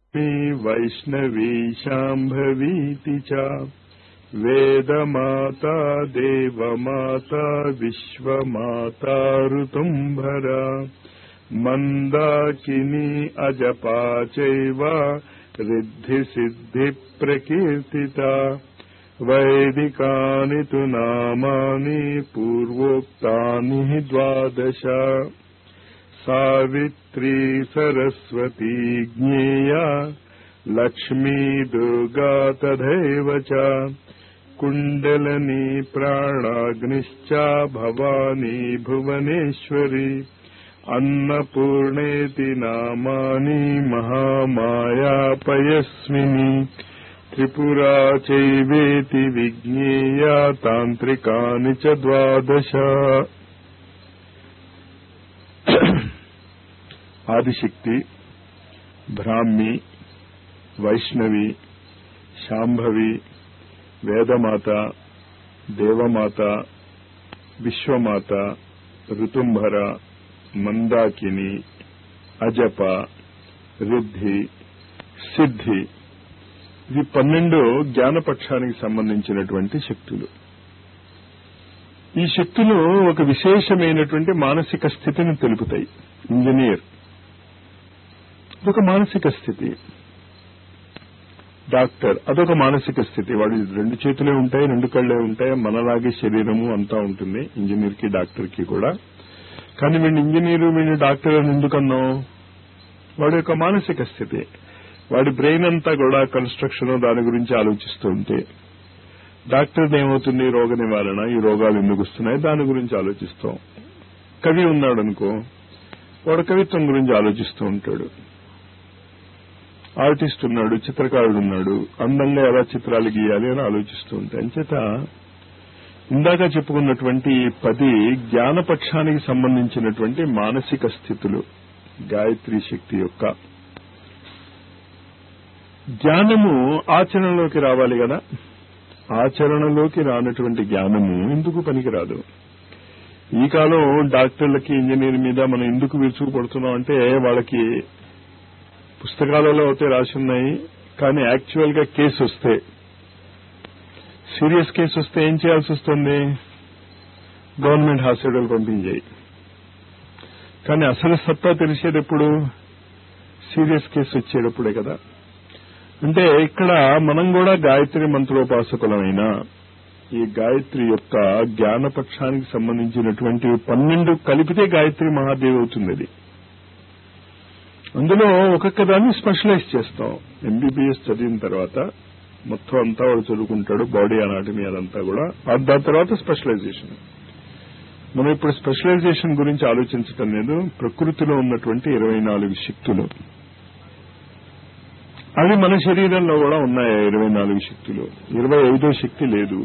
వైష్ణవీ శాంభవీతి చ వేదమాతా దేవమాతా విశ్వమాతా ఋతుంభరా మందాకినీ అజపా చైవ రిద్ధి సిద్ధి ప్రకీర్తితా వైదికాని తు నామాని పూర్వోక్తాని ద్వాదశ సావిత్రీ సరస్వతీ జ్ఞేయా లక్ష్మీ దుర్గా తథైవ చ కుండలినీ ప్రాణాగ్నిశ్చ భవానీ భువనేశ్వరి అన్నపూర్ణేతి నామాని మహామాయా పయస్విని త్రిపురా చైవేతి విజ్ఞేయా తాంత్రికాని చ ద్వాదశ. ఆదిశక్తి, బ్రాహ్మి, వైష్ణవి, శాంభవి, వేదమాత, దేవమాత, విశ్వమాత, ఋతుంభర, మందాకిని, అజప, రిద్ధి, సిద్ధి. ఇవి 12 జ్ఞానపక్షానికి సంబంధించినటువంటి శక్తులు. ఈ శక్తులు ఒక విశేషమైనటువంటి మానసిక స్థితిని తెలుపుతాయి. ఇంజనీర్ అదొక మానసిక స్థితి, డాక్టర్ అదొక మానసిక స్థితి. వాడు 2 చేతులే ఉంటాయి, 2 కళ్ళే ఉంటాయి, మనలాగే శరీరము అంతా ఉంటుంది ఇంజనీర్కి డాక్టర్కి కూడా. కానీ వీడిని ఇంజనీరు వీడిని డాక్టర్ అని ఎందుకన్నాం? వాడి యొక్క మానసిక స్థితి. వాడి బ్రెయిన్ అంతా కూడా కన్స్ట్రక్షన్ దాని గురించి ఆలోచిస్తూ ఉంటే, డాక్టర్ ఏమవుతుంది? రోగ నివారణ, ఈ రోగాలు ఎందుకు వస్తున్నాయి దాని గురించి ఆలోచిస్తాం. కవి ఉన్నాడు అనుకో, వాడు కవిత్వం గురించి ఆలోచిస్తూ ఉంటాడు. ఆర్టిస్ట్ ఉన్నాడు, చిత్రకారుడు ఉన్నాడు, అందంగా ఎలా చిత్రాలు గీయాలి అని ఆలోచిస్తూ ఉంటాయి. అంచేత ఇందాక చెప్పుకున్నటువంటి 10 జ్ఞానపక్షానికి సంబంధించినటువంటి మానసిక స్థితులు గాయత్రీ శక్తి యొక్క. జ్ఞానము ఆచరణలోకి రావాలి కదా. ఆచరణలోకి రానటువంటి జ్ఞానము ఎందుకు పనికిరాదు? ఈ కాలం డాక్టర్లకి ఇంజనీర్ మీద మనం ఎందుకు విరుచుకుపడుతున్నాం అంటే, వాళ్ళకి పుస్తకాలలో అయితే రాసి ఉన్నాయి, కానీ యాక్చువల్ గా కేసు వస్తే, సీరియస్ కేసు వస్తే ఏం చేయాల్సి వస్తుంది? గవర్నమెంట్ హాస్పిటల్ పంపించాయి. కానీ అసలు సత్తా తెలిసేది ఎప్పుడు? సీరియస్ కేసు వచ్చేటప్పుడే కదా. అంటే ఇక్కడ మనం కూడా గాయత్రి మంత్రోపాసకులమైన ఈ గాయత్రి యొక్క జ్ఞానపక్షానికి సంబంధించినటువంటి 12 కలిపితే గాయత్రి మహాదేవి అవుతుంది. అది అందులో ఒక్కొక్క దాన్ని స్పెషలైజ్ చేస్తాం. ఎంబీబీఎస్ చదివిన తర్వాత మొత్తం అంతా వాడు చదువుకుంటాడు, బాడీ అనాటమీ అదంతా కూడా. దాని తర్వాత స్పెషలైజేషన్. మనం ఇప్పుడు స్పెషలైజేషన్ గురించి ఆలోచించటం లేదు. ప్రకృతిలో ఉన్నటువంటి 24 శక్తులు, అవి మన శరీరంలో కూడా ఉన్నాయి. 24 శక్తులు, 25వ శక్తి లేదు.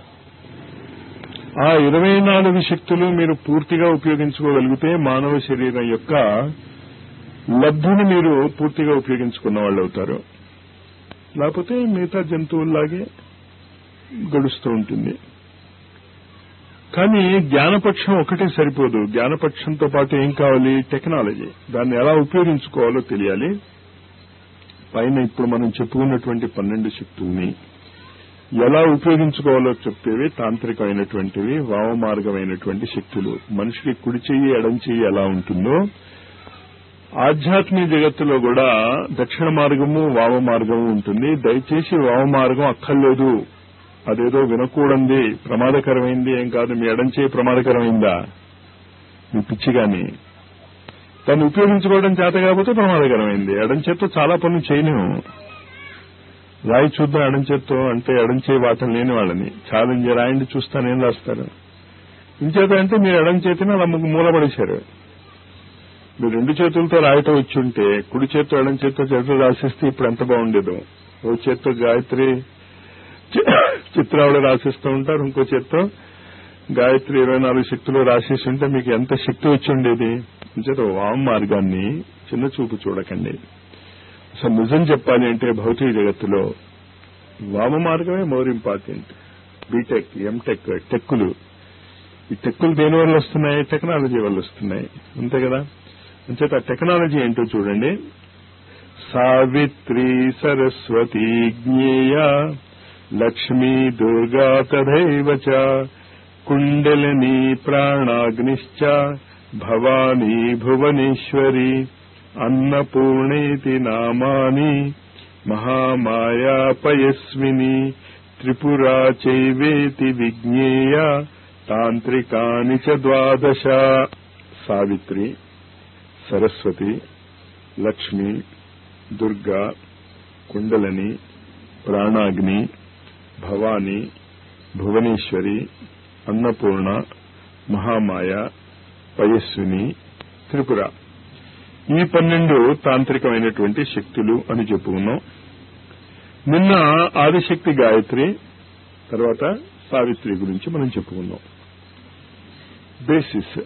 ఆ 24 శక్తులు మీరు పూర్తిగా ఉపయోగించుకోగలిగితే మానవ శరీరం యొక్క లబ్ధిని మీరు పూర్తిగా ఉపయోగించుకున్న వాళ్ళు అవుతారు. లేకపోతే మిగతా జంతువుల్లాగే గడుస్తూ ఉంటుంది. కానీ జ్ఞానపక్షం ఒకటే సరిపోదు. జ్ఞానపక్షంతో పాటు ఏం కావాలి? టెక్నాలజీ. దాన్ని ఎలా ఉపయోగించుకోవాలో తెలియాలి. పైన ఇప్పుడు మనం చెప్పుకున్నటువంటి 12 శక్తుల్ని ఎలా ఉపయోగించుకోవాలో చెప్పేవి తాంత్రికమైనటువంటివి, వామమార్గమైనటువంటి శక్తులు. మనిషికి కుడి చెయ్యి ఎడం చెయ్యి ఎలా ఉంటుందో, ఆధ్యాత్మిక జగత్తులో కూడా దక్షిణ మార్గము వామ మార్గము ఉంటుంది. దయచేసి వామ మార్గం అక్కర్లేదు, అదేదో వినకూడంది, ప్రమాదకరమైంది ఏం కాదు. మీ ఎడం చేయి ప్రమాదకరమైందా? మీ పిచ్చిగాని దాన్ని ఉపయోగించుకోవడం చేత కాకపోతే ప్రమాదకరమైంది. ఎడం చేత్తో చాలా పనులు చేయలేము. రాయి చూద్దాం ఎడం చేత్తో అంటే ఎడం చేయి వాటం లేని వాళ్ళని ఛాలెంజ్ రాయండి చూస్తాను ఏం రాస్తారు. ఇంచేత అంటే మీరు ఎడం చేతిని అలా మూలపడేశారు. మీరు 2 చేతులతో రాయటం వచ్చి ఉంటే కుడి చేత్తో ఎడం చేత్తో రాసిస్తే ఇప్పుడు ఎంత బాగుండేదో. ఓ చేత్తో గాయత్రి చిత్రాలు రాసిస్తూ ఉంటారు, ఇంకో చేత్తో గాయత్రి 24 శక్తులు రాసేసి ఉంటే మీకు ఎంత శక్తి వచ్చి ఉండేది. ఇంచేత వామ మార్గాన్ని చిన్న చూపు చూడకండి. అసలు నిజం చెప్పాలి అంటే భౌతిక జగత్తులో వామ మార్గమే మోర్ ఇంపార్టెంట్. బీటెక్, ఎంటెక్, టెక్కులు. ఈ టెక్కులు దేని వల్ల వస్తున్నాయి? టెక్నాలజీ వల్ల వస్తున్నాయి, అంతే కదా. అంచేత టెక్నాలజీ ఏంటో చూడండి. సావిత్రీ సరస్వతీ జ్ఞేయా లక్ష్మీ దుర్గా తథైవ చ కుండలినీ ప్రాణాగ్నిశ్చ భవానీ భువనేశ్వరి అన్నపూర్ణేతి నామాని మహామాయా పయస్విని త్రిపురా చైవేతి విజ్ఞేయ తాంత్రికాని చ ద్వాదశ. సావిత్రి, సరస్వతి, లక్ష్మి, దుర్గా, కుండలని, ప్రాణాగ్ని, భవాని, భువనేశ్వరి, అన్నపూర్ణ, మహామాయ, పయస్విని, త్రిపుర. ఈ 12 తాంత్రికమైనటువంటి శక్తులు అని చెప్పుకున్నాం. నిన్న ఆదిశక్తి గాయత్రి, తర్వాత సావిత్రి గురించి మనం చెప్పుకున్నాం. బేసిస్.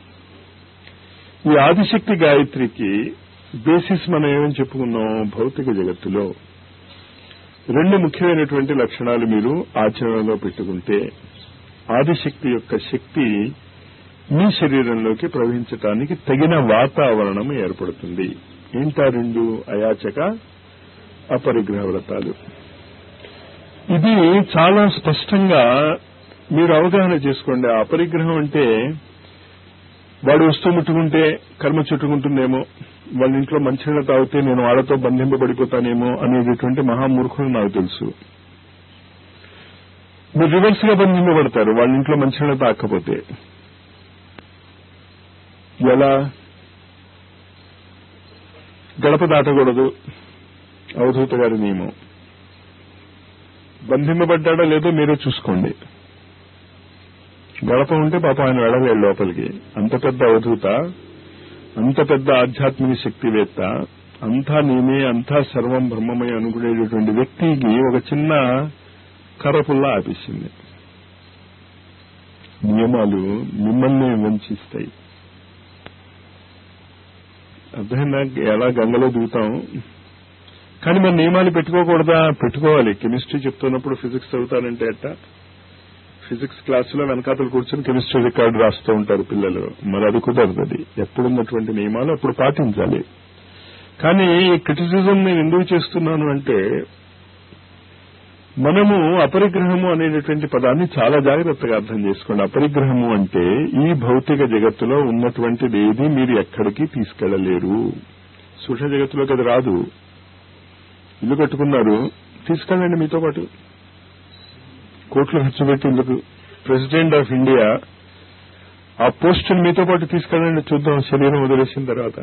ఈ ఆదిశక్తి గాయత్రికి బేసిస్ మనం ఏమని చెప్పుకున్నాం? భౌతిక జగత్తులో 2 ముఖ్యమైనటువంటి లక్షణాలు మీరు ఆచరణలో పెట్టుకుంటే ఆదిశక్తి యొక్క శక్తి మీ శరీరంలోకి ప్రవహించటానికి తగిన వాతావరణం ఏర్పడుతుంది. ఏంటా 2? అయాచక, అపరిగ్రహ వ్రతాలు. ఇది చాలా స్పష్టంగా మీరు అవగాహన చేసుకోండి. ఆ అపరిగ్రహం అంటే వాడు వస్తూ ముట్టుకుంటే కర్మ చుట్టుకుంటుందేమో, వాళ్ళ ఇంట్లో మంచినీళ్ళు తాగితే నేను వాళ్ళతో బంధింపబడిపోతానేమో అనేటటువంటి మహామూర్ఖులు నాకు తెలుసు. మీరు రివర్స్ గా బంధింపబడతారు వాళ్ళ ఇంట్లో మంచినీళ్ళు తాకపోతే. ఎలా? గడప దాటకూడదు, అవధూత గారి నియమం. బంధింపబడ్డాడో లేదో మీరే చూసుకోండి. గడప ఉంటే పాపం ఆయన వెళ్ళలేడు లోపలికి. అంత పెద్ద అవధూత, అంత పెద్ద ఆధ్యాత్మిక శక్తివేత్త, అంతా నేనే, అంతా సర్వం బ్రహ్మమై అనుకునేటటువంటి వ్యక్తికి ఒక చిన్న కర్రపుల్లా ఆపేసింది. నియమాలు మిమ్మల్ని వంచిస్తాయి. అర్థమైందా? ఎలా గంగలో దిగుతాం, కానీ మన నియమాలు పెట్టుకోకూడదా? పెట్టుకోవాలి. కెమిస్ట్రీ చెప్తున్నప్పుడు ఫిజిక్స్ చదువుతారంటే అట్ట ఫిజిక్స్ క్లాసులో వెనకాతలు కూర్చొని కెమిస్ట్రీ రికార్డు రాస్తూ ఉంటారు పిల్లలు. మరి అది కుదరదు. అది ఎప్పుడున్నటువంటి నియమాలు అప్పుడు పాటించాలి. కానీ ఈ క్రిటిసిజం నేను ఎందుకు చేస్తున్నాను అంటే, మనము అపరిగ్రహము అనేటటువంటి పదాన్ని చాలా జాగ్రత్తగా అర్థం చేసుకోండి. అపరిగ్రహము అంటే ఈ భౌతిక జగత్తులో ఉన్నటువంటిది ఏది మీరు ఎక్కడికి తీసుకెళ్లలేరు. సూక్ష్మ జగత్తులోకి అది రాదు. ఇల్లు కట్టుకున్నారు, తీసుకెళ్ళండి మీతో పాటు. కోట్లు ఖర్చు పెట్టి ఇల్లు, ప్రెసిడెంట్ ఆఫ్ ఇండియా ఆ పోస్టును మీతో పాటు తీసుకెళ్ళండి, చూద్దాం శరీరం వదిలేసిన తర్వాత.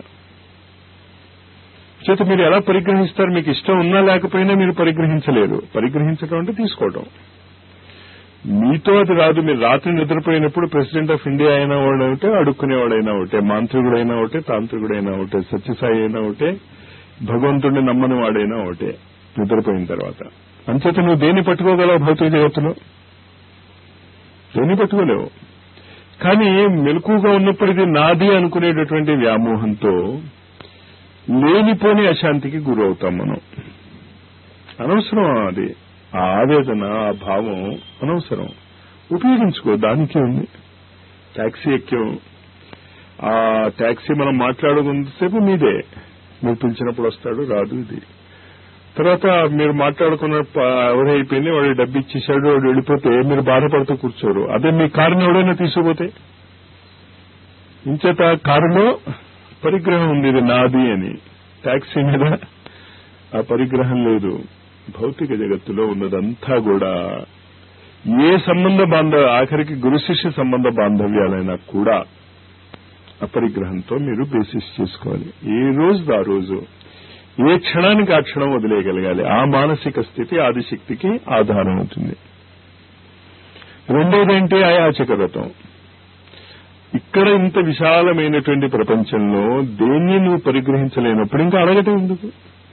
చేత మీరు ఎలా పరిగ్రహిస్తారు? మీకు ఇష్టం ఉన్నా లేకపోయినా మీరు పరిగ్రహించలేరు. పరిగ్రహించడం అంటే తీసుకోవడం. మీతో అది రాదు. మీరు రాత్రి నిద్రపోయినప్పుడు ప్రెసిడెంట్ ఆఫ్ ఇండియా అయినా ఒకటే, అడుక్కునేవాడైనా ఒకటే, మాంత్రికుడైనా ఒకటే, తాంత్రికుడైనా ఒకటే, సత్యసాయి అయినా ఒకటే, భగవంతుడిని నమ్మని వాడైనా ఒకటే నిద్రపోయిన తర్వాత. అంచేత నువ్వు దేన్ని పట్టుకోగలవు భౌతిక జగత్తులో? దేన్ని పట్టుకోలేవు. కానీ మెలకుగా ఉన్నప్పుడు ఇది నాది అనుకునేటటువంటి వ్యామోహంతో లేనిపోని అశాంతికి గురవుతాం మనం. అనవసరం. అది ఆ ఆవేదన, ఆ భావం అనవసరం. ఉపయోగించుకో, దానికి ఉంది. ట్యాక్సీ ఎక్కాం, ఆ ట్యాక్సీ మనం మాట్లాడుకున్నంతసేపు మీదే. మీరు పిలిచినప్పుడు వస్తాడు, రాదు. ఇది తర్వాత మీరు మాట్లాడుకున్న ఎవరైపోయింది, వాడు డబ్బు ఇచ్చేసాడు, వాడు వెళ్ళిపోతే మీరు బాధపడుతూ కూర్చోరు. అదే మీ కారుని ఎవడైనా తీసుకుపోతే, ఇంచేత కారులో పరిగ్రహం ఉంది, ఇది నాది అని. ట్యాక్సీ మీద ఆ పరిగ్రహం లేదు. భౌతిక జగత్తులో ఉన్నదంతా కూడా ఏ సంబంధ ఆఖరికి గురు శిష్య సంబంధ బాంధవ్యాలైనా కూడా అపరిగ్రహంతో మీరు బేసిస్ చేసుకోవాలి. ఏ రోజు ఆ రోజు, ఏ క్షణానికి ఆ క్షణం వదిలేయగలగాలి. ఆ మానసిక స్థితి ఆదిశక్తికి ఆధారం అవుతుంది. రెండోదేంటి? అయాచక వ్రతం. ఇక్కడ ఇంత విశాలమైనటువంటి ప్రపంచంలో దేన్ని నువ్వు పరిగ్రహించలేనప్పుడు ఇంకా అడగటం ఎందుకు?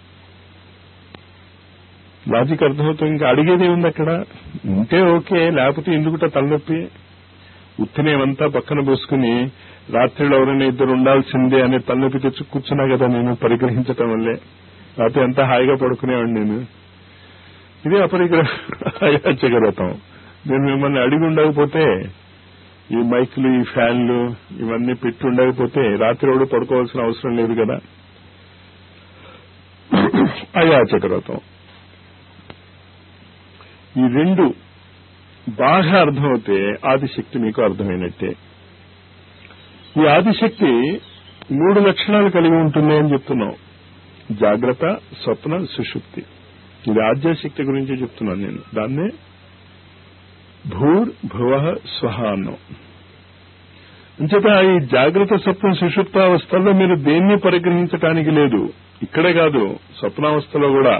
లాజిక్ అర్థమవుతుంది. ఇంకా అడిగేదే ఉంది అక్కడ. ఉంటే ఓకే, లేకపోతే ఎందుకుట తలనొప్పి? ఉత్తినేమంతా పక్కన పోసుకుని రాత్రిలో ఎవరైనా ఇద్దరు ఉండాల్సిందే అనే తలనొప్పి తెచ్చి కూర్చున్నా కదా నేను పరిగ్రహించటం వల్లే. రాత్రి అంతా హాయిగా పడుకునేవాడిని నేను. ఇదే అపరిగ్రహ అయాచక వ్రతం. నేను మిమ్మల్ని అడిగి ఉండకపోతే, ఈ మైకులు, ఈ ఫ్యాన్లు ఇవన్నీ పెట్టి ఉండకపోతే రాత్రి ఎవడు పడుకోవాల్సిన అవసరం లేదు కదా. అయాచక వ్రతం. ఈ రెండు బాగా అర్థమవుతే ఆదిశక్తి మీకు అర్థమైనట్టే. ఈ ఆదిశక్తి 3 లక్షణాలు కలిగి ఉంటుంది అని చెప్తున్నాం. జాగ్రత్త, స్వప్న, సుషుప్తి. ఇది ఆద్యాశక్తి గురించి చెప్తున్నాను నేను. దాన్నే భూర్ భువ స్వహ అన్నాం. అంచేత ఈ జాగ్రత్త, స్వప్న, సుషుప్తావస్థల్లో మీరు దేన్ని పరిగ్రహించటానికి లేదు. ఇక్కడే కాదు, స్వప్నావస్థలో కూడా.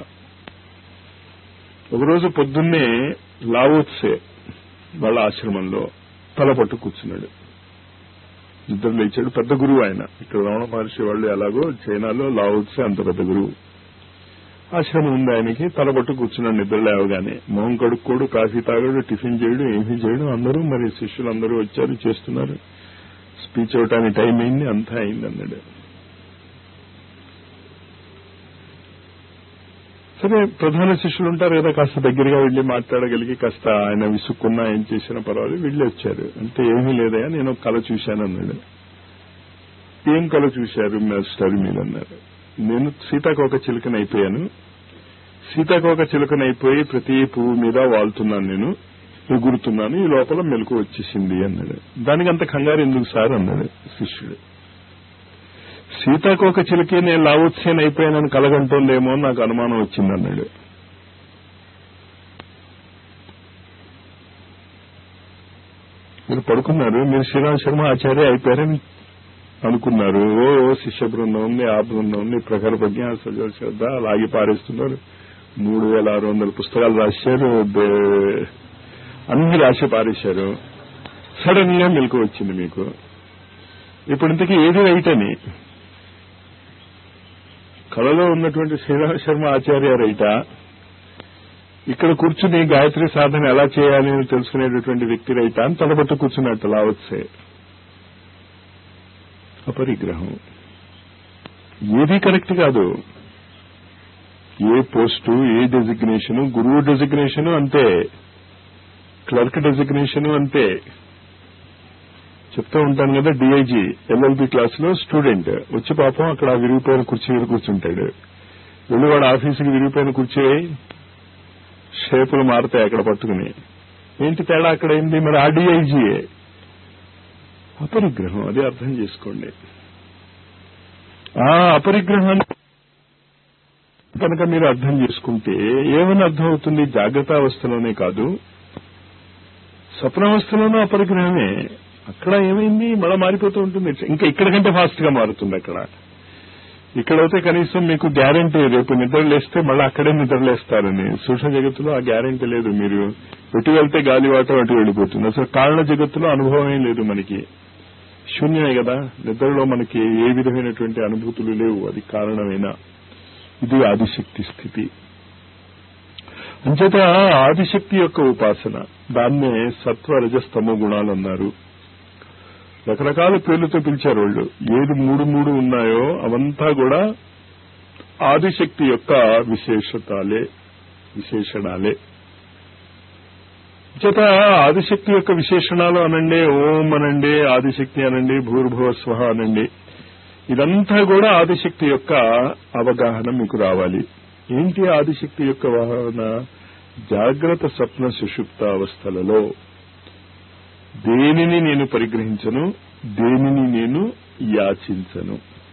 ఒకరోజు పొద్దున్నే లావోత్సే వాళ్ళ ఆశ్రమంలో తలపట్టు కూర్చున్నాడు. నిద్ర లేచాడు. పెద్ద గురువు ఆయన. ఇక్కడ రమణ మహర్షి వాళ్ళు ఎలాగో చైనాలో లావోత్సే అంత పెద్ద గురువు. ఆశ్రమం ఉంది ఆయనకి. తలపట్టు కూర్చున్నాడు నిద్ర లేవగానే. మొహం కడుక్కోడు, కాఫీ తాగాడు, టిఫిన్ చేయడు, ఏమీ చేయడు. అందరూ మరి శిష్యులందరూ వచ్చారు, చేస్తున్నారు. స్పీచ్ అవటానికి టైం అయింది, అంతా అయింది అన్నాడు. సరే, ప్రధాన శిష్యులు ఉంటారు కదా, కాస్త దగ్గరగా వెళ్లి మాట్లాడగలిగి కాస్త ఆయన విసుక్కున్నా ఏం చేసినా పర్వాలేదు వెళ్లి వచ్చారు. అంటే ఏమీ లేదయా, నేను ఒక కళ చూశాను అన్నాడు. ఏం కళ చూశారు మాస్టర్ మీరు అన్నారు. నేను సీతాకోక చిలుకనైపోయాను. సీతాకోక చిలుకనైపోయి ప్రతి పువ్వు మీద వాళ్తున్నాను, నేను ఎగురుతున్నాను. ఈ లోపల మెలకు వచ్చేసింది అన్నాడు. దానికి అంత కంగారు ఎందుకు సార్ అన్నాడు శిష్యుడు. సీతాకోక చిలుకే నేను లావోత్సేన్ అయిపోయానని కలగంటోందేమో నాకు అనుమానం వచ్చిందన్నాడు. మీరు పడుకున్నారు, మీరు శ్రీరామ్ శర్మ ఆచార్య అయిపోయారని అనుకున్నారు. ఓ శిష్య బృందం ఉంది, ఆ బృందం ఉంది, ప్రఖర ప్రజ్ఞ, సజల శ్రద్ధ లాగి పారేస్తున్నారు. 3600 పుస్తకాలు రాశారు, అన్ని రాసి పారేశారు. సడన్ గా మెలకు వచ్చింది మీకు. ఇప్పుడు ఇంతకీ ఏది రైట్ అని? కళలో ఉన్నటువంటి శ్రీరామ్ శర్మ ఆచార్య రైటా, ఇక్కడ కూర్చుని గాయత్రి సాధన ఎలా చేయాలి అని తెలుసుకునేటటువంటి వ్యక్తి రైటా అని తలబట్టు కూర్చున్నట్టు లావోత్సే. అపరిగ్రహం. ఏది కరెక్ట్ కాదు. ఏ పోస్టు, ఏ డెసిగ్నేషను, గురువు డెసిగ్నేషను అంతే, క్లర్క్ డెసిగ్నేషను అంతే. చెప్తూ ఉంటాను కదా, డిఐజీ ఎల్ఎల్బి క్లాస్ లో స్టూడెంట్ వచ్చి పాపం అక్కడ విరిగిపోయిన కుర్చీ మీద కూర్చుంటాడు. వెళ్ళి వాడు ఆఫీసుకి విరిగిపోయిన కూర్చీ షేపులు మారుతాయి అక్కడ పట్టుకుని. ఏంటి తేడా అక్కడ ఏంటి? మరి ఆ డిఐజీయే. అపరిగ్రహం, అదే అర్థం చేసుకోండి. ఆ అపరిగ్రహాన్ని కనుక మీరు అర్థం చేసుకుంటే ఏమని అర్థం అవుతుంది? జాగ్రత్త అవస్థలోనే కాదు, స్వప్నావస్థలోనూ అపరిగ్రహమే. అక్కడ ఏమైంది, మళ్ళా మారిపోతూ ఉంటుంది. ఇంకా ఇక్కడ కంటే ఫాస్ట్ గా మారుతుంది. ఇక్కడైతే కనీసం మీకు గ్యారంటీ, రేపు నిద్ర లేస్తే మళ్ళీ అక్కడే నిద్ర లేస్తారని. సూక్ష్మ జగత్తులో ఆ గ్యారంటీ లేదు. మీరు ఎటు వెళ్తే గాలివాటం అటు వెళ్ళిపోతుంది. అసలు కారణ జగత్తులో అనుభవం ఏం లేదు మనకి, శూన్యమే కదా. నిద్రలో మనకి ఏ విధమైనటువంటి అనుభూతులు లేవు, అది కారణమైనా. ఇది ఆదిశక్తి స్థితి. అంచేత ఆదిశక్తి యొక్క ఉపాసన, దాన్నే సత్వ రజస్తమో గుణాలు అన్నారు. రకరకాల పేర్లతో పిలిచారు వాళ్ళు. ఏది 3 ఉన్నాయో అవంతా కూడా ఆదిశక్తి యొక్క విశేషణాలే. చేత ఆదిశక్తి యొక్క విశేషణాలు అనండి, ఓం అనండి, ఆదిశక్తి అనండి, భూర్భువ స్వహ అనండి, ఇదంతా కూడా ఆదిశక్తి యొక్క అవగాహన మీకు రావాలి. ఏంటి ఆదిశక్తి యొక్క అవగాహన? జాగ్రత్త, స్వప్న, సుషుప్త అవస్థలలో దేనిని నేను పరిగ్రహించను, దేనిని నేను యాచించను.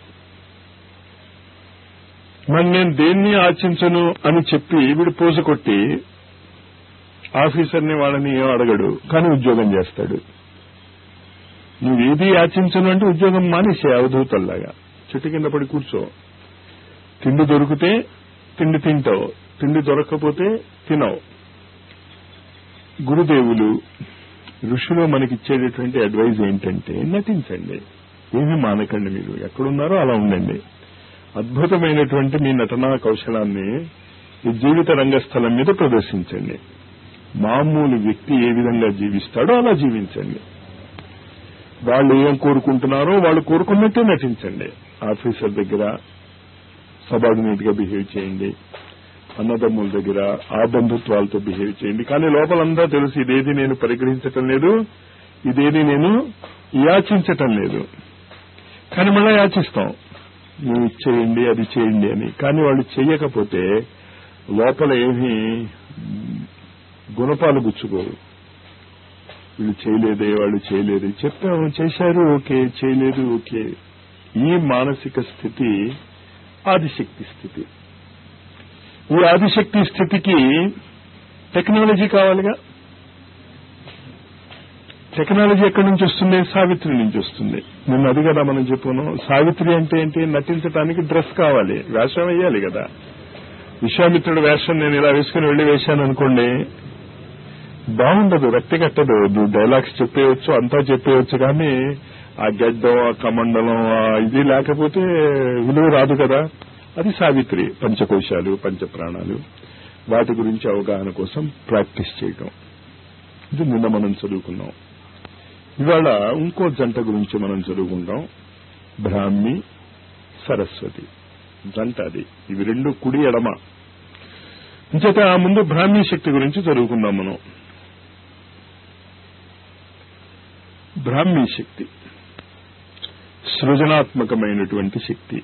మరి నేను దేన్ని యాచించను అని చెప్పి వీడు పోజు కొట్టి ఆఫీసర్ని వాళ్ళని ఏం అడగడు, కానీ ఉద్యోగం చేస్తాడు. నువ్వేది యాచించను అంటే ఉద్యోగం మానేసే అవధూతల్లాగా చెట్టు కింద పడి కూర్చో. తిండి దొరికితే తిండి తింటావు, తిండి దొరకకపోతే తినవు. గురుదేవులు, ఋషులు మనకిచ్చేటటువంటి అడ్వైజ్ ఏంటంటే నటించండి, ఏమీ మానకండి. మీరు ఎక్కడున్నారో అలా ఉండండి. అద్భుతమైనటువంటి మీ నటనా కౌశలాన్ని ఈ జీవిత రంగస్థలం మీద ప్రదర్శించండి. మామూలు వ్యక్తి ఏ విధంగా జీవిస్తాడో అలా జీవించండి. వాళ్ళు ఏం కోరుకుంటున్నారో వాళ్ళు కోరుకున్నట్టే నటించండి. ఆఫీసర్ దగ్గర సబార్డినేట్ గా బిహేవ్ చేయండి, అన్నదమ్ముల దగ్గర ఆ బంధుత్వాలతో బిహేవ్ చేయండి. కానీ లోపలంతా తెలుసు, ఇదేది నేను పరిగ్రహించటం లేదు, ఇదేది నేను యాచించటం లేదు. కానీ మళ్ళా యాచిస్తాం. నువ్వు ఇచ్చేయండి అది చేయండి అని. కానీ వాళ్ళు చెయ్యకపోతే లోపల ఏమీ గుణపాలు గుచ్చుకోరు. వీళ్ళు చేయలేదే, వాళ్ళు చేయలేదే, చెప్పాము చేశారు ఓకే, చేయలేదు ఓకే. ఈ మానసిక స్థితి ఆదిశక్తి స్థితి. ఈ ఆదిశక్తి స్థితికి టెక్నాలజీ కావాలిగా. టెక్నాలజీ ఎక్కడి నుంచి వస్తుంది? సావిత్రి నుంచి వస్తుంది. నిన్న అది కదా మనం చెప్పుకున్నాం. సావిత్రి అంటే ఏంటి? నటించడానికి డ్రెస్ కావాలి, వేషం వేయాలి కదా. విశ్వామిత్రుడు వేషం నేను ఇలా వేసుకుని వెళ్లి వేశాను అనుకోండి, బాగుండదు, రక్తి కట్టదు. నువ్వు డైలాగ్స్ చెప్పేయచ్చు, అంతా చెప్పేయచ్చు, కానీ ఆ గడ్డం, ఆ కమండలం, ఇది లేకపోతే విలువ రాదు కదా. అది సావిత్రి. పంచకోశాలు, పంచప్రాణాలు, వాటి గురించి అవగాహన కోసం ప్రాక్టీస్ చేయటం. ఇది నిన్న మనం చదువుకున్నాం. ఇవాళ ఇంకో జంట గురించి మనం చదువుకుంటాం. బ్రాహ్మి, సరస్వతి జంట. అది ఇవి రెండు కుడి ఎడమ. ఇంచేత ముందు బ్రాహ్మీ శక్తి గురించి చదువుకుందాం మనం. బ్రాహ్మీ శక్తి సృజనాత్మకమైనటువంటి శక్తి.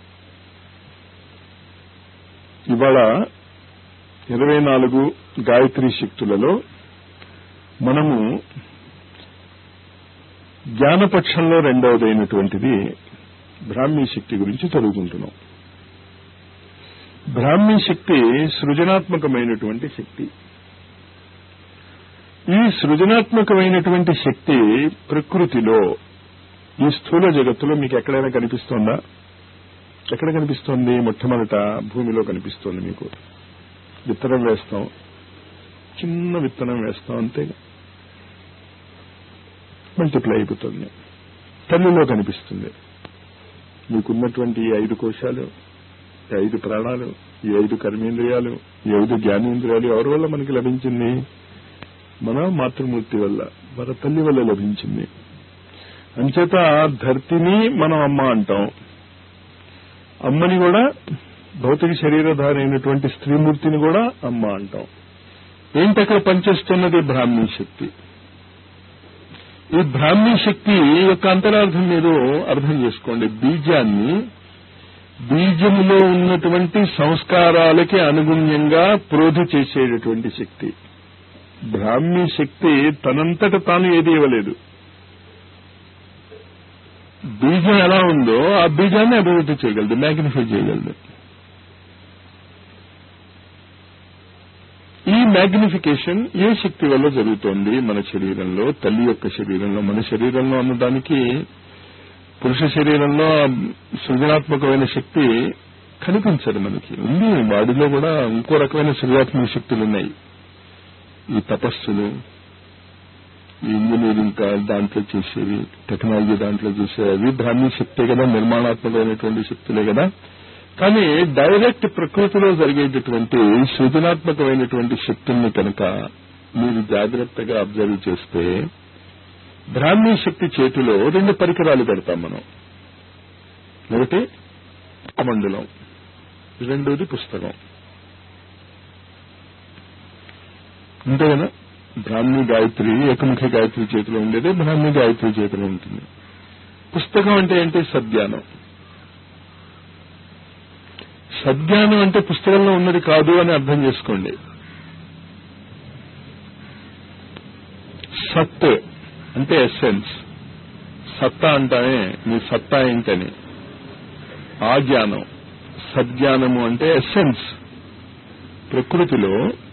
ఇవాళ 24 గాయత్రీ శక్తులలో మనము జ్ఞానపక్షంలో రెండవదైనటువంటిది బ్రాహ్మీ శక్తి గురించి చదువుకుంటున్నాం. బ్రాహ్మీ శక్తి సృజనాత్మకమైనటువంటి శక్తి. ఈ సృజనాత్మకమైనటువంటి శక్తి ప్రకృతిలో, ఈ స్థూల జగత్తులో మీకు ఎక్కడైనా కనిపిస్తోందా? ఎక్కడ కనిపిస్తోంది? మొట్టమొదట భూమిలో కనిపిస్తోంది. మీకు విత్తనం వేస్తాం, చిన్న విత్తనం వేస్తాం, అంతే, మల్టిప్లై అయిపోతుంది. తల్లిలో కనిపిస్తుంది. మీకున్నటువంటి ఈ 5 కోశాలు, ఈ 5 ప్రాణాలు, ఈ 5 కర్మేంద్రియాలు, ఈ 5 జ్ఞానేంద్రియాలు ఎవరి వల్ల మనకి లభించింది? మన మాతృమూర్తి వల్ల, మన తల్లి వల్ల లభించింది. అంచేత ధర్తిని మనం అమ్మ అంటాం. అమ్మని కూడా, భౌతిక శరీరధారి అయినటువంటి స్త్రీమూర్తిని కూడా అమ్మ అంటాం. ఏంటి అక్కడ పనిచేస్తున్నది? బ్రాహ్మీ శక్తి. ఈ బ్రాహ్మీ శక్తి యొక్క అంతరార్థం మీరు అర్థం చేసుకోండి. బీజాన్ని, బీజములో ఉన్నటువంటి సంస్కారాలకి అనుగుణ్యంగా ప్రోధి చేసేటటువంటి శక్తి. బ్రాహ్మీ శక్తి తనంతట తాను ఏది ఇవ్వలేదు. బీజం ఎలా ఉందో ఆ బీజాన్ని అభివృద్ధి చేయగలదు, మ్యాగ్నిఫై చేయగలదు. ఈ మ్యాగ్నిఫికేషన్ ఏ శక్తి వల్ల జరుగుతోంది? మన శరీరంలో, తల్లి యొక్క శరీరంలో. మన శరీరంలో అన్నదానికి పురుష శరీరంలో సృజనాత్మకమైన శక్తి కనిపించదు మనకి. ఉంది, వాడిలో కూడా ఇంకో రకమైన సృజనాత్మక శక్తులు ఉన్నాయి. ఈ తపస్సులు, ఈ ఇంజనీరింగ్ దాంట్లో చేసేవి, టెక్నాలజీ దాంట్లో చేసేవి, అవి బ్రాహ్మీ శక్తే కదా, నిర్మాణాత్మకమైనటువంటి శక్తులే కదా. కానీ డైరెక్ట్ ప్రకృతిలో జరిగేటటువంటి సృజనాత్మకమైనటువంటి శక్తుల్ని కనుక మీరు జాగ్రత్తగా అబ్జర్వ్ చేస్తే, బ్రాహ్మీ శక్తి చేతిలో 2 పరికరాలు పెడతాం మనం. ఒకటి కమండలం, రెండోది పుస్తకం. అంతేనా? బ్రాహ్మీ గాయత్రి, ఏకముఖి గాయత్రి చేతిలో ఉండేది బ్రాహ్మీ గాయత్రి చేతిలో ఉంటుంది. పుస్తకం అంటే ఏంటి? సద్జ్ఞానం. సద్జ్ఞానం అంటే పుస్తకంలో ఉన్నది కాదు అని అర్థం చేసుకోండి. సత్ అంటే ఎస్సెన్స్. సత్తా అంటానే మీ సత్తా ఏంటని. ఆ జ్ఞానం సద్జ్ఞానము అంటే ఎస్సెన్స్. ప్రకృతిలో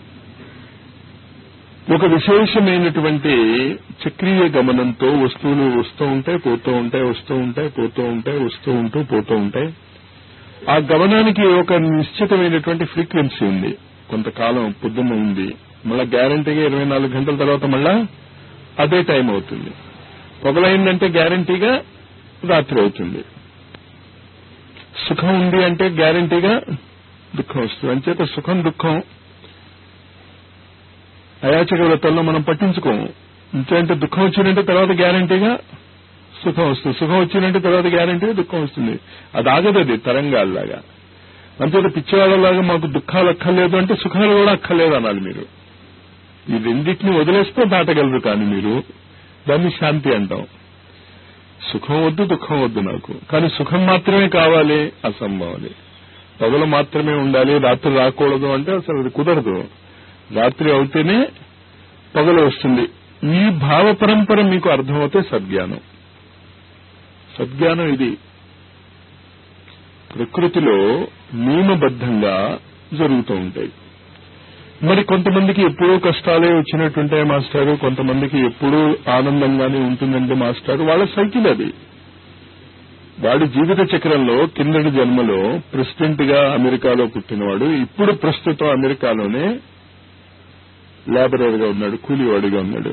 ఒక విశేషమైనటువంటి చక్రీయ గమనంతో వస్తువులు వస్తూ ఉంటాయి, పోతూ ఉంటాయి, వస్తూ ఉంటాయి, పోతూ ఉంటాయి, వస్తూ ఉంటూ పోతూ ఉంటాయి. ఆ గమనానికి ఒక నిశ్చితమైనటువంటి ఫ్రీక్వెన్సీ ఉంది. కొంతకాలం పొద్దున్న ఉంది, మళ్ళా గ్యారంటీగా 24 గంటల తర్వాత మళ్ళా అదే టైం అవుతుంది. పొగలైందంటే గ్యారంటీగా రాత్రి అవుతుంది. సుఖం ఉంది అంటే గ్యారంటీగా దుఃఖం వస్తుంది. అంచేత సుఖం దుఃఖం అయాచక వ్రతాల్లో మనం పట్టించుకోము. ఇంకంటే దుఃఖం వచ్చిందంటే తర్వాత గ్యారంటీగా సుఖం వస్తుంది, సుఖం వచ్చిందంటే తర్వాత గ్యారంటీగా దుఃఖం వస్తుంది. అది ఆగదు, అది తరంగాల్లాగా. అంతేత పిచ్చివాళ్ళలాగా మాకు దుఃఖాలు అక్కర్లేదు అంటే సుఖాలు కూడా అక్కర్లేదు అనాలి మీరు. ఈ రెండింటిని వదిలేస్తే దాటగలరు, కానీ మీరు దాన్ని శాంతి అంటాం. సుఖం వద్దు, దుఃఖం వద్దు నాకు, కానీ సుఖం మాత్రమే కావాలి, అసంభవం. పగలు మాత్రమే ఉండాలి, రాత్రి రాకూడదు అంటే అసలు అది కుదరదు. రాత్రి అవుతేనే పగలు వస్తుంది. ఈ భావ పరంపర మీకు అర్థమవుతే సద్జ్ఞానం. సద్జ్ఞానం ఇది ప్రకృతిలో నియమబద్ధంగా జరుగుతూ ఉంటాయి. మరి కొంతమందికి ఎప్పుడూ కష్టాలే వచ్చినట్టుంటాయి మాస్టారు, కొంతమందికి ఎప్పుడూ ఆనందంగానే ఉంటుందంటే మాస్టారు, వాళ్ళ సైకిల్ అది. వాడి జీవిత చక్రంలో కిందటి జన్మలో ప్రెసిడెంట్ గా అమెరికాలో పుట్టినవాడు ఇప్పుడు ప్రస్తుతం అమెరికాలోనే లేబరర్గా ఉన్నాడు, కూలీవాడిగా ఉన్నాడు.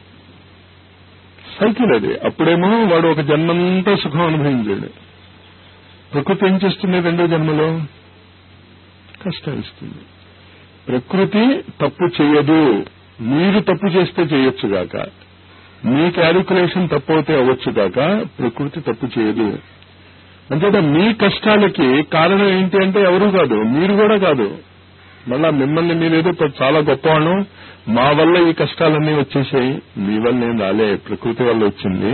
సైకిల్ అది. అప్పుడేమో వాడు ఒక జన్మంతా సుఖం అనుభవించాడు. ప్రకృతి ఏం చేస్తుంది? రెండో జన్మలో కష్టం ఇస్తుంది. ప్రకృతి తప్పు చేయదు, మీరు తప్పు చేస్తే చేయొచ్చుగాక, మీ క్యాలిక్యులేషన్ తప్పు అవుతే అవ్వచ్చుగాక, ప్రకృతి తప్పు చేయదు. అంతేత మీ కష్టాలకి కారణం ఏంటి అంటే ఎవరూ కాదు, మీరు కూడా కాదు. మళ్ళా మిమ్మల్ని మీరేదో చాలా గొప్పవాళ్ళం, మా వల్ల ఈ కష్టాలన్నీ వచ్చేసాయి, మీ వల్ల ఏం రాలే, ప్రకృతి వల్ల వచ్చింది.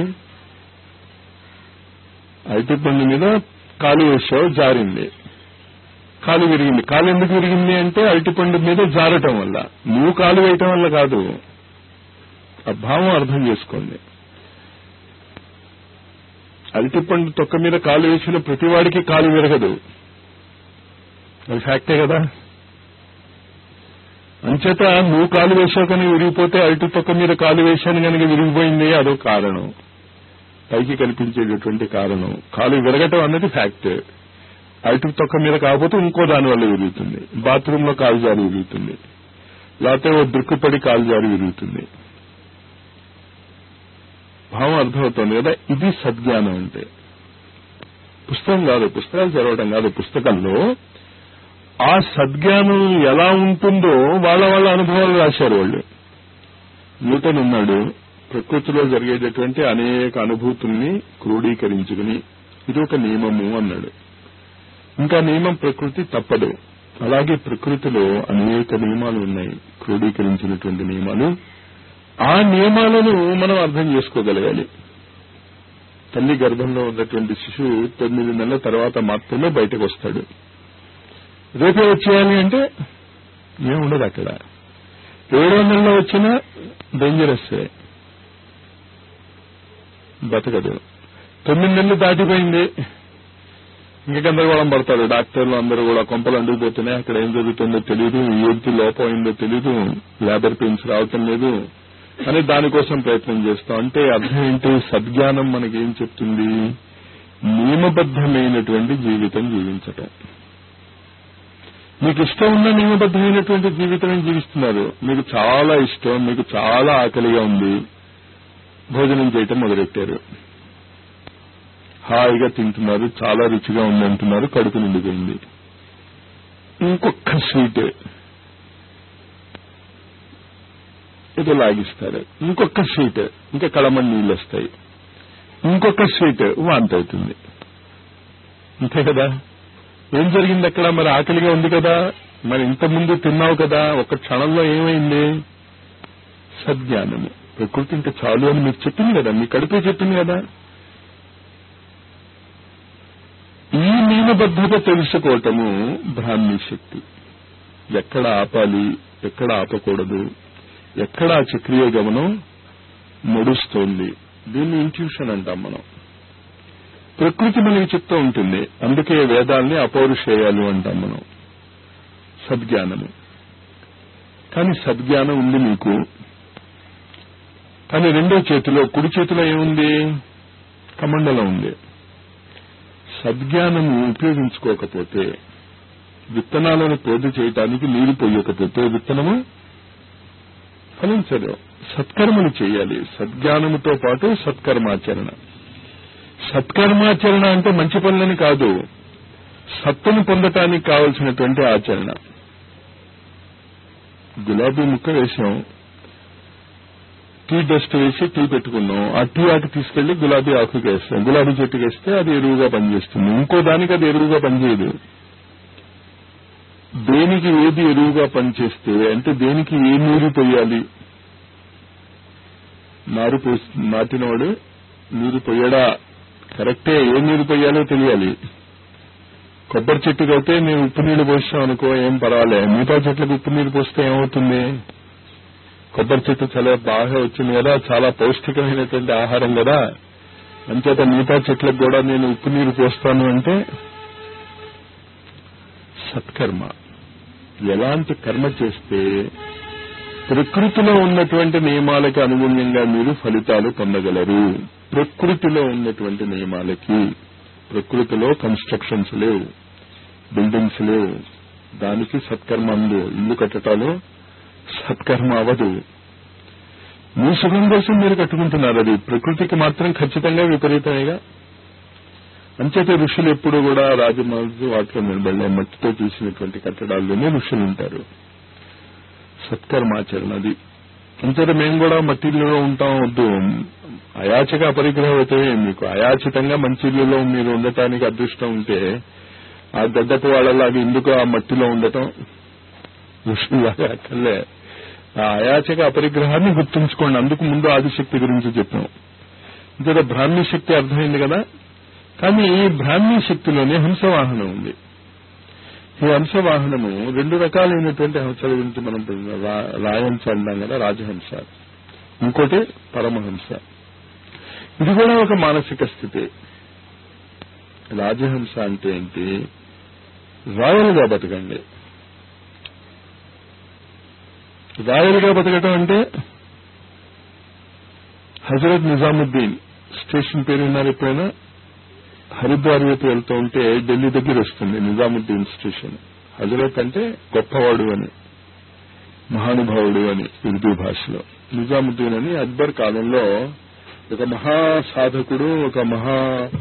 అరటి పండు మీద కాలు వేసావు, జారింది, కాలు విరిగింది. కాలు ఎందుకు విరిగింది అంటే అరటి పండు మీద జారటం వల్ల, నువ్వు కాలు వేయటం వల్ల కాదు. ఆ భావం అర్థం చేసుకోండి. అరటిపండు తొక్క మీద కాలు వేసిన ప్రతివాడికి కాలు విరగదు, అది ఫ్యాక్టే కదా. అంచేత నువ్వు కాలు వేసావు కానీ విరిగిపోతే అరటి తొక్క మీద కాలు వేశాను కనుక విరిగిపోయింది, అదో కారణం, పైకి కనిపించేటటువంటి కారణం. కాలు విరగటం అన్నది ఫ్యాక్ట్. అరటి తొక్క మీద కాకపోతే ఇంకో దాని వల్ల విరుగుతుంది. బాత్రూమ్ లో కాలు జారి విరుగుతుంది, లేకపోతే ఓ దుక్కుపడి కాలు జారి విరుగుతుంది. భావం అర్థమవుతుంది కదా. ఇది సద్జ్ఞానం అంటే. పుస్తకం కాదు, పుస్తకాలు చదవడం కాదు, పుస్తకంలో ఆ సద్జ్ఞానం ఎలా ఉంటుందో వాళ్ళ వాళ్ళ అనుభవాలు రాశారు వాళ్ళు. న్యూటన్ ఉన్నాడు, ప్రకృతిలో జరిగేటటువంటి అనేక అనుభూతుల్ని క్రోడీకరించుకుని ఇది ఒక నియమము అన్నాడు. ఇంకా నియమం ప్రకృతి తప్పదు. అలాగే ప్రకృతిలో అనేక నియమాలు ఉన్నాయి, క్రోడీకరించినటువంటి నియమాలు. ఆ నియమాలను మనం అర్థం చేసుకోగలగాలి. తల్లి గర్భంలో ఉన్నటువంటి శిశువు 9 నెలల తర్వాత మాత్రమే బయటకు వస్తాడు. రేపే వచ్చేయాలి అంటే ఏముండదు అక్కడ. 7వ నెలలో వచ్చినా డేంజరస్, బతకదు. 9 నెలలు దాటిపోయింది, ఇంకా గందరగోళం పడతాడు. డాక్టర్లు అందరూ కూడా కొంపలు అండుకుపోతున్నాయి, అక్కడ ఏం జరుగుతుందో తెలియదు, ఏంటి లోపం అయిందో తెలియదు, లేబర్ పెయిన్స్ రావటం లేదు అని దానికోసం ప్రయత్నం చేస్తాం. అంటే అర్థం ఏంటి? సద్జ్ఞానం మనకేం చెప్తుంది? నియమబద్ధమైనటువంటి జీవితం జీవించటం. మీకు ఇష్టం ఉన్న నియమబద్ధమైనటువంటి జీవితం జీవిస్తున్నారు. మీకు చాలా ఇష్టం, మీకు చాలా ఆకలిగా ఉంది, భోజనం చేయటం మొదలెట్టారు, హాయిగా తింటున్నారు, చాలా రుచిగా ఉంది అంటున్నారు, కడుపు నిండిపోయింది. ఇంకొక స్వీట్ ఏదో లాగిస్తారు, ఇంకొక స్వీట్ ఇంకా కళమని నీళ్ళు వస్తాయి, ఇంకొక స్వీట్ వాంతి అవుతుంది. అంతే కదా. ఏం జరిగింది అక్కడ? మరి ఆకలిగా ఉంది కదా, మరి ఇంతకుముందు తిన్నావు కదా, ఒక క్షణంలో ఏమైంది? సద్జ్ఞానము. ప్రకృతి ఇంకా చాలు అని మీకు చెప్పింది కదా, మీ కడుపే చెప్పింది కదా. ఈ నియమబద్ధత తెలుసుకోవటము బ్రాహ్మీ శక్తి. ఎక్కడ ఆపాలి, ఎక్కడ ఆపకూడదు, ఎక్కడ ఆ చక్రీయ గమనం నడుస్తోంది, దీన్ని ఇంట్యూషన్ అంటాం మనం. ప్రకృతి మనకి చెప్తూ ఉంటుంది, అందుకే వేదాల్ని అపౌరుషేయాలు అంటాం మనం. సద్జ్ఞానము. కానీ సద్జ్ఞానం ఉంది మీకు, కానీ రెండో చేతిలో, కుడి చేతిలో ఏముంది? కమండలం ఉంది. సద్జ్ఞానం ఉపయోగించుకోకపోతే, విత్తనాలను పోదు చేయటానికి నీరు పోయకపోతే విత్తనము ఫలించదు. సత్కర్మలు చేయాలి. సద్జ్ఞానముతో పాటు సత్కర్మాచరణ. సత్కర్మాచరణ అంటే మంచి పనులని కాదు, సత్తును పొందటానికి కావలసినటువంటి ఆచరణ. గులాబీ ముక్క వేసాం, టీ డస్ట్ వేసి టీ పెట్టుకున్నాం, ఆ టీ ఆకు తీసుకెళ్లి గులాబీ ఆకుకి వేస్తాం, గులాబీ చెట్టుకి వేస్తే అది ఎరువుగా పనిచేస్తుంది. ఇంకో దానికి అది ఎరువుగా పనిచేయదు. దేనికి ఏది ఎరువుగా పనిచేస్తే అంటే దేనికి ఏ నీరు పోయాలి? నారు నాటినవాడు నీరు పొయ్యడా కరెక్టే, ఏ నీరు పొయ్యాలో తెలియాలి. కొబ్బరి చెట్టుకు అయితే నేను ఉప్పు నీళ్లు పోస్తాం అనుకో ఏం పర్వాలే, మిగతా చెట్లకు ఉప్పు నీరు పోస్తే ఏమవుతుంది? కొబ్బరి చెట్టు చాలా బాగా వచ్చింది కదా, చాలా పౌష్టికమైనటువంటి ఆహారం కదా, అంచేత మిగతా చెట్లకు కూడా నేను ఉప్పు నీరు పోస్తాను అంటే సత్కర్మ. ఎలాంటి కర్మ చేస్తే ప్రకృతిలో ఉన్నటువంటి నియమాలకి అనుగుణ్యంగా మీరు ఫలితాలు పొందగలరు. ప్రకృతిలో ఉన్నటువంటి నియమాలకి, ప్రకృతిలో కన్స్ట్రక్షన్స్ లేవు, బిల్డింగ్స్ లేవు, దానికి సత్కర్మ అందు. ఇల్లు కట్టటాలు సత్కర్మ అవ్వదు. మీ సుఖం కోసం మీరు కట్టుకుంటున్నారు, అది ప్రకృతికి మాత్రం ఖచ్చితంగా విపరీతమేగా. అంచేత ఋషులు ఎప్పుడు కూడా రాజమహల్ వాటిలో నిలబడలే, మట్టితో చేసినటువంటి కట్టడాల్లోనే ఋషులు ఉంటారు. సత్కర్మాచరణ అది. అంచేత మేము కూడా మట్టిలో ఉంటాం వద్దు, అయాచక అపరిగ్రహం అయితే మీకు అయాచితంగా మంచి ఇల్లులో మీరు ఉండటానికి అదృష్టం ఉంటే ఆ గడ్డపు వాళ్ళలాగా ఎందుకు ఆ మట్టిలో ఉండటం? ఋషుల్లాగా అక్కర్లే. ఆ అయాచక అపరిగ్రహాన్ని గుర్తుంచుకోండి. అందుకు ముందు ఆదిశక్తి గురించి చెప్పాం. ఇంత బ్రాహ్మీ శక్తి అర్థమైంది కదా. కానీ ఈ బ్రాహ్మీ శక్తిలోనే హంసవాహనం ఉంది. ఈ హంసవాహనము రెండు రకాలైనటువంటి హంసల గురించి మనం రాయహంస అంటాం కదా, రాజహంస, ఇంకోటి పరమహంస. ఇది కూడా ఒక మానసిక స్థితి. రాజహంస అంటే ఏంటి? రాయలుగా బతకండి. రాయలుగా బతకటం అంటే హజరత్ నిజాముద్దీన్ స్టేషన్ పేరు విన్నారు ఎప్పుడైనా? హరిద్వార్ వైపు వెళ్తూ ఉంటే ఢిల్లీ దగ్గర వస్తుంది నిజాముద్దీన్ స్టేషన్. హజరత్ అంటే గొప్పవాడు అని, మహానుభావుడు అని ఉర్దూ భాషలో. నిజాముద్దీన్ అని అక్బర్ కాలంలో ఒక మహా సాధకుడు, ఒక మహా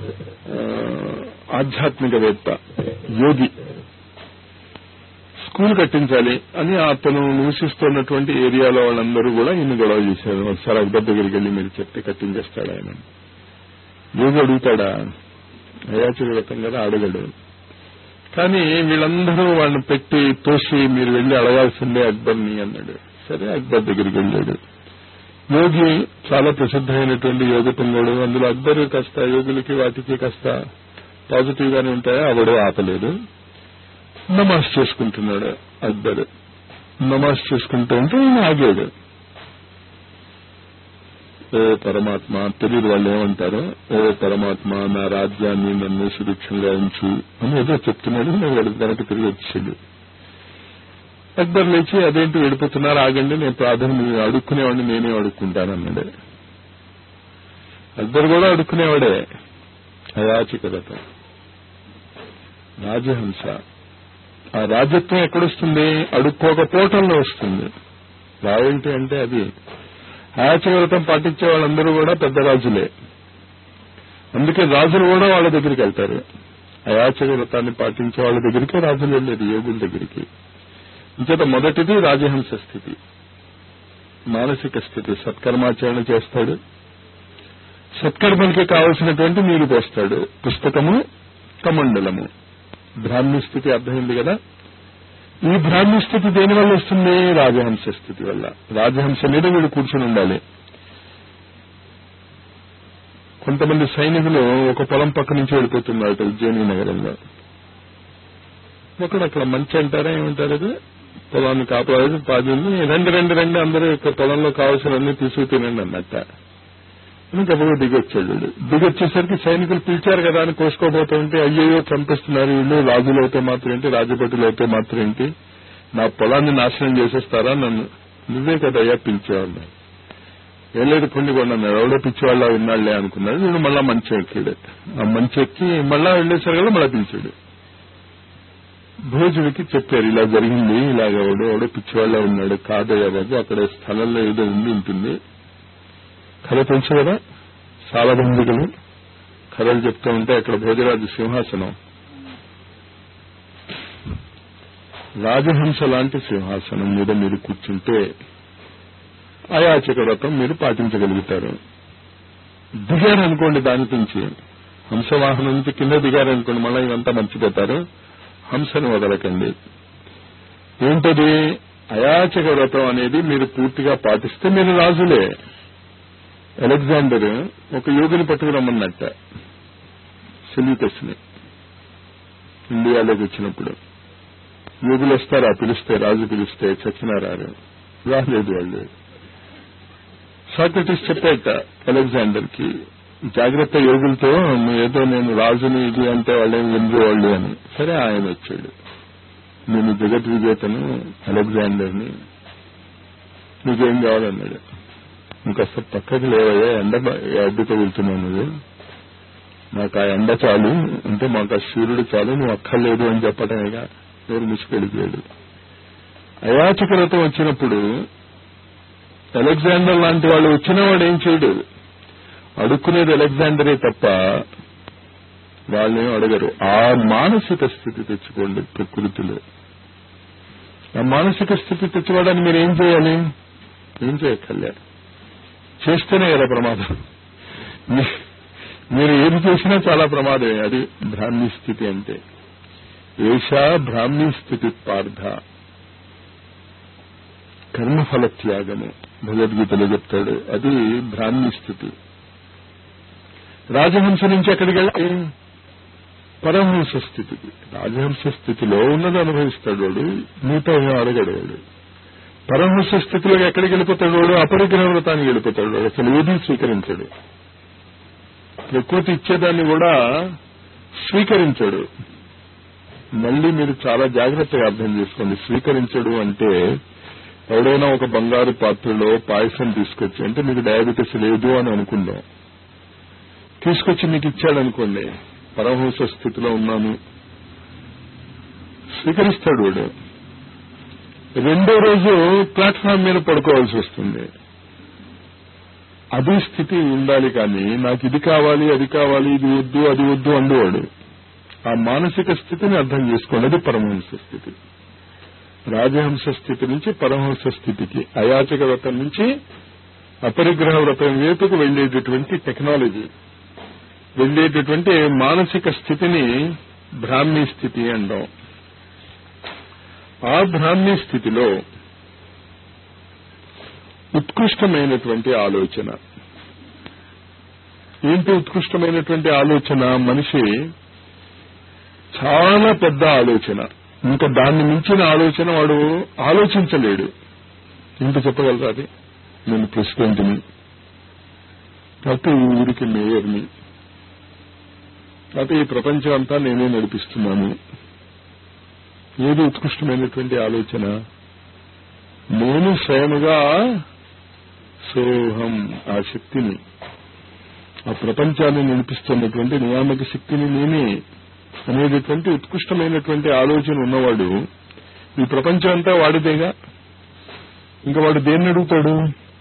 ఆధ్యాత్మికవేత్త, యోగి. స్కూల్ కట్టించాలి అని అతను నివసిస్తున్నటువంటి ఏరియాలో వాళ్ళందరూ కూడా ఈయన గొడవ చేశారు. ఒకసారి అక్బర్ దగ్గరికి వెళ్ళి మీరు చెప్తే కట్టించేస్తాడు ఆయన. యోగి అడుగుతాడా? అయాచక వ్రతం కదా, అడగడు. కానీ వీళ్ళందరూ వాళ్ళని పెట్టి తోసి మీరు వెళ్లి అడగాల్సిందే అక్బర్ని అన్నాడు. సరే అక్బర్ దగ్గరికి వెళ్ళాడు. యోగి చాలా ప్రసిద్ధమైనటువంటి యోగ పొంగోడు. అందులో అక్బర్ కాస్త యోగులకి వాటికి కాస్త పాజిటివ్ గానే ఉంటాయా, అవడు ఆపలేదు. నమాజ్ చేసుకుంటున్నాడు అక్బర్. నమాజ్ చేసుకుంటూ ఉంటే ఆయన ఆగాడు. ఓ పరమాత్మ, తెలియదు వాళ్ళు ఏమంటారు, ఓ పరమాత్మ నా రాజ్యాన్ని నన్ను సురక్షంగా ఉంచు అని ఏదో చెప్తున్నాడు. వాడు వెనక్కి తిరిగి వచ్చాడు. అక్బర్ లేచి అదేంటి వెళ్ళిపోతున్నారు, ఆగండి, నేను ప్రార్థన అడుక్కునేవాడిని నేనే అడుక్కుంటానన్నాడు. అక్బర్ కూడా అడుక్కునేవాడే. అయాచకత, రాజహంస. ఆ రాజత్వం ఎక్కడొస్తుంది? అడుక్కోకపోవటంలో వస్తుంది. రాయల్టీ అంటే అది. అయాచక వ్రతం పాటించే వాళ్ళందరూ కూడా పెద్ద రాజులే. అందుకే రాజులు కూడా వాళ్ళ దగ్గరికి వెళ్తారు. అయాచక వ్రతాన్ని పాటించే వాళ్ళ దగ్గరికి రాజులు వెళ్ళేది, యోగుల దగ్గరికి. ఇంచేత మొదటిది రాజహంస స్థితి, మానసిక స్థితి. సత్కర్మాచరణ చేస్తాడు, సత్కర్మలకి కావలసినటువంటి నీరు పోస్తాడు. పుస్తకము, కమండలము. బ్రాహ్మీ స్థితి అర్థమైంది కదా. ఈ బ్రాహ్మీ స్థితి దేని వల్ల వస్తుంది? రాజహంస స్థితి వల్ల. రాజహంస మీద వీడు కూర్చుని ఉండాలి. కొంతమంది సైనికులు ఒక పొలం పక్క నుంచి వెళ్ళిపోతున్నారు ఉజ్జయిని నగరంలో. ఒకడు అక్కడ మంచి అంటారా ఏమంటారు, అది పొలాన్ని కాపాడు పాదుల్ని రెండు రెండు రెండు అందరూ యొక్క పొలంలో కావాల్సినవన్నీ తీసుకు తినండి అన్నట్ట. గబగబా దిగొచ్చాడు. దిగొచ్చేసరికి సైనికులు పిలిచారు కదా అని కోసుకోబోతూ ఉంటే, అయ్యయ్యో చంపేస్తున్నారు వీళ్ళు, రాజులు అయితే మాత్రం ఏంటి, రాజభటులు అయితే మాత్రం ఏంటి, నా పొలాన్ని నాశనం చేసేస్తారా నన్ను? నువ్వే కదా అయ్యా పిలిచేవాళ్ళు. ఏం లేదు కొన్ని కొన్నాను, ఎవడో పిచ్చివాళ్ళ ఉన్నాళ్లే అనుకున్నాడు. వీడు మళ్ళా మంచి ఎక్కాడు. ఆ మంచి ఎక్కి మళ్ళా వెళ్ళేసరి కదా మళ్ళా పిలిచాడు. భోజుడికి చెప్పారు ఇలా జరిగింది, ఇలాగ ఎవడో పిచ్చివాళ్ళ ఉన్నాడు. కాదయ్యా బాబు, అక్కడ స్థలంలో ఏదో ఉండి ఉంటుంది. కథ తెలుసు కదా, సాలబందికలు కథలు చెప్తూ ఉంటే అక్కడ భోజరాజు సింహాసనం, రాజహంస లాంటి సింహాసనం మీద మీరు కూర్చుంటే అయాచక వ్రతం మీరు పాటించగలుగుతారు. దిగారనుకోండి దాని నుంచి, హంసవాహనం నుంచి కింద దిగారనుకోండి, మళ్ళీ ఇవంతా మర్చిపోతారు. హంసను వదలకండి. ఏంటది? అయాచక వ్రతం అనేది మీరు పూర్తిగా పాటిస్తే మీరు రాజులే. అలెగ్జాండర్ ఒక యోగిని పట్టుకురమ్మన్నట్ట, సెల్యూకస్ ని. ఇండియాలోకి వచ్చినప్పుడు యోగులు వస్తారా, పిలిస్తే, రాజు పిలిస్తే చచ్చినారారు, రాలేదు వాళ్ళు. సాక్రటీస్ చెప్పాట అలెగ్జాండర్ కి, జాగ్రత్త యోగులతో, ఏదో నేను రాజుని ఇది అంటే వాళ్ళేం వినరు అని. సరే, ఆయన వచ్చాడు, నేను జగద్విజేతను అలెగ్జాండర్ని, నీకేం కావాలన్నాడు. నువ్వు కాస్త పక్కకి లేవయ్యా, ఎండ తగులుతున్నావు నువ్వు, నాకు ఆ ఎండ చాలు అంటే మాకు ఆ సూర్యుడు చాలు, నువ్వు అక్కర్లేదు అని చెప్పటమేగా. ఎవరు ముసుకెళ్ళిపోయాడు. అయాచకరతం వచ్చినప్పుడు అలెగ్జాండర్ లాంటి వాళ్ళు వచ్చిన వాడు ఏం చేయడు, అడుక్కునేది అలెగ్జాండరే తప్ప వాళ్ళేం అడగరు. ఆ మానసిక స్థితి తెచ్చుకోండి ప్రకృతిలో. ఆ మానసిక స్థితి తెచ్చుకోవడానికి మీరు ఏం చేయాలి? ఏం చేయక్కర్లే, చేస్తేనే కదా ప్రమాదం. మీరు ఏది చేసినా చాలా ప్రమాదమే. అది బ్రాహ్మీ స్థితి అంటే. ఏషా బ్రాహ్మీ స్థితి పార్థ, కర్మఫల త్యాగము భగవద్గీతలో చెప్తాడు. అది బ్రాహ్మీ స్థితి. రాజహంస నుంచి ఎక్కడికి వెళ్ళి పరమహంస స్థితికి. రాజహంస స్థితిలో ఉన్నది అనుభవిస్తాడు వాడు, మీతో ఏం అడగడు వాడు. పరమహంస స్థితిలో ఎక్కడికి వెళ్ళిపోతాడు వాడు? అపరిగ్రహ వ్రతానికి వెళ్ళిపోతాడు వాడు. అసలు ఏదీ స్వీకరించాడు. ప్రకృతి ఇచ్చేదాన్ని కూడా స్వీకరించాడు. మళ్ళీ మీరు చాలా జాగ్రత్తగా అర్థం చేసుకోండి. స్వీకరించడు అంటే ఎవడైనా ఒక బంగారు పాత్రలో పాయసం తీసుకొచ్చి, అంటే మీకు డయాబెటీస్ లేదు అని అనుకుందాం, తీసుకొచ్చి మీకు ఇచ్చాడనుకోండి, పరమహంస స్థితిలో ఉన్నాను, స్వీకరిస్తాడు వాడు. రెండో రోజు ప్లాట్ఫామ్ మీద పడుకోవాల్సి వస్తుంది. అది స్థితి ఉండాలి. కానీ నాకు ఇది కావాలి, అది కావాలి, ఇది వద్దు, అది వద్దు అండువాడు. ఆ మానసిక స్థితిని అర్థం చేసుకోండి. అది పరమహంస స్థితి. రాజహంస స్థితి నుంచి పరమహంస స్థితికి, అయాచక వ్రతం నుంచి అపరిగ్రహ వ్రతం వైపుకు వెళ్లేటటువంటి టెక్నాలజీ, వెళ్లేటటువంటి మానసిక స్థితిని బ్రాహ్మీ స్థితి అంటాం. ఆ బ్రాహ్మీ స్థితిలో ఉత్కృష్టమైనటువంటి ఆలోచన ఏంటి? ఉత్కృష్టమైనటువంటి ఆలోచన మనిషి చాలా పెద్ద ఆలోచన, ఇంకా దాన్ని మించిన ఆలోచన వాడు ఆలోచించలేడు. ఇంత చెప్పగలరా? అది నేను ప్రెసిడెంట్ని, లేకపోతే ఈ ఊరికి మేయర్ని, లేకపోతే ఈ ప్రపంచం అంతా నేనే నడిపిస్తున్నాను. ఏది ఉత్కృష్టమైనటువంటి ఆలోచన? నేను స్వయముగా సోహం, ఆ శక్తిని, ఆ ప్రపంచాన్ని నడిపిస్తున్నటువంటి నియామక శక్తిని నేనే అనేటటువంటి ఉత్కృష్టమైనటువంటి ఆలోచన ఉన్నవాడు, ఈ ప్రపంచం అంతా వాడిదేగా, ఇంకా వాడు దేన్ని అడుగుతాడు?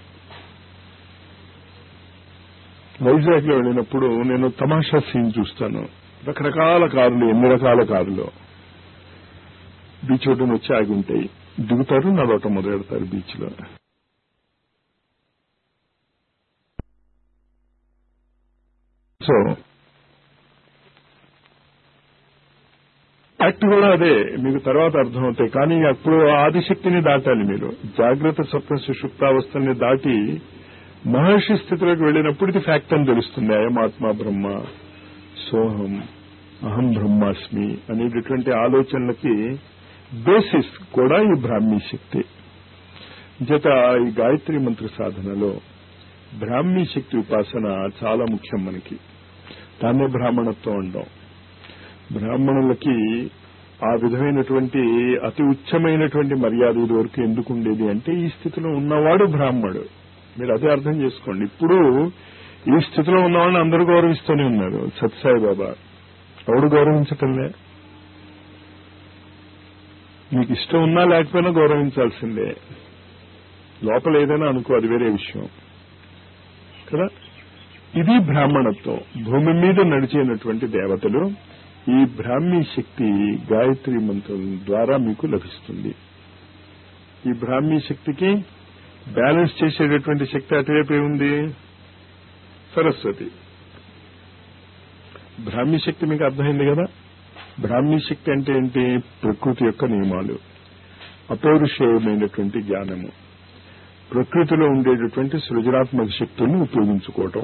వైజాగ్ లో వెళ్ళినప్పుడు నేను తమాషా సీన్ చూస్తాను. రకరకాల కార్లు, ఎన్ని రకాల కార్లు బీచ్ ఒడ్డున వచ్చి ఆగి ఉంటాయి. దిగుతారు, నడవటం మొదలెడతారు బీచ్ లో. సో యాక్ట్ కూడా అదే, మీకు తర్వాత అర్థమవుతాయి. కానీ అప్పుడు ఆదిశక్తిని దాటాలి మీరు. జాగ్రత్త స్వప్న సుషుప్తావస్థల్ని దాటి మహర్షి స్థితిలోకి వెళ్ళినప్పుడు ఇది ఫ్యాక్ట్ అని తెలుస్తుంది. అయమాత్మ బ్రహ్మ, సోహం, అహం బ్రహ్మాస్మి అనేటటువంటి ఆలోచనలకి బేసిస్ కూడా ఈ బ్రాహ్మీ శక్తి. చేత ఈ గాయత్రి మంత్ర సాధనలో బ్రాహ్మీ శక్తి ఉపాసన చాలా ముఖ్యం మనకి. దాన్నే బ్రాహ్మణత్వం అంటాం. బ్రాహ్మణులకి ఆ విధమైనటువంటి అతి ఉచ్చమైనటువంటి మర్యాద ఇదివరకు ఎందుకు ఉండేది అంటే, ఈ స్థితిలో ఉన్నవాడు బ్రాహ్మడు. మీరు అదే అర్థం చేసుకోండి. ఇప్పుడు ఈ స్థితిలో ఉన్నవాడిని అందరూ గౌరవిస్తూనే ఉన్నారు. సత్యసాయి బాబా ఎవడు గౌరవించటంలే. మీకు ఇష్టం ఉన్నా లేకపోయినా గౌరవించాల్సిందే. లోపల ఏదైనా అనుకో, అది వేరే విషయం కదా. ఇది బ్రాహ్మణత్వం. భూమి మీద నడిచేటటువంటి దేవతలు ఈ బ్రాహ్మీ శక్తి గాయత్రి మంత్రం ద్వారా మీకు లభిస్తుంది. ఈ బ్రాహ్మీ శక్తికి బ్యాలెన్స్ చేసేటటువంటి శక్తి అటువైపే ఉంది, సరస్వతి. బ్రాహ్మీ శక్తి మీకు అర్థమైంది కదా. బ్రాహ్మీ శక్తి అంటే ఏంటి? ప్రకృతి యొక్క నియమాలు, అపౌరుషేయమైనటువంటి జ్ఞానము. ప్రకృతిలో ఉండేటటువంటి సృజనాత్మక శక్తుల్ని ఉపయోగించుకోవటం.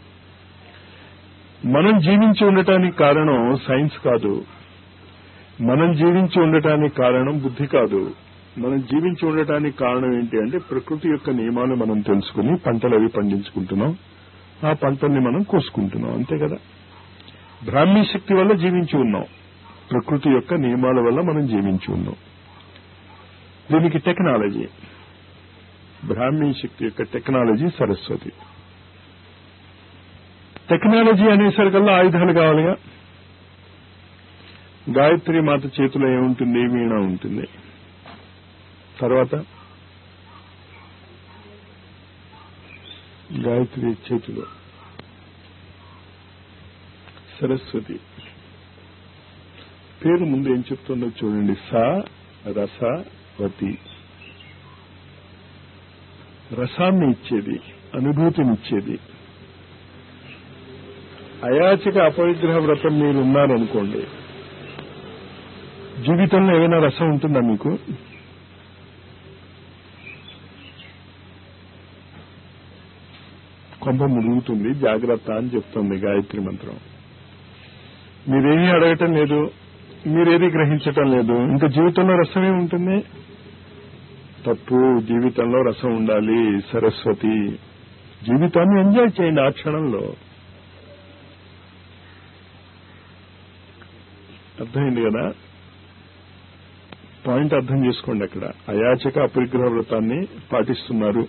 మనం జీవించి ఉండటానికి కారణం సైన్స్ కాదు, మనం జీవించి ఉండటానికి కారణం బుద్ధి కాదు. మనం జీవించి ఉండటానికి కారణం ఏంటి అంటే ప్రకృతి యొక్క నియమాలు మనం తెలుసుకుని పంటలు అవి పండించుకుంటున్నాం, ఆ పంటల్ని మనం కోసుకుంటున్నాం, అంతే కదా. బ్రాహ్మీ శక్తి వల్ల జీవించి ఉన్నాం, ప్రకృతి యొక్క నియమాల వల్ల మనం జీవించి ఉన్నాం. దీనికి టెక్నాలజీ, బ్రాహ్మీ శక్తి యొక్క టెక్నాలజీ సరస్వతి. టెక్నాలజీ అనేసరికల్లా ఆయుధాలు కావాలిగా. గాయత్రి మాత చేతిలో ఏముంటుంది? వీణ ఉంటుంది. తర్వాత గాయత్రి చేతిలో సరస్వతి. పేరు ముందు ఏం చెప్తుందో చూడండి. స రసవతి. రసాన్ని ఇచ్చేది, అనుభూతినిచ్చేది. అయాచిక అపవిగ్రహ వ్రతం మీరు ఉన్నారనుకోండి, జీవితంలో ఏమైనా రసం ఉంటుందా మీకు? కొంప మురుగుతుంది, జాగ్రత్త అని చెప్తుంది గాయత్రి మంత్రం. మీరేమీ అడగటం లేదు, మీరేది గ్రహించటం లేదు, ఇంకా జీవితంలో రసమే ఉంటుంది. తప్పు. జీవితంలో రసం ఉండాలి. సరస్వతి. జీవితాన్ని ఎంజాయ్ చేయండి ఆ క్షణంలో. అర్థమైంది కదా? పాయింట్ అర్థం చేసుకోండి. అక్కడ అయాచక అపరిగ్రహ వ్రతాన్ని పాటిస్తున్నారు.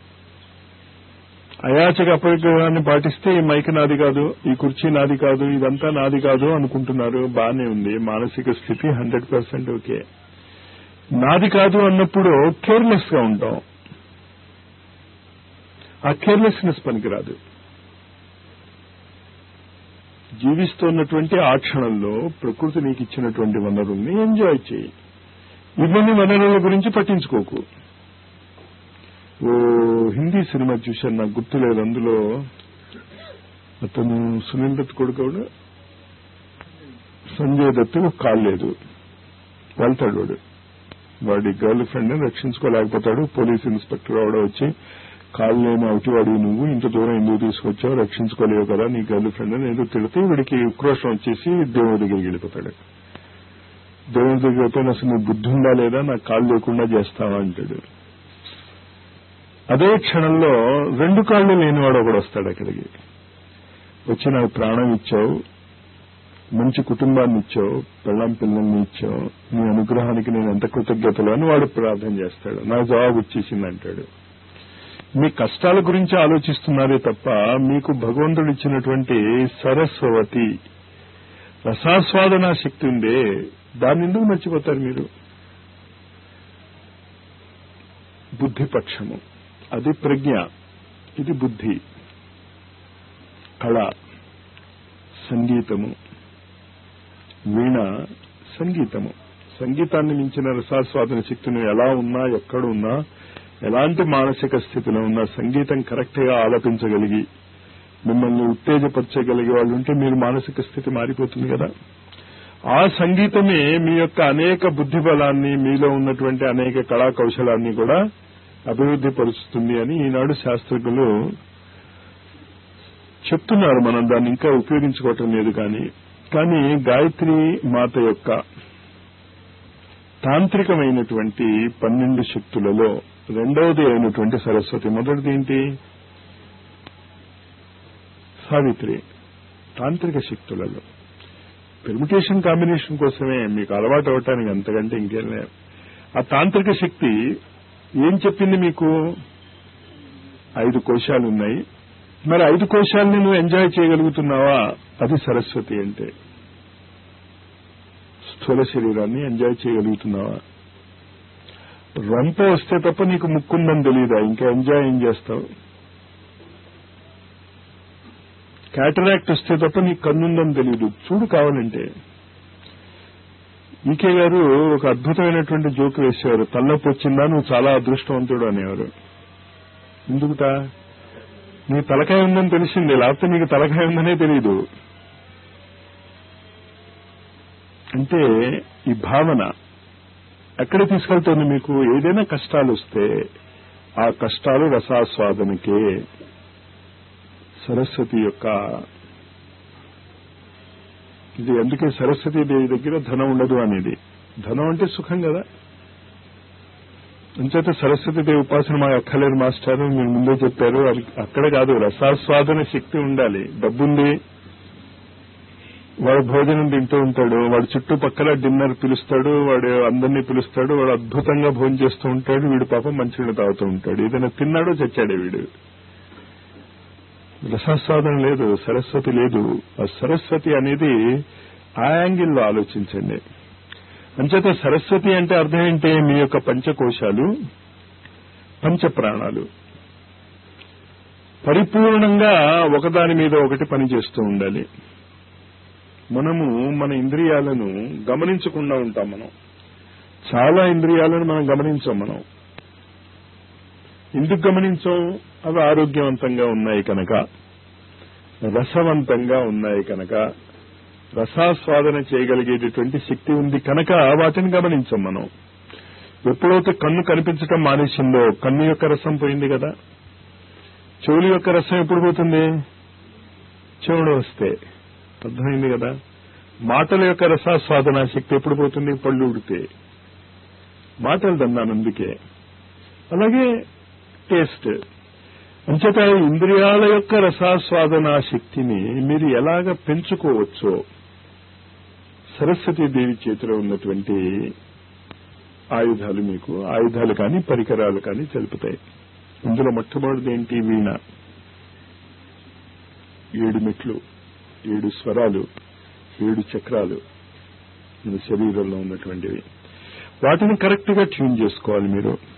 అయాచక అపరిగ్రహాన్ని పాటిస్తే ఈ మైక్ నాది కాదు, ఈ కుర్చీ నాది కాదు, ఇదంతా నాది కాదు అనుకుంటున్నారు. బానే ఉంది, మానసిక స్థితి 100% ఓకే. నాది కాదు అన్నప్పుడు కేర్లెస్ గా ఉంటాం. ఆ కేర్లెస్నెస్ పనికిరాదు. జీవిస్తున్నటువంటి ఆ క్షణంలో ప్రకృతి నీకు ఇచ్చినటువంటి వనరుల్ని ఎంజాయ్ చేయి. ఇవన్నీ వనరుల గురించి పట్టించుకోకు. ఓ హిందీ సినిమా చూశాను, నాకు గుర్తులేదు. అందులో అతను సునీల్ దత్ కొడుకు, సంజయ్ దత్ కాలేదు, వెళ్తాడు వాడి గర్ల్ ఫ్రెండ్ ని రక్షించుకోలేకపోతాడు. పోలీస్ ఇన్స్పెక్టర్ ఆవిడ వచ్చి, కాళ్ళు లేని అవుటివాడి నువ్వు ఇంత దూరం ఎందుకు తీసుకొచ్చావు, రక్షించుకోలేవు కదా నీ గర్ల్ ఫ్రెండ్ అని ఏదో తిడితే వీడికి ఉక్రోషం వచ్చేసి దేవుడి దగ్గరికి వెళ్ళిపోతాడు. దేవుడి దగ్గర వెళ్ళిపోయిన అసలు నీ బుద్ధి ఉందా లేదా, నాకు కాళ్ళు లేకుండా చేస్తావా అంటాడు. అదే క్షణంలో 2 కాళ్ళు లేనివాడు ఒకడు వస్తాడు అక్కడికి. వచ్చి నాకు ప్రాణం ఇచ్చావు, మంచి కుటుంబాన్ని ఇచ్చావు, పెళ్ళాం పిల్లల్ని ఇచ్చావు, నీ అనుగ్రహానికి నేను ఎంత కృతజ్ఞతలు అని వాడు ప్రార్థన చేస్తాడు. నాకు జవాబు వచ్చేసింది అంటాడు. మీ కష్టాల గురించి ఆలోచిస్తున్నారే తప్ప మీకు భగవంతుడు ఇచ్చినటువంటి సరస్వతి రసాస్వాదన శక్తి ఉందే, దాన్ని ఎందుకు మర్చిపోతారు మీరు? బుద్ధిపక్షము, అది ప్రజ్ఞ, ఇది బుద్ధి. కళ, సంగీతము, వీణ సంగీతము. సంగీతాన్ని మించిన రసాస్వాదన శక్తిని ఎలా ఉన్నా, ఎక్కడ ఉన్నా, ఎలాంటి మానసిక స్థితిలో ఉన్నా సంగీతం కరెక్ట్ గా ఆలపించగలిగి మిమ్మల్ని ఉత్తేజపరచగలిగే వాళ్ళు ఉంటే మీరు మానసిక స్థితి మారిపోతుంది కదా. ఆ సంగీతమే మీ యొక్క అనేక బుద్ధి బలాన్ని, మీలో ఉన్నటువంటి అనేక కళా కౌశలాన్ని కూడా అభివృద్ధి పరుస్తుంది అని ఈనాడు శాస్త్రజ్ఞులు చెప్తున్నారు. మనం దాన్ని ఇంకా ఉపయోగించుకోవటం లేదు. కానీ గాయత్రి మాత యొక్క తాంత్రికమైనటువంటి 12 శక్తులలో రెండవది అయినటువంటి సరస్వతి. మొదటిది ఏంటి? సావిత్రి. తాంత్రిక శక్తులలో పెర్ముటేషన్ కాంబినేషన్ కోసమే, మీకు అలవాటు అవటానికి, అంతకంటే ఇంకేం లేదు. ఆ తాంత్రిక శక్తి ఏం చెప్పింది మీకు? 5 కోశాలు ఉన్నాయి. మరి 5 కోశాలని నువ్వు ఎంజాయ్ చేయగలుగుతున్నావా? అది సరస్వతి అంటే. స్థూల శరీరాన్ని ఎంజాయ్ చేయగలుగుతున్నావా? రంప వస్తే తప్ప నీకు ముక్కుందని తెలియదా? ఇంకా ఎంజాయ్ ఏం చేస్తావు? క్యాటరాక్ట్ వస్తే తప్ప నీకు కన్నుందని తెలియదు. చూడు కావాలంటే. ఈకే గారు ఒక అద్భుతమైనటువంటి జోక్ వేసేవారు. తలనొప్పి వచ్చిందా నువ్వు చాలా అదృష్టవంతుడు అనేవారు. ఎందుకుట? నీ తలకాయ ఉందని తెలిసింది, లేకపోతే నీకు తలకాయ ఉందనే తెలియదు. అంటే ఈ భావన ఎక్కడ తీసుకెళ్తుంది మీకు? ఏదైనా కష్టాలు వస్తే ఆ కష్టాలు రసాస్వాదనకే. సరస్వతి యొక్క ఇది అందుకే సరస్వతీదేవి దగ్గర ధనం ఉండదు అనేది. ధనం అంటే సుఖం కదా. అంచేత సరస్వతీదేవి ఉపాసన మాకు అక్కర్లేదు మాస్టర్, మీరు ముందే చెప్పారు. అక్కడ కాదు, రసాస్వాదన శక్తి ఉండాలి. డబ్బుంది, వాడు భోజనం తింటూ ఉంటాడు, వాడు చుట్టుపక్కల డిన్నర్ పిలుస్తాడు, వాడు అందరినీ పిలుస్తాడు, వాడు అద్భుతంగా భోజనం చేస్తూ ఉంటాడు, వీడు పాపం మంచినీళ్ళు తాగుతూ ఉంటాడు. ఏదైనా తిన్నాడో చచ్చాడే వీడు. రసాస్వాదన లేదు, సరస్వతి లేదు. ఆ సరస్వతి అనేది ఆ యాంగిల్లో ఆలోచించండి. అంచేత సరస్వతి అంటే అర్థం ఏంటి? మీ యొక్క పంచకోశాలు, పంచప్రాణాలు పరిపూర్ణంగా ఒకదాని మీద ఒకటి పనిచేస్తూ ఉండాలి. మనము మన ఇంద్రియాలను గమనించకుండా ఉంటాం. మనం చాలా ఇంద్రియాలను మనం గమనించాం. మనం ఎందుకు గమనించాం? అవి ఆరోగ్యవంతంగా ఉన్నాయి కనుక, రసవంతంగా ఉన్నాయి కనుక, రసాస్వాదన చేయగలిగేటటువంటి శక్తి ఉంది కనుక వాటిని గమనించాం మనం. ఎప్పుడైతే కన్ను కనిపించటం మానేసిందో కన్ను యొక్క రసం పోయింది కదా. చెవుల యొక్క రసం ఎప్పుడు పోతుంది? చెవుడు వస్తే. అర్థమైంది కదా. మాటల యొక్క రసాస్వాదన శక్తి ఎప్పుడు పోతుంది? పళ్ళు ఉడితే. మాటలు దన్నాను అందుకే. అలాగే టేస్ట్. అంచేత ఇంద్రియాల యొక్క రసాస్వాదన శక్తిని మీరు ఎలాగ పెంచుకోవచ్చో సరస్వతీదేవి చేతిలో ఉన్నటువంటి ఆయుధాలు మీకు, ఆయుధాలు కానీ పరికరాలు కానీ తెలుపుతాయి. ఇందులో మొట్టమొదటిది ఏంటి? వీణ. 7 మెట్లు, 7 స్వరాలు, 7 చక్రాలు మన శరీరంలో ఉన్నటువంటివి. వాటిని కరెక్ట్ గా ట్యూన్ చేసుకోవాలి.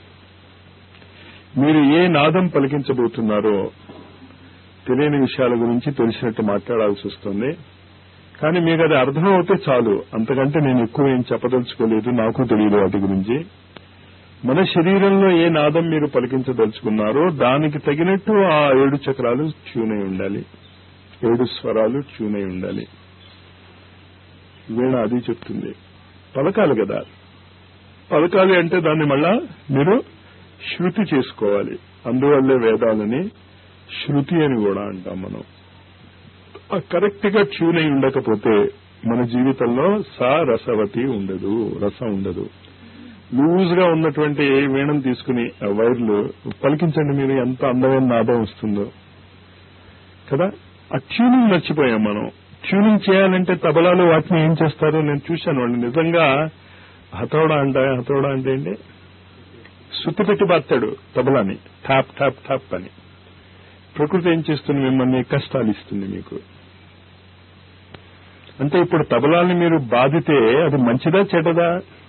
మీరు ఏ నాదం పలికించబోతున్నారో తెలియని విషయాల గురించి తెలిసినట్టు మాట్లాడాల్సి వస్తుంది. కానీ మీకు అది అర్థం అవుతే చాలు. అంతకంటే నేను ఎక్కువ ఏం చెప్పదలుచుకోలేదు, నాకు తెలియదు వాటి గురించి. మన శరీరంలో ఏ నాదం మీరు పలికించదలుచుకున్నారో దానికి తగినట్టు ఆ 7 చక్రాలు ట్యూన్ అయి ఉండాలి, 7 స్వరాలు ట్యూన్ అయి ఉండాలి. వీణ అది చెప్తుంది. పలకాలి కదా. పలకాలి అంటే దాన్ని మళ్ళా మీరు శృతి చేసుకోవాలి. అందువల్లే వేదాలని శృతి అని కూడా అంటాం మనం. కరెక్ట్ గా ట్యూన్ అయి ఉండకపోతే మన జీవితంలో రసవతి ఉండదు, రసం ఉండదు. లూజ్ గా ఉన్నటువంటి వీణను తీసుకుని వైర్లు పలికించండి, మీరు ఎంత అందమైన నాదం వస్తుందో కదా. ఆ ట్యూనింగ్ మర్చిపోయాం మనం. ట్యూనింగ్ చేయాలంటే తబలాలు వాటిని ఏం చేస్తారు? నేను చూశాను వాళ్ళు నిజంగా హతోడా అంటే ఏంటి? సుత్తి పెట్టి బాస్తాడు తబలాని, ఠాప్ ఠాప్ ఠాప్ అని. ప్రకృతి ఏం చేస్తుంది? మిమ్మల్ని కష్టాలు ఇస్తుంది మీకు. అంటే ఇప్పుడు తబలాన్ని మీరు బాధితే అది మంచిదా చెడ్డదా?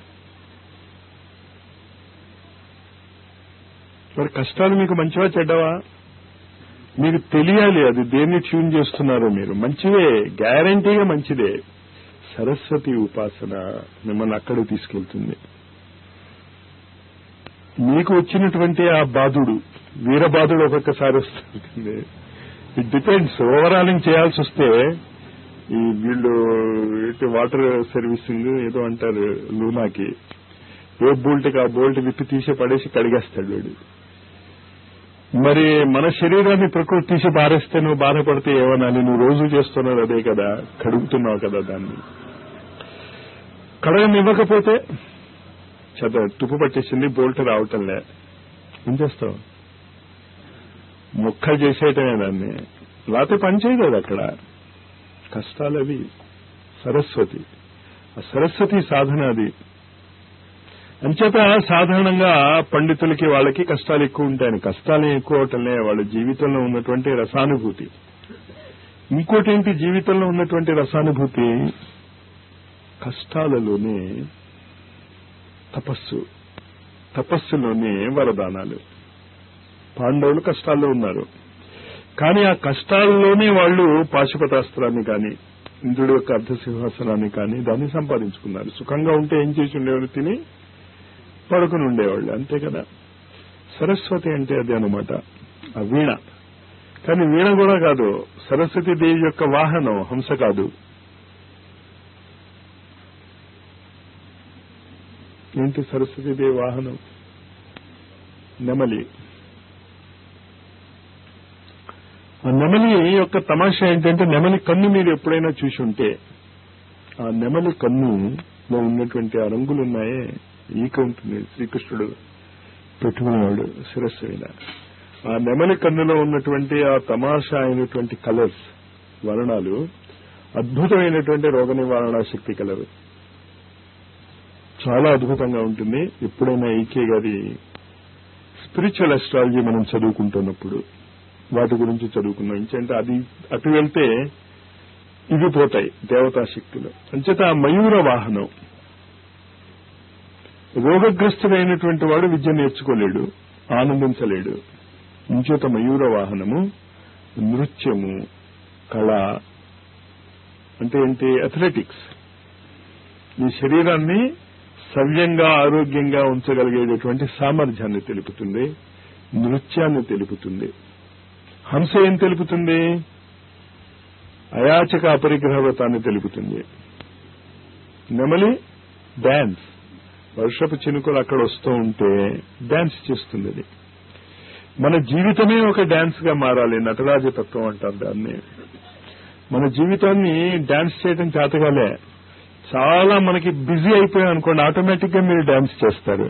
మరి కష్టాలు మీకు మంచివా చెడ్డవా? మీకు తెలియాలి అది దేన్ని ట్యూన్ చేస్తున్నారో. మీరు మంచివే, గ్యారంటీగా మంచిదే. సరస్వతి ఉపాసన మిమ్మల్ని అక్కడికి తీసుకెళ్తుంది. మీకు వచ్చినటువంటి ఆ బాధుడు, వీరబాధుడు ఒక్కొక్కసారి వస్తుంది. It depends. ఓవరాలింగ్ చేయాల్సి వస్తే ఈ వీళ్ళు వాటర్ సర్వీసింగ్ ఏదో అంటారు లూనాకి, ఏ బోల్ట్కి ఆ బోల్ట్ విప్పి తీసి పడేసి కడిగేస్తాడు వీడు. మరి మన శరీరాన్ని ప్రకృతి తీసి పారేస్తే నువ్వు బాధపడితే ఏమనాలి? నువ్వు రోజు చేస్తున్నావు అదే కదా, కడుగుతున్నావు కదా. దాన్ని కడగనివ్వకపోతే తుప్పు పట్టేసింది, బోల్ట్ రావటంలే, ఏం చేస్తావు? ముక్కలు చేసేయటమే దాన్ని. లేకపోతే పని చేయలేదు అక్కడ. కష్టాలు అవి. సరస్వతి, ఆ సరస్వతి సాధన అది. అంచేత సాధారణంగా పండితులకి వాళ్ళకి కష్టాలు ఎక్కువ ఉంటాయని. కష్టాలు ఎక్కువ అవటంలే వాళ్ళ జీవితంలో ఉన్నటువంటి రసానుభూతి. ఇంకోటి ఏంటి జీవితంలో ఉన్నటువంటి రసానుభూతి? కష్టాలలోనే తపస్సు, తపస్సులోనే వరదానాలు. పాండవులు కష్టాల్లో ఉన్నారు, కానీ ఆ కష్టాల్లోనే వాళ్ళు పాశుపతాస్త్రాన్ని కానీ ఇంద్రుడి యొక్క అర్ధసింహాసనాన్ని కానీ దాన్ని సంపాదించుకున్నారు. సుఖంగా ఉంటే ఏం చేసి ఉండేవాళ్ళు? తిని పడుకుని ఉండేవాళ్ళు, అంతే కదా. సరస్వతి అంటే అదే అనమాట, ఆ వీణ. కానీ వీణ కూడా కాదు, సరస్వతి దేవి యొక్క వాహనం హంస కాదు. ఏంటి సరస్వతి దేవి వాహనం? నెమలి. ఆ నెమలి యొక్క తమాషా ఏంటంటే, నెమలి కన్ను మీరు ఎప్పుడైనా చూసి ఉంటే, ఆ నెమలి కన్నులో ఉన్నటువంటి ఆ రంగులున్నాయే, ఈక ఉంటుంది, శ్రీకృష్ణుడు పెట్టుకునేవాడు శిరస్సు మీద. ఆ నెమలి కన్నులో ఉన్నటువంటి ఆ తమాషా అయినటువంటి కలర్స్, వర్ణాలు అద్భుతమైనటువంటి రోగ నివారణ శక్తి కలరు. చాలా అద్భుతంగా ఉంటుంది. ఎప్పుడైనా ఈకే గారి స్పిరిచువల్ అస్ట్రాలజీ మనం చదువుకుంటున్నప్పుడు వాటి గురించి చదువుకున్నాం. ఇంకంటే అది అటు వెళ్తే ఇవి పోతాయి, దేవతా శక్తులు. అంచేత ఆ మయూర వాహనం, రోగగ్రస్తుడైనటువంటి వాడు విద్య నేర్చుకోలేడు, ఆనందించలేడు. ఇంచేత మయూర వాహనము, నృత్యము, కళ అంటే ఏంటి, అథ్లెటిక్స్, ఈ శరీరాన్ని సవ్యంగా ఆరోగ్యంగా ఉంచగలిగేటటువంటి సామర్థ్యాన్ని తెలుపుతుంది, నృత్యాన్ని తెలుపుతుంది. హంస ఏం తెలుపుతుంది, అయాచక అపరిగ్రహ వ్రతాన్ని తెలుపుతుంది. నెమలి డాన్స్, వర్షపు చినుకులు అక్కడ వస్తూ ఉంటే డాన్స్ చేస్తుంది. అది మన జీవితమే ఒక డాన్స్ గా మారాలి, నటరాజతత్వం అంటారు దాన్ని. మన జీవితాన్ని డాన్స్ చేయడం చేతగాలే, చాలా మనకి బిజీ అయిపోయాం అనుకోండి, ఆటోమేటిక్ గా మీరు డాన్స్ చేస్తారు.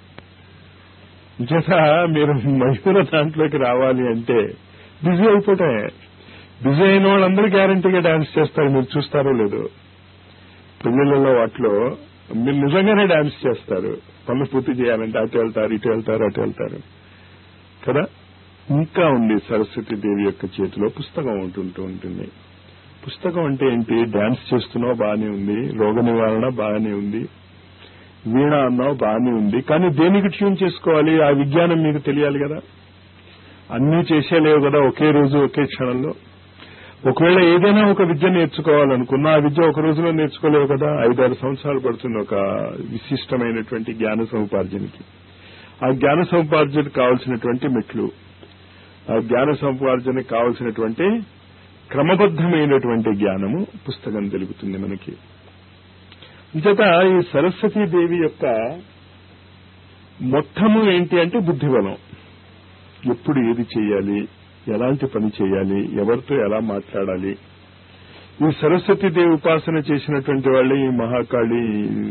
చేత మీరు మయూర దాంట్లోకి రావాలి అంటే బిజీ అయిపోతాయి. బిజీ అయిన వాళ్ళందరూ గ్యారంటీగా డాన్స్ చేస్తారు, మీరు చూస్తారో లేదో. పెళ్లిళ్లలో వాటిలో మీరు నిజంగానే డాన్స్ చేస్తారు, పనులు పూర్తి చేయాలంటే అటు వెళ్తారు, ఇటు వెళ్తారు, అటు వెళ్తారు కదా. ఇంకా ఉంది, సరస్వతి దేవి యొక్క చేతిలో పుస్తకం ఉంటుంటూ ఉంటుంది. పుస్తకం అంటే ఏంటి, డాన్స్ చేస్తున్నావు బాగానే ఉంది, రోగ నివారణ బాగానే ఉంది, వీణ అన్నావు బాగానే ఉంది, కానీ దేనికి ట్యూన్ చేసుకోవాలి, ఆ విజ్ఞానం మీకు తెలియాలి కదా. అన్నీ చేసేలేవు కదా ఒకే రోజు ఒకే క్షణంలో. ఒకవేళ ఏదైనా ఒక విద్య నేర్చుకోవాలనుకున్నా ఆ విద్య ఒక రోజులో నేర్చుకోలేవు కదా, 5-6 సంవత్సరాలు పడుతుంది ఒక విశిష్టమైనటువంటి జ్ఞాన సముపార్జనకి. ఆ జ్ఞాన సముపార్జనకు కావలసినటువంటి మెట్లు, ఆ జ్ఞాన సముపార్జనకు కావలసినటువంటి క్రమబద్ధమైనటువంటి జ్ఞానము పుస్తకం తెలుపుతుంది మనకి. అంచేత ఈ సరస్వతీదేవి యొక్క మొత్తము ఏంటి అంటే బుద్ధిబలం. ఎప్పుడు ఏది చేయాలి, ఎలాంటి పని చేయాలి, ఎవరితో ఎలా మాట్లాడాలి. ఈ సరస్వతీదేవి ఉపాసన చేసినటువంటి వాళ్ళే ఈ మహాకాళి,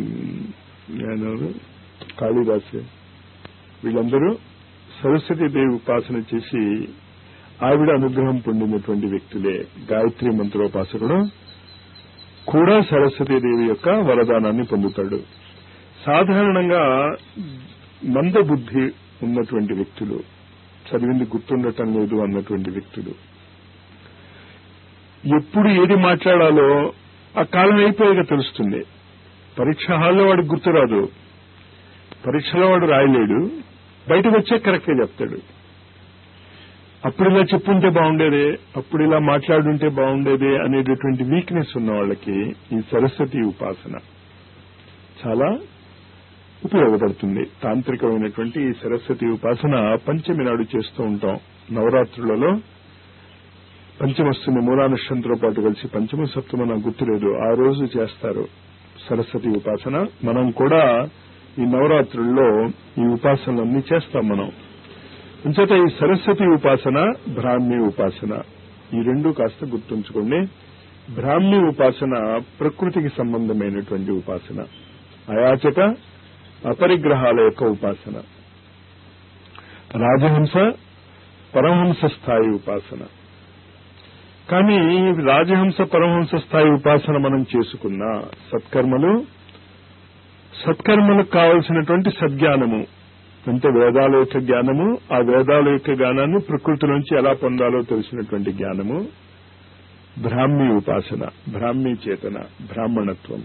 కాళిదాసు, వీళ్ళందరూ సరస్వతీదేవి ఉపాసన చేసి ఆవిడ అనుగ్రహం పొందినటువంటి వ్యక్తులే. గాయత్రి మంత్రోపాసకుడు కూడా సరస్వతీదేవి యొక్క వరదానాన్ని పొందుతాడు. సాధారణంగా మందబుద్ధి ఉన్నటువంటి వ్యక్తులు, చదివింది గుర్తుండటం లేదు అన్నటువంటి వ్యక్తులు, ఎప్పుడు ఏది మాట్లాడాలో ఆ కాలం అయిపోయాక తెలుస్తుంది. పరీక్ష హాల్లో వాడికి గుర్తురాదు, పరీక్షలో వాడు రాయలేడు, బయటకు వచ్చే కరెక్ట్గా చెప్తాడు. అప్పుడు ఇలా చెప్పుంటే బాగుండేదే, అప్పుడు ఇలా మాట్లాడుంటే బాగుండేదే అనేటటువంటి వీక్నెస్ ఉన్న వాళ్ళకి ఈ సరస్వతి ఉపాసన చాలా ఉపయోగపడుతుంది. తాంత్రికమైనటువంటి ఈ సరస్వతి ఉపాసన పంచమి నాడు చేస్తూ ఉంటాం. నవరాత్రులలో పంచమస్తుని మూలా నక్షత్రంతో పాటు కలిసి పంచమ సప్తమ నాకు గుర్తులేదు, ఆ రోజు చేస్తారు సరస్వతి ఉపాసన. మనం కూడా ఈ నవరాత్రుల్లో ఈ ఉపాసనలన్నీ చేస్తాం మనం. అంచేత ఈ సరస్వతి ఉపాసన, బ్రాహ్మీ ఉపాసన, ఈ రెండు కాస్త గుర్తుంచుకోండి. బ్రాహ్మీ ఉపాసన ప్రకృతికి సంబంధమైనటువంటి ఉపాసన, అయాచక అపరిగ్రహాల యొక్క ఉపాసన. రాజహంస పరమహంస స్థాయి ఉపాసన. కానీ రాజహంస పరమహంస స్థాయి ఉపాసన మనం చేసుకున్న సత్కర్మలకు కావలసినటువంటి సద్జ్ఞానము అంటే వేదాల యొక్క జ్ఞానము, ఆ వేదాల యొక్క జ్ఞానాన్ని ప్రకృతి నుంచి ఎలా పొందాలో తెలిసినటువంటి జ్ఞానము బ్రాహ్మీ ఉపాసన, బ్రాహ్మీ చేతన, బ్రాహ్మణత్వము.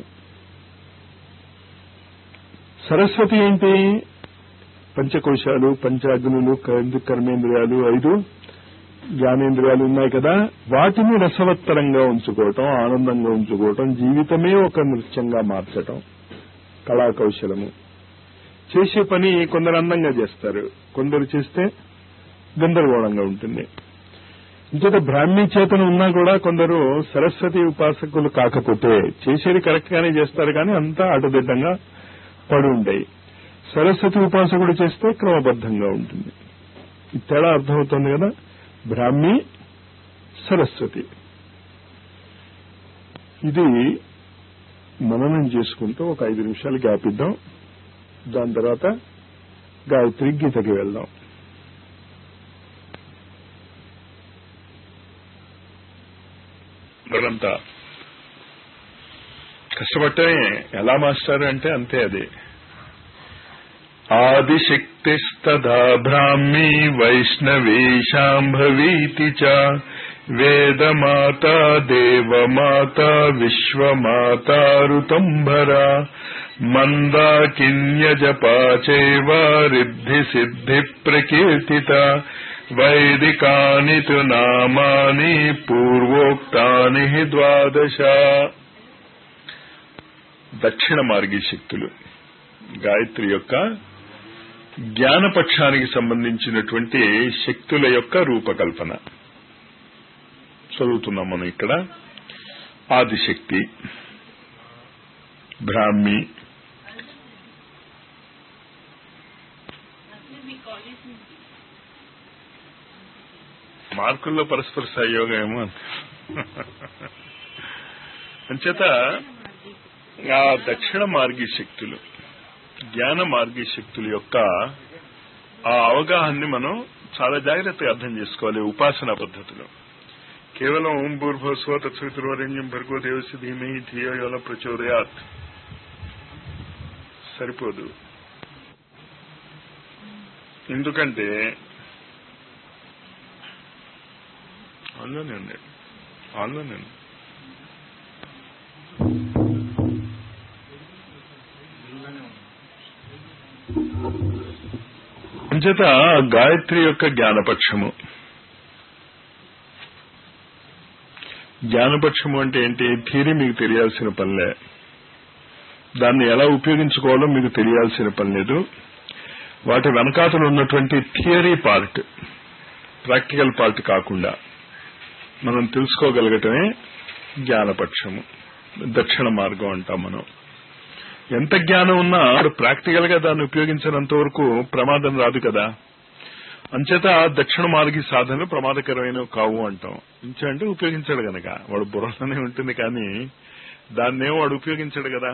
సరస్వతి ఏంటి, పంచకోశాలు, పంచాగ్నులు, కర్మేంద్రియాలు, 5 జ్ఞానేంద్రియాలు ఉన్నాయి కదా, వాటిని రసవత్తరంగా ఉంచుకోవటం, ఆనందంగా ఉంచుకోవటం, జీవితమే ఒక నృత్యంగా మార్చటం కళాకౌశలము. చేసే పని కొందరు అందంగా చేస్తారు, కొందరు చేస్తే గందరగోళంగా ఉంటుంది. ఇంకొక బ్రాహ్మీ చేతన ఉన్నా కూడా కొందరు సరస్వతి ఉపాసకులు కాకపోతే చేసేది కరెక్ట్ గానే చేస్తారు, కానీ అంతా అడ్డదిడ్డంగా పడి ఉంటాయి. సరస్వతి ఉపాసకుడు చేస్తే క్రమబద్ధంగా ఉంటుంది. ఈ తేడా అర్థమవుతుంది కదా. బ్రాహ్మీ సరస్వతి. ఇది మననం చేసుకుంటూ ఒక 5 నిమిషాలు గ్యాప్ ఇద్దాం. దాని తర్వాత గాయత్రి గీతకి వెళ్దాం. మరంతా కష్టపడటమే. ఎలా మాస్టర్ అంటే అంతే. అది ఆదిశక్తిస్తదా బ్రాహ్మీ వైష్ణవీ శాంభవీతి చ వేదమాత దేవమాత విశ్వమాత ఋతంభరా మందాకిన్యజపా చైవ రిద్ధి సిద్ధి ప్రకీర్తిత వైదికాని తు నామాని పూర్వోక్తాని 12. దక్షిణ మార్గీ శక్తులు గాయత్రి యొక్క జ్ఞానపక్షానికి సంబంధించినటువంటి శక్తుల యొక్క రూపకల్పన చదువుతున్నాం మనం ఇక్కడ. ఆదిశక్తి, బ్రాహ్మి, మార్కుల్లో పరస్పర సహయోగం ఏమో అంచేత ఆ దక్షిణ మార్గీ శక్తులు, జ్ఞాన మార్గీ శక్తుల యొక్క ఆ అవగాహనని మనం చాలా జాగ్రత్తగా అర్థం చేసుకోవాలి. ఉపాసనా పద్ధతిలో కేవలం ఓం భూర్భువస్సువః తత్సవితుర్వరేణ్యం భర్గో దేవస్య ధీమహి ధియో యో నః ప్రచోదయాత్ సరిపోదు. ఎందుకంటే ఆన్లోనే అంచేత గాయత్రి యొక్క జ్ఞానపక్షము అంటే ఏంటి? థియరీ మీకు తెలియాల్సిన పనిలే, దాన్ని ఎలా ఉపయోగించుకోవాలో మీకు తెలియాల్సిన పని లేదు. వాటి వెనకాతలు ఉన్నటువంటి థియరీ పార్ట్, ప్రాక్టికల్ పార్ట్ కాకుండా మనం తెలుసుకోగలగటమే జ్ఞానపక్షము, దక్షిణ మార్గం అంటాం మనం. ఎంత జ్ఞానం ఉన్నా ప్రాక్టికల్ గా దాన్ని ఉపయోగించినంత వరకు ప్రమాదం రాదు కదా. అంచేత దక్షిణ మార్గీ సాధనలు ప్రమాదకరమైనవి కావు అంటాం. అంటే ఉపయోగించాడు గనక, వాడు బుర్రలోనే ఉంటుంది కానీ దాన్నేమో వాడు ఉపయోగించాడు కదా.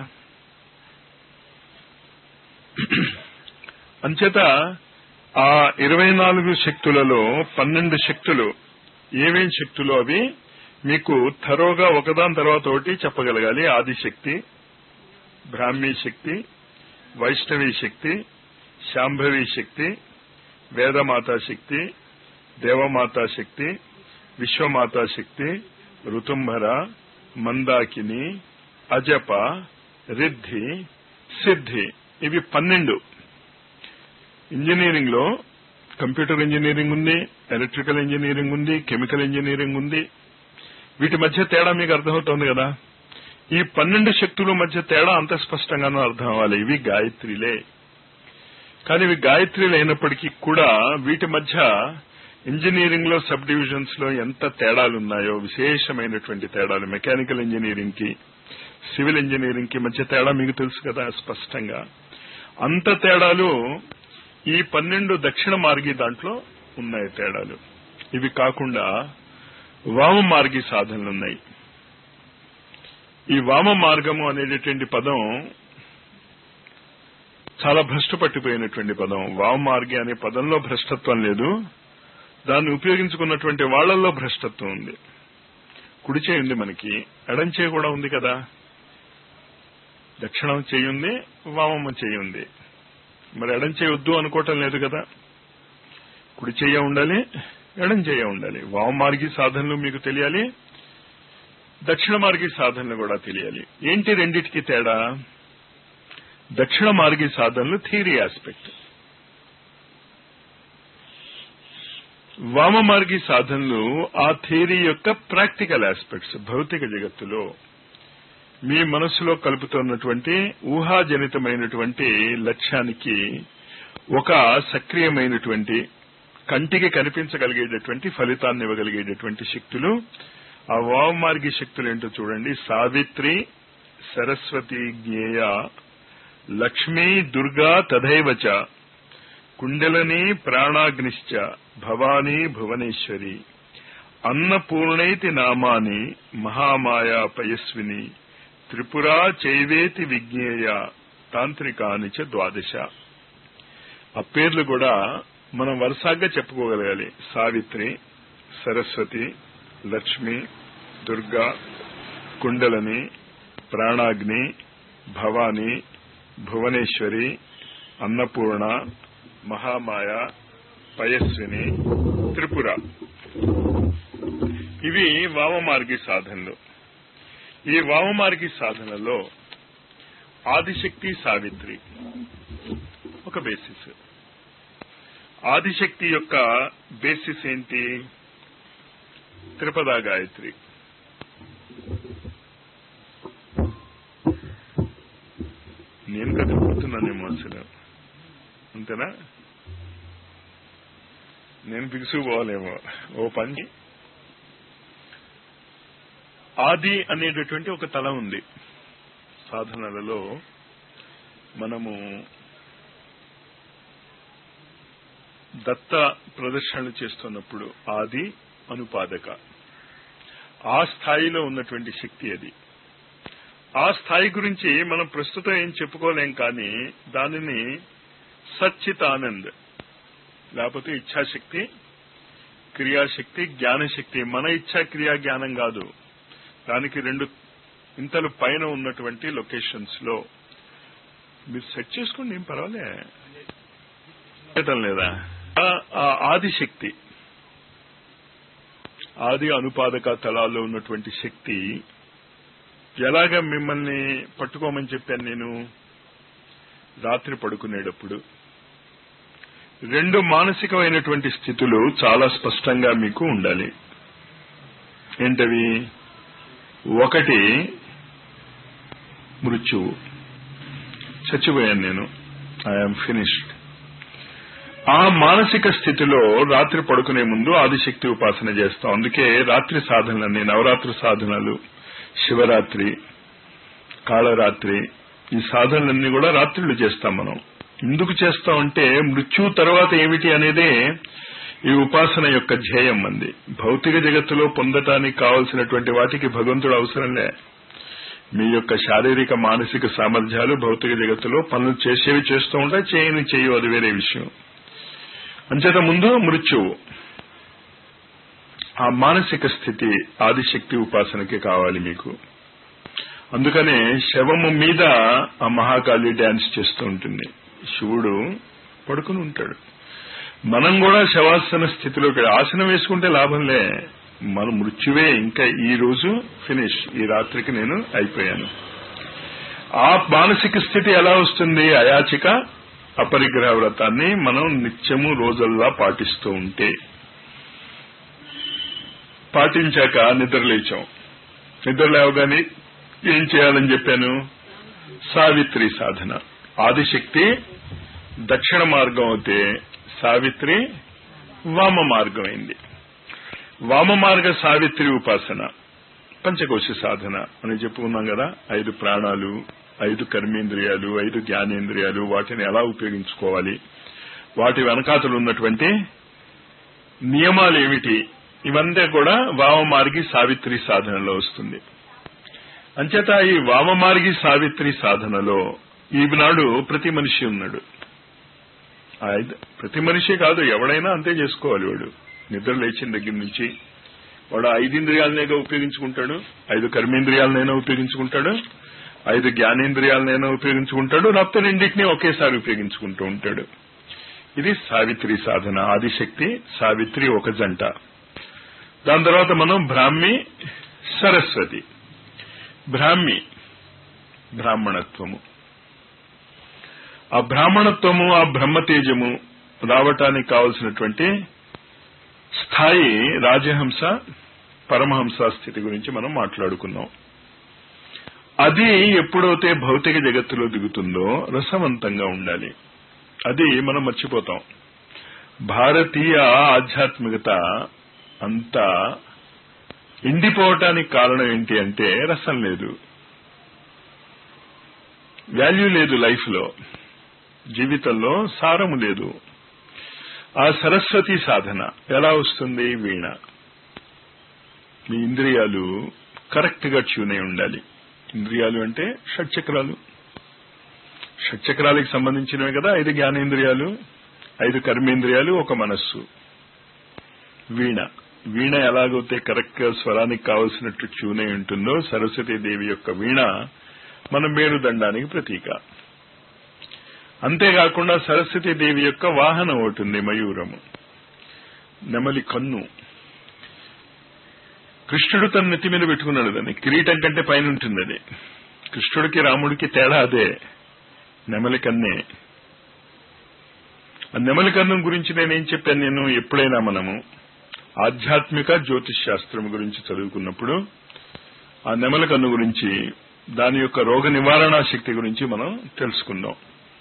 అంచేత ఆ 24 శక్తులలో 12 శక్తులు ఏమేం శక్తులు అవి మీకు థరోగా ఒకదాని తర్వాత ఒకటి చెప్పగలగాలి. ఆదిశక్తి, బ్రాహ్మీ శక్తి, వైష్ణవీ శక్తి, శాంభవీ శక్తి, వేదమాతా శక్తి, దేవమాతా శక్తి, విశ్వమాతా శక్తి, ఋతుంభర, మందాకిని, అజప, రిద్ధి, సిద్ధి. ఇవి 12. ఇంజనీరింగ్ లో కంప్యూటర్ ఇంజనీరింగ్ ఉంది, ఎలక్ట్రికల్ ఇంజనీరింగ్ ఉంది, కెమికల్ ఇంజనీరింగ్ ఉంది. వీటి మధ్య తేడా మీకు అర్థమవుతోంది కదా. ఈ 12 శక్తుల మధ్య తేడా అంత స్పష్టంగానూ అర్థం అవ్వాలి. ఇవి గాయత్రిలే. కానీ ఇవి గాయత్రిలు అయినప్పటికీ కూడా వీటి మధ్య ఇంజనీరింగ్ లో సబ్ డివిజన్స్ లో ఎంత తేడాలున్నాయో, విశేషమైనటువంటి తేడాలు. మెకానికల్ ఇంజనీరింగ్ కి సివిల్ ఇంజనీరింగ్ కి మధ్య తేడా మీకు తెలుసు కదా స్పష్టంగా. అంత తేడాలు ఈ 12 దక్షిణ మార్గీ దాంట్లో ఉన్నాయి తేడాలు. ఇవి కాకుండా వామ మార్గీ సాధనలున్నాయి. ఈ వామ మార్గము అనేటటువంటి పదం చాలా భ్రష్టు పట్టిపోయినటువంటి పదం. వామ మార్గి అనే పదంలో భ్రష్టత్వం లేదు, దాన్ని ఉపయోగించుకున్నటువంటి వాళ్లలో భ్రష్టత్వం ఉంది. కుడి చేయి ఉంది మనకి, ఎడం చేయి కూడా ఉంది కదా. దక్షిణం చేయి ఉంది, వామమ్మ చేయి ఉంది. మరి ఎడం చేయి వద్దు అనుకోవటం లేదు కదా. కుడి చెయ్య ఉండాలి, ఎడం చెయ్య ఉండాలి. వామ మార్గీ సాధనలు మీకు తెలియాలి, దక్షిణ మార్గీ సాధనలు కూడా తెలియాలి. ఏంటి రెండిటికి తేడా? దక్షిణ మార్గీ సాధనలు థియరీ ఆస్పెక్ట్, వామ మార్గీ సాధనలు ఆ థియరీ యొక్క ప్రాక్టికల్ ఆస్పెక్ట్స్. భౌతిక జగత్తులో మీ మనస్సులో కలుపుతున్నటువంటి ఊహాజనితమైనటువంటి లక్ష్యానికి ఒక సక్రియమైనటువంటి కంటికి కనిపించగలిగేటటువంటి ఫలితాన్ని ఇవ్వగలిగేటటువంటి శక్తులు ఆ వామ మార్గీ శక్తులు ఏంటో చూడండి. సావిత్రి, సరస్వతి, జ్ఞేయ, లక్ష్మీ, దుర్గా తథైవచ, కుండలిని, ప్రాణాగ్నిశ్చ, భవానీ, భువనేశ్వరి, అన్నపూర్ణైతి నామాని మహామాయా పయస్విని త్రిపురా చైవేతి విజ్ఞేయ తాంత్రికాని చ ద్వాదశ. ఆ పేర్లు కూడా మనం వరుసగా చెప్పుకోగలగాలి. సావిత్రి, సరస్వతి, లక్ష్మి, దుర్గా, కుండలని, ప్రాణాగ్ని, భవాని, భువనేశ్వరి, అన్నపూర్ణ, మహామాయ, పయస్విని, త్రిపుర. ఇవి వామమార్గి సాధనలు. ఈ వామమార్గి సాధనలో ఆదిశక్తి, సావిత్రి ఒక బేసిస్. ఆదిశక్తి యొక్క బేసిస్ ఏంటి? త్రిపదా గాయత్రి. నేను కదిలిపోతున్నానేమో అసలు, అంతేనా? నేను బిగుసుకుపోవాలేమో. ఓ పని, ఆది అనేటటువంటి ఒక తల ఉంది సాధనలలో. మనము దత్త ప్రదర్శనలు చేస్తున్నప్పుడు ఆది, అనుపాదక, ఆ స్థాయిలో ఉన్నటువంటి శక్తి అది. ఆ స్థాయి గురించి మనం ప్రస్తుతం ఏం చెప్పుకోలేం, కానీ దానిని సచ్చితానంద్, లేకపోతే ఇచ్ఛాశక్తి, క్రియాశక్తి, జ్ఞానశక్తి. మన ఇచ్ఛా క్రియా జ్ఞానం కాదు, దానికి 2 ఇంతలు పైన ఉన్నటువంటి లొకేషన్స్ లో మీరు సెట్ చేసుకోండి, ఏం పర్వాలే లేదా. ఆదిశక్తి, ఆది అనుపాదక తలాల్లో ఉన్నటువంటి శక్తి ఎలాగా మిమ్మల్ని పట్టుకోమని చెప్పాను నేను? రాత్రి పడుకునేటప్పుడు 2 మానసికమైనటువంటి స్థితులు చాలా స్పష్టంగా మీకు ఉండాలి. ఏంటవి? ఒకటి మృత్యువు, చచ్చిపోయాను నేను, ఐఎమ్ ఫినిష్డ్. ఆ మానసిక స్థితిలో రాత్రి పడుకునే ముందు ఆదిశక్తి ఉపాసన చేస్తాం. అందుకే రాత్రి సాధనలన్నీ, నవరాత్రి సాధనలు, శివరాత్రి, కాళరాత్రి, ఈ సాధనలన్నీ కూడా రాత్రులు చేస్తాం మనం. ఎందుకు చేస్తామంటే మృత్యు తర్వాత ఏమిటి అనేదే ఈ ఉపాసన యొక్క ధ్యేయం. మంది భౌతిక జగత్తులో పొందటానికి కావలసినటువంటి వాటికి భగవంతుడు అవసరంలే. మీ యొక్క శారీరక మానసిక సామర్థ్యాలు భౌతిక జగత్తులో పనులు చేసేవి చేస్తూ ఉంటాయి, చేయని చేయవు, అది వేరే విషయం. అంచేత ముందు మృత్యువు, ఆ మానసిక స్థితి ఆదిశక్తి ఉపాసనకి కావాలి మీకు. అందుకనే శవము మీద ఆ మహాకాళి డ్యాన్స్ చేస్తూ ఉంటుంది, శివుడు పడుకుని ఉంటాడు. మనం కూడా శవాసన స్థితిలోకి ఆసనం వేసుకుంటే లాభంలే. మన మృత్యువే ఇంకా ఈ రోజు ఫినిష్, ఈ రాత్రికి నేను అయిపోయాను. ఆ మానసిక స్థితి ఎలా వస్తుంది? అయాచిక అపరిగ్రహ వ్రతాన్ని మనం నిత్యము రోజుల్లా పాటిస్తూ ఉంటే. పాటించాక నిద్రలేచాం. నిద్ర లేవగానే ఏం చేయాలని చెప్పాను? సావిత్రి సాధన. ఆదిశక్తి దక్షిణ మార్గం అయితే సావిత్రి వామ మార్గం అయింది. వామమార్గ సావిత్రి ఉపాసన పంచకోశ సాధన అని చెప్పుకున్నాం కదా. 5 ప్రాణాలు, 5 కర్మేంద్రియాలు, 5 జ్ఞానేంద్రియాలు, వాటిని ఎలా ఉపయోగించుకోవాలి, వాటి వెనకాతలు ఉన్నటువంటి నియమాలు ఏమిటి, ఇవంతా కూడా వామమార్గి సావిత్రి సాధనలో వస్తుంది. అంచేత ఈ వామమార్గి సావిత్రి సాధనలో ఈనాడు ప్రతి మనిషి ఉన్నాడు. ప్రతి మనిషి కాదు, ఎవడైనా అంతే చేసుకోవాలి. వాడు నిద్ర లేచిన దగ్గర నుంచి వాడు 5 ఇంద్రియాలనేగా ఉపయోగించుకుంటాడు, 5 కర్మేంద్రియాలనైనా ఉపయోగించుకుంటాడు, 5 జ్ఞానేంద్రియాలనైనా ఉపయోగించుకుంటాడు, లేకపోతే 2 ఒకేసారి ఉపయోగించుకుంటూ ఉంటాడు. ఇది సావిత్రి సాధన. ఆదిశక్తి సావిత్రి ఒక జంట. దాని తర్వాత మనం బ్రాహ్మి, సరస్వతి. బ్రాహ్మి బ్రాహ్మణత్వము. ఆ బ్రాహ్మణత్వము, ఆ బ్రహ్మతేజము రావటానికి కావలసినటువంటి స్థాయి రాజహంస, పరమహంస స్థితి గురించి మనం మాట్లాడుకున్నాం. అది ఎప్పుడైతే భౌతిక జగత్తులో దిగుతుందో రసవంతంగా ఉండాలి. అది మనం మర్చిపోతాం. భారతీయ ఆధ్యాత్మికత అంతా ఎండిపోవటానికి కారణం ఏంటి అంటే రసం లేదు, వాల్యూ లేదు, లైఫ్ లో జీవితంలో సారము లేదు. ఆ సరస్వతి సాధన ఎలా వస్తుంది? వీణ. మీ ఇంద్రియాలు కరెక్ట్ గా ట్యూన్ అయి ఉండాలి. ఇంద్రియాలు అంటే షట్చక్రాలు. షట్చక్రాలకు సంబంధించినవి కదా 5 జ్ఞానేంద్రియాలు, 5 కర్మేంద్రియాలు, 1 మనస్సు. వీణ ఎలాగైతే కరెక్ట్ గా స్వరానికి కావలసినట్టు ట్యూన్ అయి ఉంటుందో, సరస్వతీదేవి యొక్క వీణ మన మేరుదండానికి ప్రతీక. అంతేకాకుండా సరస్వతీదేవి యొక్క వాహనం అవుతుంది మయూరము, నెమలి కన్ను. కృష్ణుడు తన నెత్తి మీద పెట్టుకున్నాడు దాన్ని, కిరీటం కంటే పైన ఉంటుంది అది. కృష్ణుడికి రాముడికి తేడా అదే, నెమలి కన్నే. ఆ నెమలి కన్ను గురించి నేనేం చెప్పాను, నేను ఎప్పుడైనా మనము ఆధ్యాత్మిక జ్యోతిష్ శాస్త్రం గురించి చదువుకున్నప్పుడు ఆ నెమలి కన్ను గురించి, దాని యొక్క రోగ నివారణ శక్తి గురించి మనం తెలుసుకుందాం.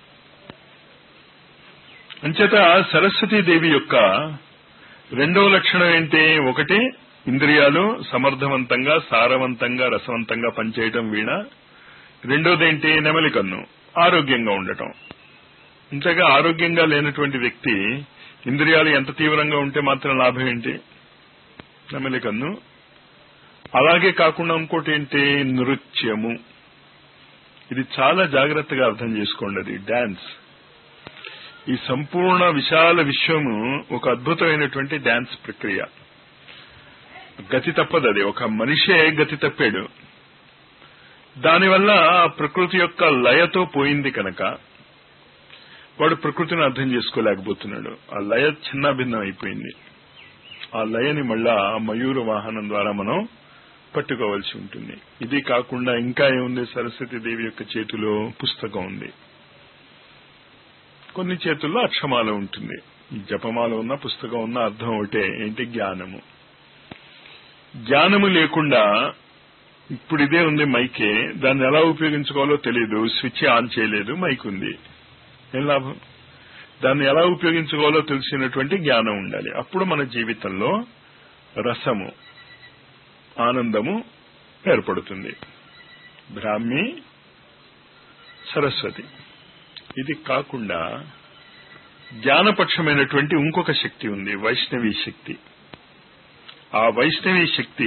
అంచేత సరస్వతీదేవి యొక్క 2వ లక్షణం ఏంటి? 1 ఇంద్రియాలు సమర్థవంతంగా, సారవంతంగా, రసవంతంగా పనిచేయటం వీణ. 2వది ఏంటి? నెమలి కన్ను, ఆరోగ్యంగా ఉండటం. ఇంతగా ఆరోగ్యంగా లేనటువంటి వ్యక్తి ఇంద్రియాలు ఎంత తీవ్రంగా ఉంటే మాత్రం లాభం ఏంటి? నెమలి కన్ను. అలాగే కాకుండా ఇంకోటి ఏంటి? నృత్యము. ఇది చాలా జాగ్రత్తగా అర్థం చేసుకోండి. అది డాన్స్. ఈ సంపూర్ణ విశాల విశ్వము ఒక అద్భుతమైనటువంటి డాన్స్ ప్రక్రియ. గతి తప్పదు. అది ఒక మనిషే గతి తప్పాడు. దానివల్ల ప్రకృతి యొక్క లయతో పోయింది కనుక వాడు ప్రకృతిని అర్థం చేసుకోలేకపోతున్నాడు. ఆ లయ చిన్నాభిన్నం అయిపోయింది. ఆ లయని మళ్ళా మయూర వాహనం ద్వారా మనం పట్టుకోవాల్సి ఉంటుంది. ఇది కాకుండా ఇంకా ఏముంది? సరస్వతీదేవి యొక్క చేతిలో పుస్తకం ఉంది, కొన్ని చేతుల్లో అక్షమాల ఉంటుంది. జపమాల ఉన్న, పుస్తకం ఉన్న, అర్థం ఒకటే ఏంటి? జ్ఞానము. జ్ఞానము లేకుండా ఇప్పుడు ఇదే ఉంది మైకే, దాన్ని ఎలా ఉపయోగించుకోవాలో తెలియదు, స్విచ్ ఆన్ చేయలేదు, మైక్ ఉంది, ఏం లాభం? దాన్ని ఎలా ఉపయోగించుకోవాలో తెలిసినటువంటి జ్ఞానం ఉండాలి. అప్పుడు మన జీవితంలో రసము, ఆనందము ఏర్పడుతుంది. బ్రాహ్మి, సరస్వతి. ఇది కాకుండా జ్ఞానపక్షమైనటువంటి ఇంకొక శక్తి ఉంది, వైష్ణవీ శక్తి. ఆ వైష్ణవీ శక్తి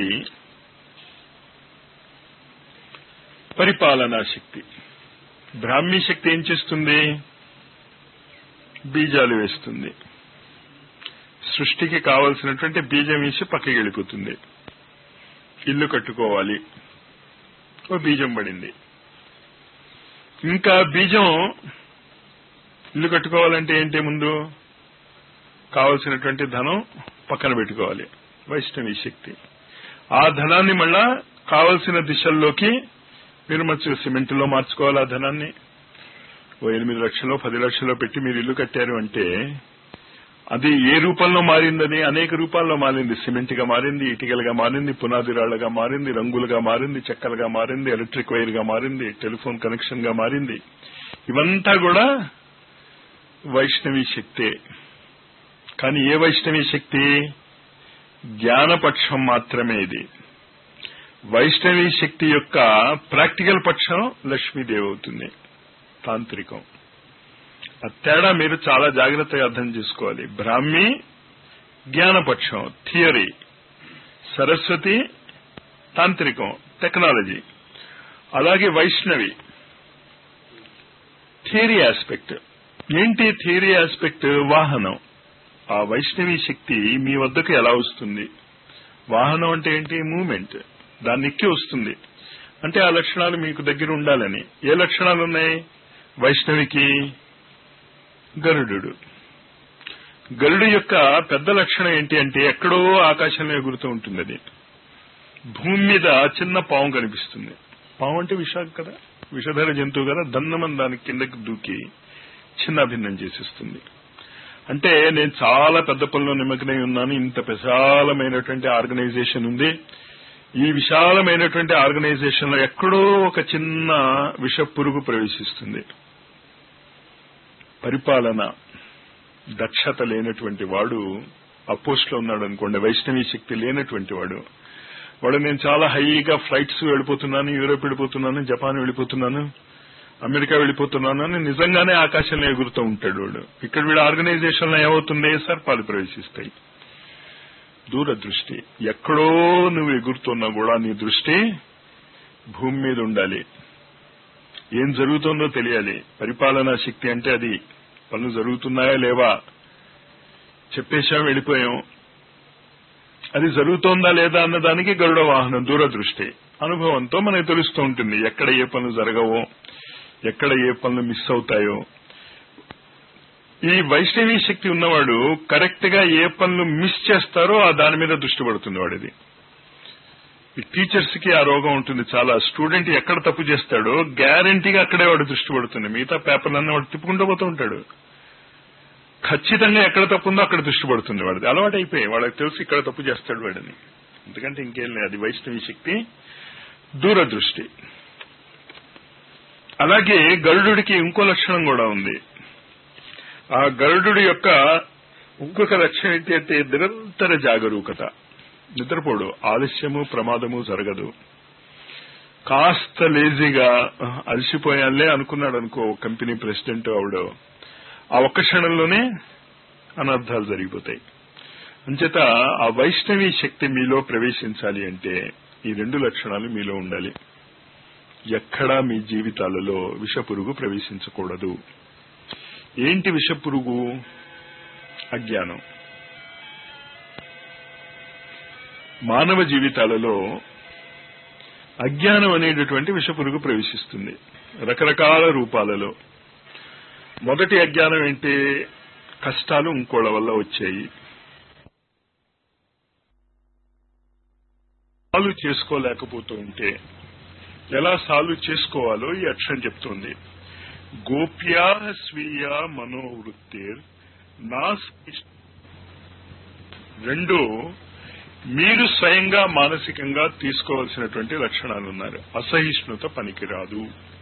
పరిపాలనా శక్తి. బ్రాహ్మీ శక్తి ఏం చేస్తుంది? బీజాలు వేస్తుంది. సృష్టికి కావలసినటువంటి బీజం వేసి పక్కకి వెళ్ళిపోతుంది. ఇల్లు కట్టుకోవాలి, ఓ బీజం పడింది. ఇంకా బీజం, ఇల్లు కట్టుకోవాలంటే ఏంటి? ముందు కావలసినటువంటి ధనం పక్కన పెట్టుకోవాలి, వైష్ణవీ శక్తి. ఆ ధనాన్ని మళ్ళా కావలసిన దిశల్లోకి మీరు మంచిగా సిమెంట్లో మార్చుకోవాలి. ఆ ధనాన్ని ఓ 8 లక్షలు 10 లక్షలు పెట్టి మీరు ఇల్లు కట్టారు అంటే అది ఏ రూపంలో మారింది? అది అనేక రూపాల్లో మారింది. సిమెంట్ గా మారింది, ఇటుకలుగా మారింది, పునాది రాళ్లుగా మారింది, రంగులుగా మారింది, చెక్కలుగా మారింది, ఎలక్ట్రిక్ వైర్ గా మారింది, టెలిఫోన్ కనెక్షన్ గా మారింది. ఇవంతా కూడా వైష్ణవీ శక్తే. కానీ ఏ వైష్ణవీ శక్తి? జ్ఞానపక్షం మాత్రమే ఇది. వైష్ణవీ శక్తి యొక్క ప్రాక్టికల్ పక్షం లక్ష్మీదేవి అవుతుంది, తాంత్రికం. ఆ తేడా మీరు చాలా జాగ్రత్తగా అర్థం చేసుకోవాలి. బ్రాహ్మీ జ్ఞానపక్షం, థియరీ. సరస్వతి తాంత్రికం, టెక్నాలజీ. అలాగే వైష్ణవి థియరీ ఆస్పెక్ట్. ఏంటి థియరీ ఆస్పెక్ట్? వాహనం. ఆ వైష్ణవీ శక్తి మీ వద్దకు ఎలా వస్తుంది? వాహనం అంటే ఏంటి? మూమెంట్. దాన్ని ఎక్కి వస్తుంది అంటే ఆ లక్షణాలు మీకు దగ్గర ఉండాలని. ఏ లక్షణాలు ఉన్నాయి వైష్ణవికి? గరుడు. గరుడు యొక్క పెద్ద లక్షణం ఏంటి అంటే ఎక్కడో ఆకాశంలో ఎగురుతూ ఉంటుంది. అది భూమి మీద చిన్న పాము కనిపిస్తుంది. పాము అంటే విషాలు కదా, విషధర జంతువు కదా, దన్నమని దాని కిందకి దూకి చిన్నాభిన్నం చేసేస్తుంది. అంటే నేను చాలా పెద్ద పనిలో నిమగ్నై ఉన్నాను, ఇంత విశాలమైనటువంటి ఆర్గనైజేషన్ ఉంది, ఈ విశాలమైనటువంటి ఆర్గనైజేషన్ లో ఎక్కడో ఒక చిన్న విష పురుగు ప్రవేశిస్తుంది. పరిపాలన దక్షత లేనటువంటి వాడు ఆ పోస్ట్ లో ఉన్నాడు అనుకోండి, వైష్ణవీ శక్తి లేనటువంటి వాడు నేను చాలా హైగా ఫ్లైట్స్ వెళ్ళిపోతున్నాను, యూరోప్ వెళ్ళిపోతున్నాను, జపాన్ వెళ్ళిపోతున్నాను, అమెరికా వెళ్ళిపోతున్నాను అని నిజంగానే ఆకాశంలో ఎగురుతూ ఉంటాడు వాడు. ఇక్కడ వీడు ఆర్గనైజేషన్ లో ఏమవుతుంది? సర్పాలు ప్రవేశిస్తాయి. దూరదృష్టి. ఎక్కడో నువ్వు ఎగురుతున్నా కూడా నీ దృష్టి భూమి మీద ఉండాలి. ఏం జరుగుతుందో తెలియాలి. పరిపాలనా శక్తి అంటే అది. పనులు జరుగుతున్నాయా లేవా చెప్పేశాం, వెళ్ళిపోయాం. అది జరుగుతోందా లేదా అన్నదానికి గరుడ వాహనం దూరదృష్టి. అనుభవంతో మనకు తెలుస్తూ ఉంటుంది ఎక్కడ ఏ పనులు జరగవో, ఎక్కడ ఏ పనులు మిస్ అవుతాయో. ఈ వైష్ణవీ శక్తి ఉన్నవాడు కరెక్ట్ గా ఏ పనులు మిస్ చేస్తారో ఆ దాని మీద దృష్టి పడుతుంది వాడిది. ఈ టీచర్స్ కి ఆ రోగం ఉంటుంది చాలా. స్టూడెంట్ ఎక్కడ తప్పు చేస్తాడో గ్యారంటీగా అక్కడే వాడు దృష్టి పడుతుంది. మిగతా పేపర్లన్నీ వాడు తిప్పుకుంటూ పోతూ ఉంటాడు. ఖచ్చితంగా ఎక్కడ తప్పు ఉందో అక్కడ దృష్టి పడుతుంది వాడిది. అలవాటు అయిపోయి వాళ్ళకి తెలుసు ఇక్కడ తప్పు చేస్తాడు వాడిని. ఎందుకంటే ఇంకేం లేదు, అది వైష్ణవీ శక్తి దూరదృష్టి. అలాగే గరుడుడికి ఇంకో లక్షణం కూడా ఉంది. ఆ గరుడు యొక్క ఇంకొక లక్షణం ఏంటి అంటే నిరంతర జాగరూకత. నిద్రపోడు, ఆలస్యము ప్రమాదము జరగదు. కాస్త లేజీగా అలసిపోయాలే అనుకున్నాడు అనుకో కంపెనీ ప్రెసిడెంట్ ఆవిడో, ఆ ఒక్క క్షణంలోనే అనర్థాలు జరిగిపోతాయి. అంచేత ఆ వైష్ణవీ శక్తి మీలో ప్రవేశించాలి అంటే ఈ రెండు లక్షణాలు మీలో ఉండాలి. ఎక్కడా మీ జీవితాలలో విషపురుగు ప్రవేశించకూడదు. ఏంటి విషపురుగు? అజ్ఞానం. మానవ జీవితాలలో అజ్ఞానం అనేటటువంటి విషపురుగు ప్రవేశిస్తుంది రకరకాల రూపాలలో. మొదటి అజ్ఞానం ఏంటి? కష్టాలు ఇంకోళ్ళ వల్ల వచ్చాయి, సాల్వ్ చేసుకోలేకపోతూ ఉంటే ఎలా సాల్వ్ చేసుకోవాలో ఈ అక్షరం చెప్తుంది. గోప్యా స్వీయ మనోవృత్తిర్ నా. రెండు మీరు స్వయంగా మానసికంగా తీసుకోవాల్సినటువంటి లక్షణాలు ఉన్నారు. అసహిష్ణుత పనికిరాదు.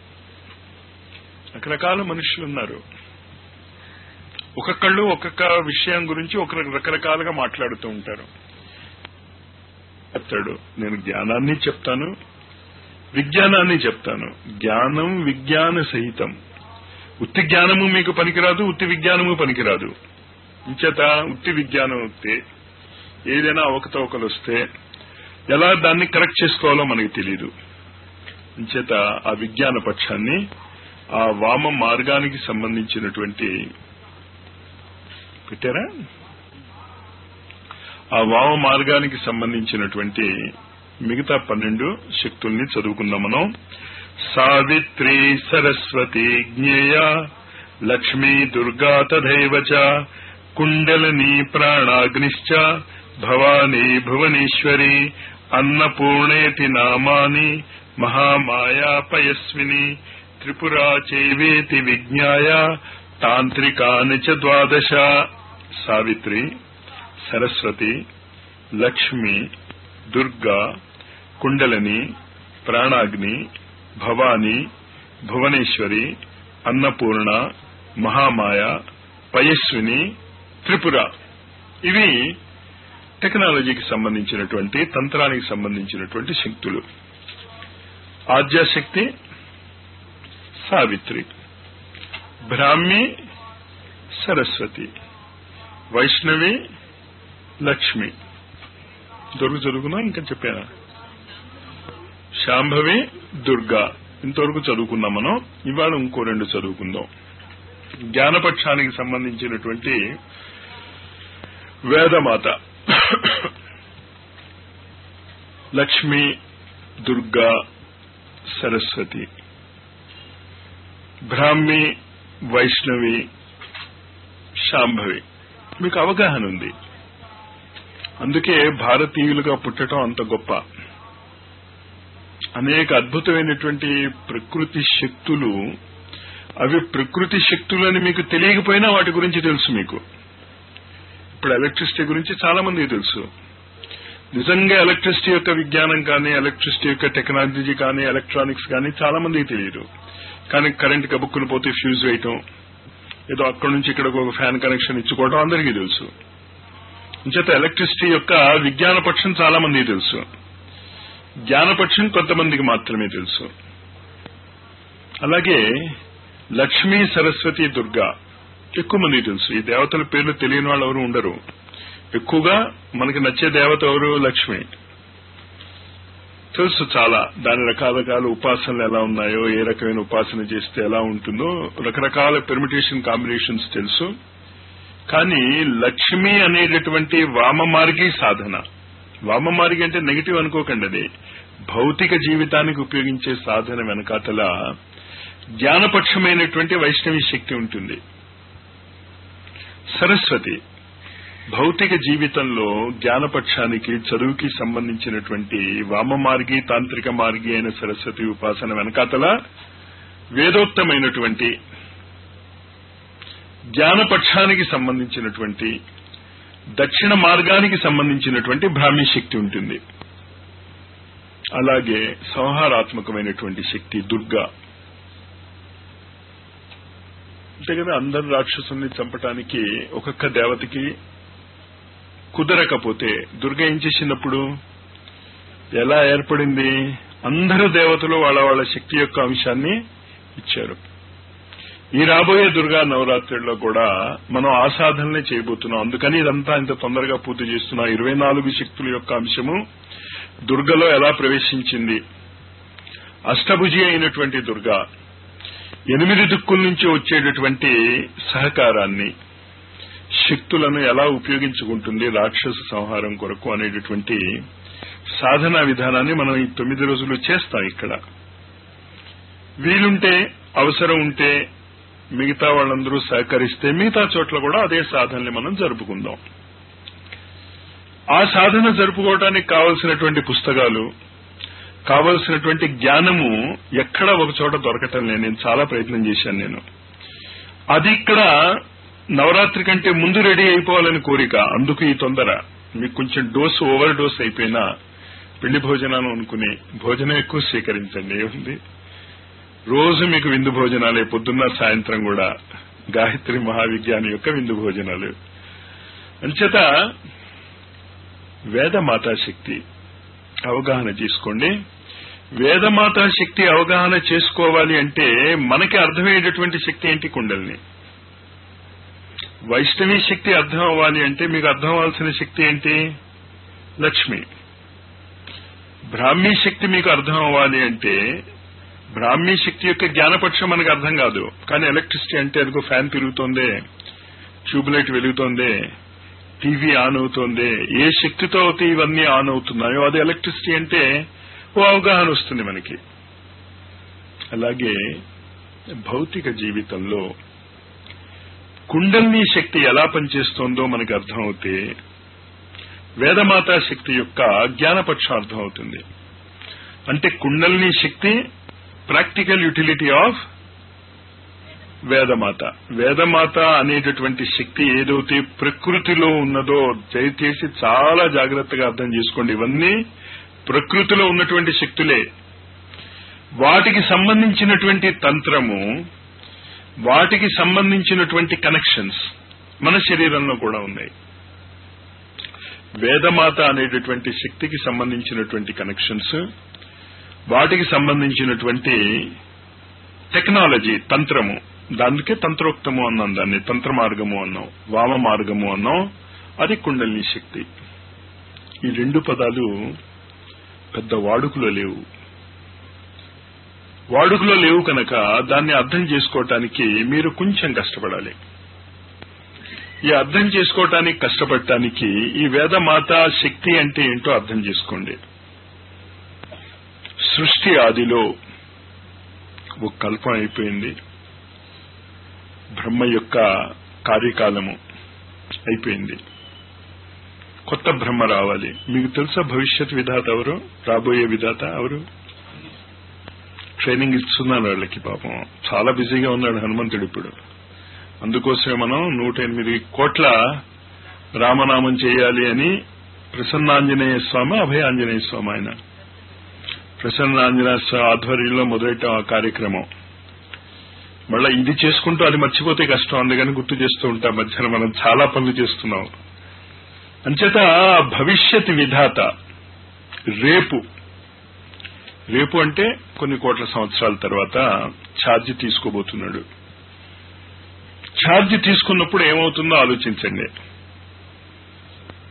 రకరకాల మనుషులు ఉన్నారు. ఒక్కొక్కళ్ళు ఒక్కొక్క విషయం గురించి రకరకాలుగా మాట్లాడుతూ ఉంటారు. చెప్తాడు నేను జ్ఞానాన్ని చెప్తాను, విజ్ఞానాన్ని చెప్తాను. జ్ఞానం విజ్ఞాన సహితం. ఉత్తి జ్ఞానము మీకు పనికిరాదు, ఉత్తి విజ్ఞానము పనికిరాదు. ఇంచేత ఉత్తి విజ్ఞానం వస్తే ఏదైనా అవకతవకలు వస్తే ఎలా దాన్ని కరెక్ట్ చేసుకోవాలో మనకి తెలియదు. ఇంచేత ఆ విజ్ఞాన పక్షాన్ని, ఆ వామ మార్గానికి సంబంధించినటువంటి పెట్టారా, ఆ వామ మార్గానికి సంబంధించినటువంటి మిగతా 12 శక్తుల్ని చదువుకుందాం మనం. సావిత్రి సరస్వతి జ్ఞేయ లక్ష్మీ దుర్గా తథైవ చ కుండలిని ప్రాణాగ్నిశ్చ భవానీ భువనేశ్వరి అన్నపూర్ణేతి నామాని మహామాయా పయస్విని త్రిపురా చైవేతి విజ్ఞాయ తాంత్రికాని చ ద్వాదశ. సావిత్రి, సరస్వతి, లక్ష్మి, దుర్గా, కుండలిని, ప్రాణాగ్ని, భవాని, భువనేశ్వరి, అన్నపూర్ణ, మహామాయ, పయస్విని, త్రిపుర. ఇవి టెక్నాలజీకి సంబంధించినటువంటి, తంత్రానికి సంబంధించినటువంటి శక్తులు. ఆద్యాశక్తి సావిత్రి, బ్రాహ్మి సరస్వతి, వైష్ణవి లక్ష్మి. ఇంతవరకు చదువుకున్నా ఇంకా చెప్పానా? శాంభవి దుర్గా. ఇంతవరకు చదువుకున్నాం మనం. ఇవాళ ఇంకో 2 చదువుకుందాం. జ్ఞానపక్షానికి సంబంధించినటువంటి వేదమాత లక్ష్మి, దుర్గా, సరస్వతి, బ్రాహ్మి, వైష్ణవి, శాంభవి. మీకు అవగాహన ఉంది. అందుకే భారతీయులుగా పుట్టడం అంత గొప్ప. అనేక అద్భుతమైనటువంటి ప్రకృతి శక్తులు, అవి ప్రకృతి శక్తులని మీకు తెలియకపోయినా వాటి గురించి తెలుసు మీకు. ఇప్పుడు ఎలక్ట్రిసిటీ గురించి చాలా మందికి తెలుసు. నిజంగా ఎలక్ట్రిసిటీ యొక్క విజ్ఞానం కానీ, ఎలక్ట్రిసిటీ యొక్క టెక్నాలజీ కానీ, ఎలక్ట్రానిక్స్ కానీ చాలా మందికి తెలియదు. కానీ కరెంట్ కబుక్కుని పోతే ఫ్యూజ్ వేయటం, ఏదో అక్కడి నుంచి ఇక్కడ ఒక ఫ్యాన్ కనెక్షన్ ఇచ్చుకోవడం అందరికీ తెలుసు. ఇంచేత ఎలక్ట్రిసిటీ యొక్క విజ్ఞాన పక్షం చాలా మందికి తెలుసు, జ్ఞానపక్షం కొంతమందికి మాత్రమే తెలుసు. అలాగే లక్ష్మీ, సరస్వతి, దుర్గా ఎక్కువ మందికి తెలుసు. ఈ దేవతల పేర్లు తెలియని వాళ్ళు ఎవరు ఉండరు. ఎక్కువగా మనకి నచ్చే దేవత ఎవరు? లక్ష్మి. తెలుసు చాలా దాని రకరకాల ఉపాసనలు ఎలా ఉన్నాయో, ఏ రకమైన ఉపాసన చేస్తే ఎలా ఉంటుందో, రకరకాల పెర్మిటేషన్ కాంబినేషన్స్ తెలుసు. కానీ లక్ష్మి అనేటటువంటి వామమార్గి సాధన, వామమార్గి అంటే నెగిటివ్ అనుకోకండి, అది భౌతిక జీవితానికి ఉపయోగించే సాధన వెనకాతల జ్ఞానపక్షమైనటువంటి వైష్ణవి శక్తి ఉంటుంది. సరస్వతి భౌతిక జీవితంలో జ్ఞానపక్షానికి, చదువుకి సంబంధించినటువంటి వామమార్గి, తాంత్రిక మార్గి అయిన సరస్వతి ఉపాసన వెనకాతల వేదోక్తమైనటువంటి జ్ఞానపక్షానికి సంబంధించినటువంటి దక్షిణ మార్గానికి సంబంధించినటువంటి బ్రాహ్మీ శక్తి ఉంటుంది. అలాగే సంహారాత్మకమైనటువంటి శక్తి దుర్గా. అంతే కదా, అందరు రాక్షసుల్ని చంపటానికి ఒక్కొక్క దేవతకి కుదరకపోతే దుర్గ ఏం చేసినప్పుడు ఎలా ఏర్పడింది? అందరూ దేవతలు వాళ్ళ వాళ్ళ శక్తి యొక్క అంశాన్ని ఇచ్చారు. ఈ రాబోయే దుర్గా నవరాత్రుల్లో కూడా మనం ఆ సాధనలే చేయబోతున్నాం. అందుకని ఇదంతా ఇంత తొందరగా పూర్తి చేస్తున్నాం. 24 శక్తుల యొక్క అంశము దుర్గలో ఎలా ప్రవేశించింది, అష్టభుజి అయినటువంటి దుర్గా 8 దిక్కుల నుంచి వచ్చేటటువంటి సహకారాన్ని, శక్తులను ఎలా ఉపయోగించుకుంటుంది రాక్షస సంహారం కొరకు అనేటటువంటి సాధనా విధానాన్ని మనం ఈ 9 రోజులు చేస్తాం. ఇక్కడ వీలుంటే, అవసరం ఉంటే, మిగతా వాళ్ళందరూ సహకరిస్తే మిగతా చోట్ల కూడా అదే సాధనని మనం జరుపుకుందాం. ఆ సాధన జరుపుకోవడానికి కావలసినటువంటి పుస్తకాలు, కావలసినటువంటి జ్ఞానము ఎక్కడ ఒక చోట దొరకటం లేదు. నేను చాలా ప్రయత్నం చేశాను. అది ఇక్కడ నవరాత్రి కంటే ముందు రెడీ అయిపోవాలని కోరిక. అందుకు ఈ తొందర. మీకు కొంచెం డోసు ఓవర్ డోస్ అయిపోయినా పెళ్లి భోజనాలు అనుకుని భోజనం ఎక్కువ స్వీకరించండి. ఏముంది, రోజు మీకు విందు భోజనాలే, పొద్దున్న సాయంత్రం కూడా గాయత్రి మహావిజ్ఞాని యొక్క విందు భోజనాలు. అంచేత వేదమాతా శక్తి అవగాహన చేసుకోండి. వేదమాతా శక్తి అవగాహన చేసుకోవాలి అంటే మనకి అర్థమయ్యేటటువంటి శక్తి ఏంటి? కుండలిని. వైష్ణవి శక్తి అర్థం అవ్వాలి అంటే మీకు అర్థం అవ్వాల్సిన శక్తి ఏంటి? లక్ష్మి. బ్రాహ్మీ శక్తి మీకు అర్థం అవ్వాలి అంటే బ్రాహ్మీ శక్తి యొక్క జ్ఞానపక్షం మనకు అర్థం కాదు. కానీ ఎలక్ట్రిసిటీ అంటే అదిగో ఫ్యాన్ తిరుగుతోంది, ట్యూబ్లైట్ వెలుగుతోంది, టీవీ ఆన్ అవుతోంది, ఏ శక్తితో అయితే ఇవన్నీ ఆన్ అవుతున్నాయో అది ఎలక్ట్రిసిటీ అంటే ఓ అవగాహన వస్తుంది మనకి. అలాగే భౌతిక జీవితంలో కుండలిని శక్తి ఎలా పనిచేస్తోందో మనకు అర్థమవుతే వేదమాతా శక్తి యొక్క జ్ఞానపక్షం అర్థమవుతుంది. అంటే కుండలిని శక్తి ప్రాక్టికల్ యూటిలిటీ ఆఫ్ వేదమాత. వేదమాత అనేటటువంటి శక్తి ఏదైతే ప్రకృతిలో ఉన్నదో దయచేసి చాలా జాగ్రత్తగా అర్థం చేసుకోండి. ఇవన్నీ ప్రకృతిలో ఉన్నటువంటి శక్తులే. వాటికి సంబంధించినటువంటి తంత్రము, వాటికి సంబంధించినటువంటి కనెక్షన్స్ మన శరీరంలో కూడా ఉన్నాయి. వేదమాత అనేటటువంటి శక్తికి సంబంధించినటువంటి కనెక్షన్స్, వాటికి సంబంధించినటువంటి టెక్నాలజీ, తంత్రము, దానికే తంత్రోక్తము అన్నాం, దాన్ని తంత్ర మార్గము అన్నాం, వామ మార్గము అన్నాం. అది కుండలిని శక్తి. ఈ 2 పదాలు పెద్ద వాడుకలో లేవు. వాడుకలో లేవు కనుక దాన్ని అర్థం చేసుకోవటానికి మీరు కొంచెం కష్టపడాలి. ఈ అర్థం చేసుకోవటానికి కష్టపడటానికి ఈ వేదమాత శక్తి అంటే ఏంటో అర్థం చేసుకోండి. సృష్టి ఆదిలో ఒక కల్పం అయిపోయింది. బ్రహ్మ యొక్క కార్యకాలము అయిపోయింది. కొత్త బ్రహ్మ రావాలి. మీకు తెలుసా భవిష్యత్ విధాత ఎవరు? రాబోయే విధాత ఎవరు? ట్రైనింగ్ ఇస్తున్నారు వాళ్ళకి. పాపం చాలా బిజీగా ఉన్నాడు హనుమంతుడు ఇప్పుడు. అందుకోసమే మనం 108 కోట్ల రామనామం చేయాలి అని ప్రసన్నాంజనేయ స్వామి, అభయ ఆంజనేయ స్వామి, ఆయన ప్రసన్నాంజనేయ స్వామి ఆధ్వర్యంలో మొదలెట్టాం ఆ కార్యక్రమం. మళ్ళా ఇది చేసుకుంటూ అది మర్చిపోతే కష్టం, అందుకని గుర్తు చేస్తూ ఉంటాం. మధ్యాహ్నం మనం చాలా పనులు చేస్తున్నాం. అంచేత భవిష్యత్ విధాత రేపు అంటే కొన్ని కోట్ల సంవత్సరాల తర్వాత ఛార్జ్ తీసుకోబోతున్నాడు. ఛార్జ్ తీసుకున్నప్పుడు ఏమవుతుందో ఆలోచించండి.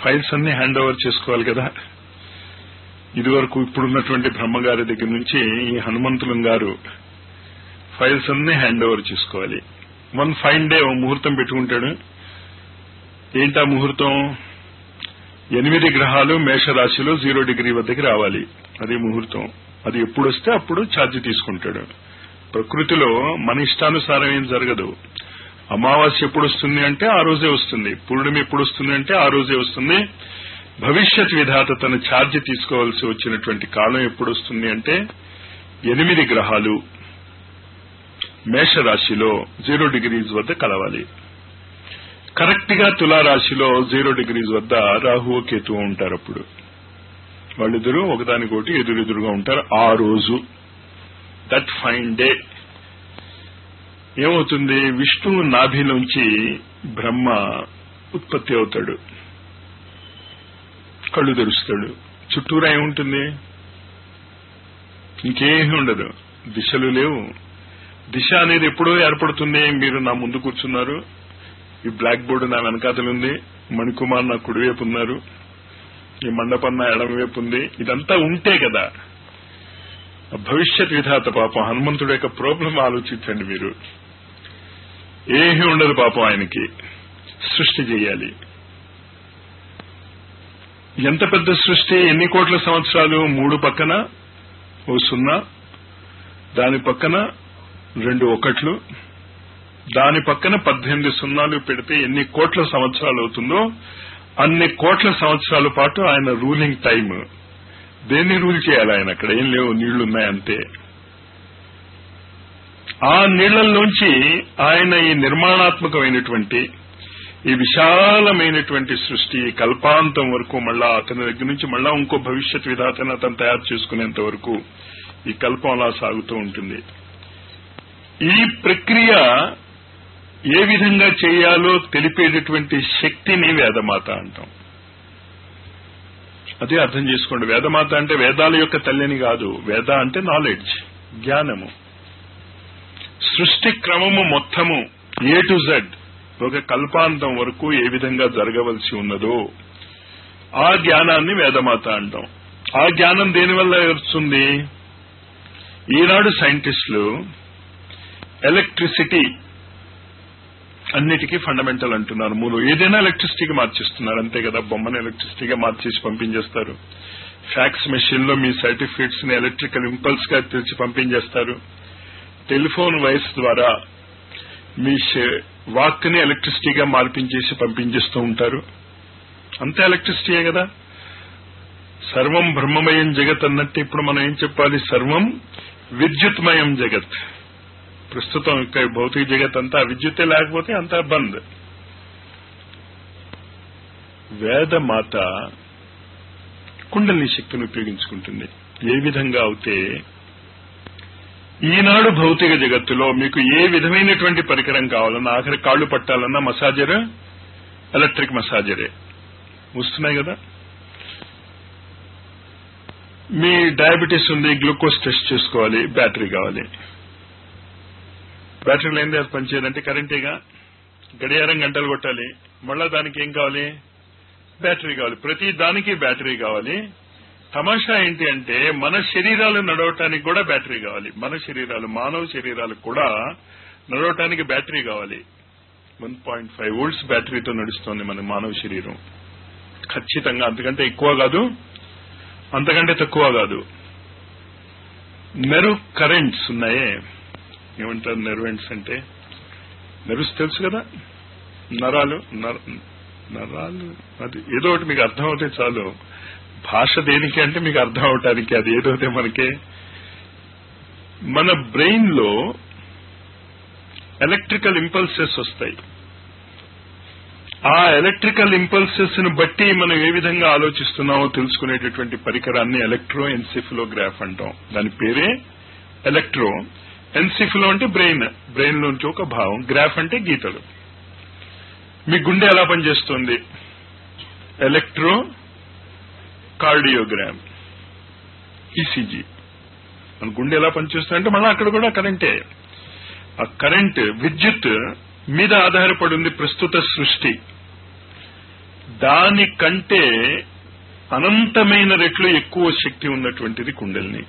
ఫైల్స్ అన్ని హ్యాండ్ ఓవర్ చేసుకోవాలి కదా. ఇదివరకు ఇప్పుడున్నటువంటి బ్రహ్మగారి దగ్గర నుంచి ఈ హనుమంతులం గారు ఫైల్స్ అన్ని హ్యాండ్ ఓవర్ చేసుకోవాలి. వన్ ఫైన్ డే ముహూర్తం పెట్టుకుంటాడు. ఏంటా ముహూర్తం? 8 గ్రహాలు మేషరాశిలో 0 డిగ్రీ వద్దకి రావాలి. అది ముహూర్తం. అది ఎప్పుడు వస్తే అప్పుడు ఛార్జ్ తీసుకుంటాడు. ప్రకృతిలో మన ఇష్టానుసారం ఏం జరగదు. అమావాస్య ఎప్పుడు వస్తుంది అంటే ఆ రోజే వస్తుంది. పూర్ణిమ ఎప్పుడు వస్తుంది అంటే ఆ రోజే వస్తుంది. భవిష్యత్ విధాత తన ఛార్జ్ తీసుకోవాల్సి వచ్చినటువంటి కాలం ఎప్పుడు వస్తుంది అంటే 8 గ్రహాలు మేషరాశిలో 0 డిగ్రీస్ వద్ద కలవాలి. కరెక్ట్ గా తులారాశిలో 0 డిగ్రీస్ వద్ద రాహువు కేతువు ఉంటారు. అప్పుడు వాళ్ళిద్దరూ ఒకదానికొకటి ఎదురెదురుగా ఉంటారు. ఆ రోజు దట్ ఫైన్ డే ఏమవుతుంది? విష్ణువు నాభిలోంచి బ్రహ్మ ఉత్పత్తి అవుతాడు. కళ్ళు తెరుస్తాడు. చుట్టూరా ఏముంటుంది? ఇంకేమీ ఉండదు. దిశలు లేవు. దిశ అనేది ఎప్పుడో ఏర్పడుతుంది. మీరు నా ముందు కూర్చున్నారు, ఈ బ్లాక్ బోర్డు నా వెనకాతలుంది, మణికుమార్ నా కుడివైపు ఉన్నారు, ఈ మండపం నా ఎడమవైపు ఉంది. ఇదంతా ఉంటే కదా. భవిష్యత్ విధాత పాపం హనుమంతుడు యొక్క ప్రాబ్లం ఆలోచించండి మీరు. ఏమీ ఉండదు పాపం ఆయనకి. సృష్టి చేయాలి. ఎంత పెద్ద సృష్టి! ఎన్ని కోట్ల సంవత్సరాలు? 3 పక్కన ఓ 0, దాని పక్కన 2 1, దాని పక్కన 18 సున్నాలు పెడితే ఎన్ని కోట్ల సంవత్సరాలు అవుతుందో అన్ని కోట్ల సంవత్సరాల పాటు ఆయన రూలింగ్ టైం. దేన్ని రూల్ చేయాలి ఆయన? అక్కడ ఏం లేవు, నీళ్లున్నాయంతే. ఆ నీళ్లలోంచి ఆయన ఈ నిర్మాణాత్మకమైనటువంటి ఈ విశాలమైనటువంటి సృష్టి కల్పాంతం వరకు మళ్ళా అతని దగ్గర నుంచి మళ్ళా ఇంకో భవిష్యత్ విధాతను అతను తయారు చేసుకునేంత వరకు ఈ కల్పం అలా సాగుతూ ఉంటుంది. ఈ ప్రక్రియ ఏ విధంగా చేయాలో తెలిపేటటువంటి శక్తిని వేదమాత అంటాం. అదే అర్థం చేసుకోండి. వేదమాత అంటే వేదాల యొక్క తల్లిని కాదు. వేద అంటే నాలెడ్జ్, జ్ఞానము. సృష్టి క్రమము మొత్తము ఏ టు జెడ్ ఒక కల్పాంతం వరకు ఏ విధంగా జరగవలసి ఉన్నదో ఆ జ్ఞానాన్ని వేదమాత అంటాం. ఆ జ్ఞానం దేనివల్ల వస్తుంది? ఈనాడు సైంటిస్టులు ఎలక్ట్రిసిటీ అన్నిటికీ ఫండమెంటల్ అంటున్నారు. మూలం ఏదైనా ఎలక్ట్రిసిటీగా మార్చేస్తున్నారు. అంతే కదా. బొమ్మను ఎలక్ట్రిసిటీగా మార్చేసి పంపించేస్తారు. ఫ్యాక్స్ మెషిన్ లో మీ సర్టిఫికేట్స్ ని ఎలక్ట్రికల్ ఇంపల్స్ గా తెచ్చి పంపించేస్తారు. టెలిఫోన్ వైర్స్ ద్వారా మీ వాక్ ని ఎలక్ట్రిసిటీగా మార్పించేసి పంపించేస్తూ ఉంటారు. అంతే ఎలక్ట్రిసిటీయే కదా. సర్వం బ్రహ్మమయం జగత్ అన్నట్టు ఇప్పుడు మనం ఏం చెప్పాలి? సర్వం విద్యుత్మయం జగత్. ప్రస్తుతం ఇక్కడ భౌతిక జగత్ అంతా విద్యుత్తే, లేకపోతే అంతా బంద్. వేదమాత కుండలిని శక్తిని ఉపయోగించుకుంటుంది. ఏ విధంగా అయితే ఈనాడు భౌతిక జగత్తులో మీకు ఏ విధమైనటువంటి పరికరం కావాలన్నా, ఆఖరి కాళ్లు పట్టాలన్నా మసాజర్, ఎలక్ట్రిక్ మసాజరే వస్తున్నాయి కదా. మీ డయాబెటీస్ ఉంది, గ్లూకోజ్ టెస్ట్ చేసుకోవాలి, బ్యాటరీ కావాలి. బ్యాటరీ లేనిదే అది పనిచేయదంటే కరెంటేగా. గడియారం గంటలు కొట్టాలి, మళ్ళా దానికి ఏం కావాలి? బ్యాటరీ కావాలి. ప్రతి దానికి బ్యాటరీ కావాలి. తమాషా ఏంటి అంటే మన శరీరాలు నడవటానికి కూడా బ్యాటరీ కావాలి. మన శరీరాలు, మానవ శరీరాలకు కూడా నడవటానికి బ్యాటరీ కావాలి. 1.5 volts బ్యాటరీతో నడుస్తోంది మన మానవ శరీరం. ఖచ్చితంగా. అంతకంటే ఎక్కువ కాదు, అంతకంటే తక్కువ కాదు. నెర్వ్ కరెంట్స్ ఉన్నాయే, ఏమంటారు నెర్వెంట్స్ అంటే? నెర్వ్స్ తెలుసు కదా, నరాలు. నరాలు అది ఏదో ఒకటి మీకు అర్థం అవుతే చాలు. భాష దేనికి అంటే మీకు అర్థం అవటానికి. అది ఏదైతే మనకే మన బ్రెయిన్ లో ఎలక్ట్రికల్ ఇంపల్సెస్ వస్తాయి. ఆ ఎలక్ట్రికల్ ఇంపల్సెస్ ను బట్టి మనం ఏ విధంగా ఆలోచిస్తున్నామో తెలుసుకునేటటువంటి పరికరాన్ని ఎలక్ట్రో ఎన్సెఫలోగ్రాఫ్ అంటాం. దాని పేరే ఎలక్ట్రో. ఎన్సెఫలో అంటే బ్రెయిన్, బ్రెయిన్ లోంచి ఒక భావం. గ్రాఫ్ అంటే గీతలు. మీ గుండె ఎలా పనిచేస్తుంది? Electrocardiogram, ECG. మన గుండె ఎలా పనిచేస్తుందంటే మళ్ళీ అక్కడ కూడా కరెంటే. ఆ కరెంట్, విద్యుత్ మీద ఆధారపడి ఉంది ప్రస్తుత సృష్టి. దానికంటే అనంతమైన రెట్లు ఎక్కువ శక్తి ఉన్నటువంటిది కుండలిని.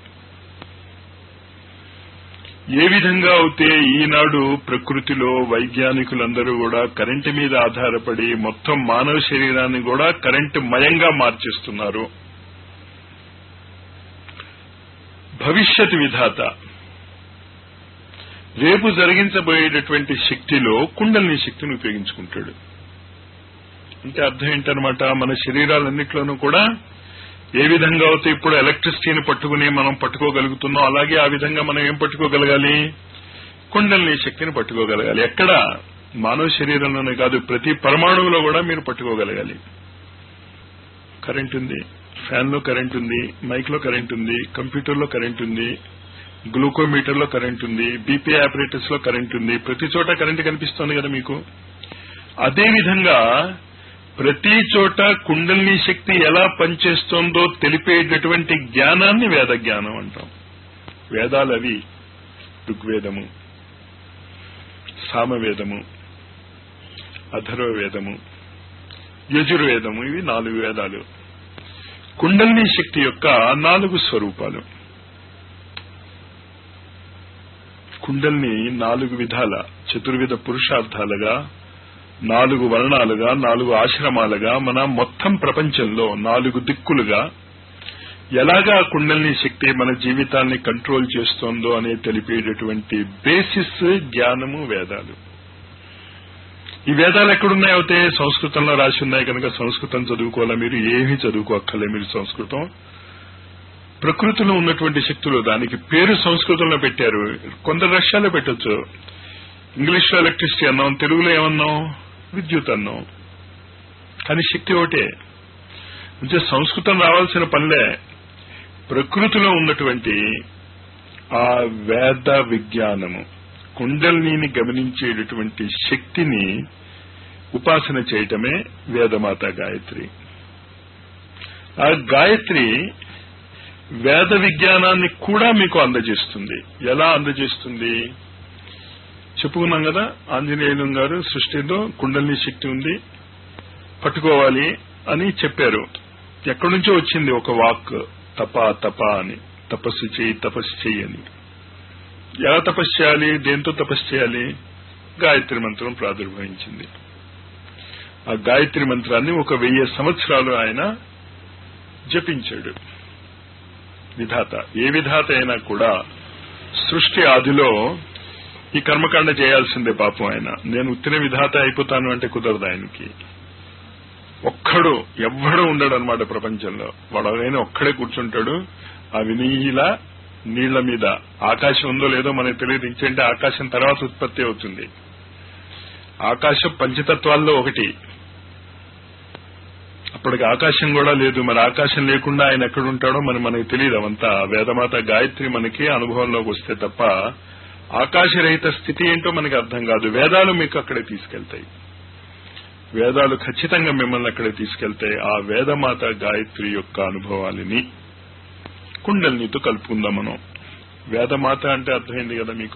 ఏ విధంగా అయితే ఈనాడు ప్రకృతిలో వైజ్ఞానికులందరూ కూడా కరెంటు మీద ఆధారపడి మొత్తం మానవ శరీరాన్ని కూడా కరెంటు మయంగా మార్చేస్తున్నారు. భవిష్యత్ విధాత రేపు జరిగించబోయేటటువంటి శక్తిలో కుండలిని శక్తిని ఉపయోగించుకుంటాడు. అంటే అర్థం ఏంటనమాట, మన శరీరాలన్నింటిలోనూ కూడా ఏ విధంగా అయితే ఇప్పుడు ఎలక్ట్రిసిటీని పట్టుకుని మనం పట్టుకోగలుగుతున్నాం, అలాగే ఆ విధంగా మనం ఏం పట్టుకోగలగాలి, కుండలిని శక్తిని పట్టుకోగలగాలి. ఎక్కడ, మానవ శరీరంలోనే కాదు, ప్రతి పరమాణువులో కూడా మీరు పట్టుకోగలగాలి. కరెంట్ ఉంది, ఫ్యాన్ లో కరెంట్ ఉంది, మైక్ లో కరెంట్ ఉంది, కంప్యూటర్ లో కరెంట్ ఉంది, గ్లూకోమీటర్ లో కరెంట్ ఉంది, బీపీ ఆపరేటర్స్ లో కరెంట్ ఉంది, ప్రతి చోట కరెంట్ కనిపిస్తోంది కదా మీకు. అదేవిధంగా ప్రతి చోట కుండలిని శక్తి ఎలా పనిచేస్తోందో తెలిపేటటువంటి జ్ఞానాన్ని వేద జ్ఞానం అంటాం. వేదాలు అవి ఋగ్వేదము, సామవేదము, అథర్వవేదము, యజుర్వేదము, ఇవి 4 వేదాలు. కుండలిని శక్తి యొక్క 4 స్వరూపాలు. కుండలిని 4 విధాల, చతుర్విధ పురుషార్థాలుగా, 4 వర్ణాలుగా, 4 ఆశ్రమాలుగా, మన మొత్తం ప్రపంచంలో 4 దిక్కులుగా ఎలాగా కుండలిని శక్తి మన జీవితాన్ని కంట్రోల్ చేస్తోందో అనే తెలిపేటటువంటి బేసిస్ జ్ఞానము వేదాలు. ఈ వేదాలు ఎక్కడున్నాయితే సంస్కృతంలో రాసి ఉన్నాయి కనుక సంస్కృతం చదువుకోవాలా, మీరు ఏమీ చదువుకోక్కర్లే. మీరు సంస్కృతం ప్రకృతిలో ఉన్నటువంటి శక్తులు, దానికి పేరు సంస్కృతంలో పెట్టారు. కొందరు రష్యాలో పెట్టొచ్చు. ఇంగ్లీష్ లో ఎలక్ట్రిసిటీ అన్నాం, తెలుగులో ఏమన్నాం, విద్యుత్ అన్నాం, కానీ శక్తి ఒకటే. అంటే సంస్కృతం రావాల్సిన పనిలే. ప్రకృతిలో ఉన్నటువంటి ఆ వేద విజ్ఞానము, కుండలిని గమనించేటటువంటి శక్తిని ఉపాసన చేయటమే వేదమాత గాయత్రి. ఆ గాయత్రి వేద విజ్ఞానాన్ని కూడా మీకు అందజేస్తుంది. ఎలా అందజేస్తుంది చెప్పుకున్నాం కదా. ఆంజనేయులు గారు సృష్టిలో కుండలిని శక్తి ఉంది, పట్టుకోవాలి అని చెప్పారు. ఎక్కడి నుంచో వచ్చింది ఒక వాక్, తప తప అని, తపస్సు చేయి తపస్సు చెయ్యి అని. ఎలా తపస్సు చేయాలి, దేంతో తపస్సు చేయాలి, గాయత్రి మంత్రం ప్రాదుర్భవించింది. ఆ గాయత్రి మంత్రాన్ని 1000 సంవత్సరాలు ఆయన జపించాడు. విధాత, ఏ విధాత అయినా కూడా సృష్టి ఆదిలో ఈ కర్మకాండ చేయాల్సిందే. పాపం ఆయన, నేను ఉత్తిన విధాత అయిపోతాను అంటే కుదరదు ఆయనకి. ఎవ్వడు ఉండడు అనమాట ప్రపంచంలో. వాడైనా ఒక్కడే కూర్చుంటాడు ఆ వినీల నీళ్ల మీద. ఆకాశం ఉందో లేదో మనకు తెలియదు, ఇంకేంటే ఆకాశం తర్వాత ఉత్పత్తి అవుతుంది. ఆకాశం పంచతత్వాల్లో ఒకటి. అప్పటికి ఆకాశం కూడా లేదు. మరి ఆకాశం లేకుండా ఆయన ఎక్కడుంటాడో మనకు తెలియదు. అవంతా వేదమాత గాయత్రి మనకి అనుభవంలోకి వస్తే తప్ప ఆకాశరహిత స్థితి ఏంటో మనకి అర్థం కాదు. వేదాలు మీకు అక్కడే తీసుకెళ్తాయి. వేదాలు ఖచ్చితంగా మిమ్మల్ని అక్కడే తీసుకెళ్తాయి. ఆ వేదమాత గాయత్రి యొక్క అనుభవాలని కుండలినితో కలుపుకుందాం మనం. వేదమాత అంటే అర్థమైంది కదా మీకు.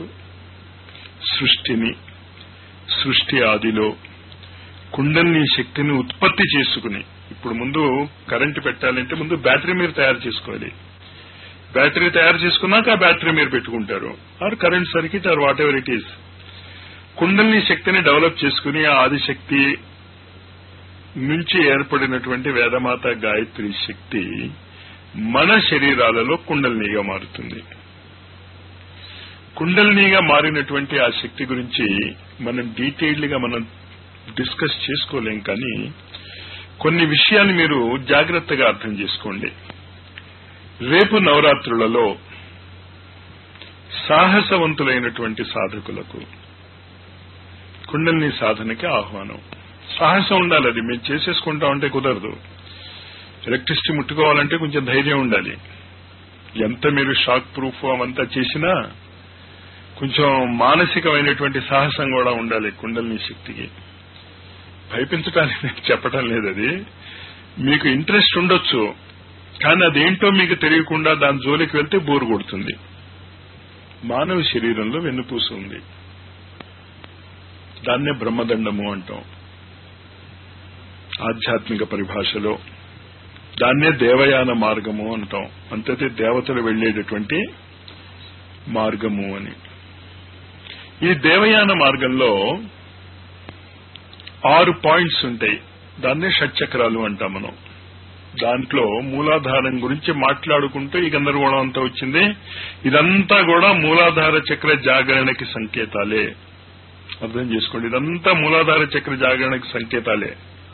సృష్టి ఆదిలో కుండలిని శక్తిని ఉత్పత్తి చేసుకుని, ఇప్పుడు ముందు కరెంటు పెట్టాలంటే ముందు బ్యాటరీ మీరు తయారు చేసుకోవాలి. బ్యాటరీ తయారు చేసుకున్నాక ఆ బ్యాటరీ మీరు పెట్టుకుంటారు, or current circuit or whatever it is. కుండలిని శక్తిని డెవలప్ చేసుకుని ఆ ఆదిశక్తి నుంచి ఏర్పడినటువంటి వేదమాత గాయత్రి శక్తి మన శరీరాలలో కుండలినిగా మారుతుంది. కుండలినిగా మారినటువంటి ఆ శక్తి గురించి మనం డీటెయిల్డ్ గా మనం డిస్కస్ చేసుకోలేం, కానీ కొన్ని విషయాలు మీరు జాగ్రత్తగా అర్థం చేసుకోండి. రేపు నవరాత్రులలో సాహసవంతులైనటువంటి సాధకులకు కుండలిని సాధనకి ఆహ్వానం. సాహసం ఉండాలి. అది మేము చేసేసుకుంటామంటే కుదరదు. ఎలక్ట్రిసిటీ ముట్టుకోవాలంటే కొంచెం ధైర్యం ఉండాలి. ఎంత మీరు షాక్ ప్రూఫ్ అవంతా చేసినా కొంచెం మానసికమైనటువంటి సాహసం కూడా ఉండాలి కుండలిని శక్తికి. భయపించడానికి నేను చెప్పటం లేదు. అది మీకు ఇంట్రెస్ట్ ఉండొచ్చు, కానీ అదేంటో మీకు తెలియకుండా దాని జోలికి వెళ్తే బోరు కొడుతుంది. మానవ శరీరంలో వెన్నుపూస ఉంది, దాన్నే బ్రహ్మదండము అంటాం. ఆధ్యాత్మిక పరిభాషలో. దాన్నే దేవయాన మార్గము అంటాం. అంతటి దేవతలు వెళ్లేటటువంటి మార్గము అని. ఈ దేవయాన మార్గంలో 6 పాయింట్స్ ఉంటాయి. దాన్నే షట్చక్రాలు అంటాం మనం. దాంట్లో మూలాధారం గురించి మాట్లాడుకుంటూ ఈ గందరగోళం అంతా వచ్చింది. ఇదంతా కూడా మూలాధార చక్ర జాగరణకి సంకేతాలే. అర్థం చేసుకోండి, ఇదంతా మూలాధార చక్ర జాగరణకి సంకేతాలే.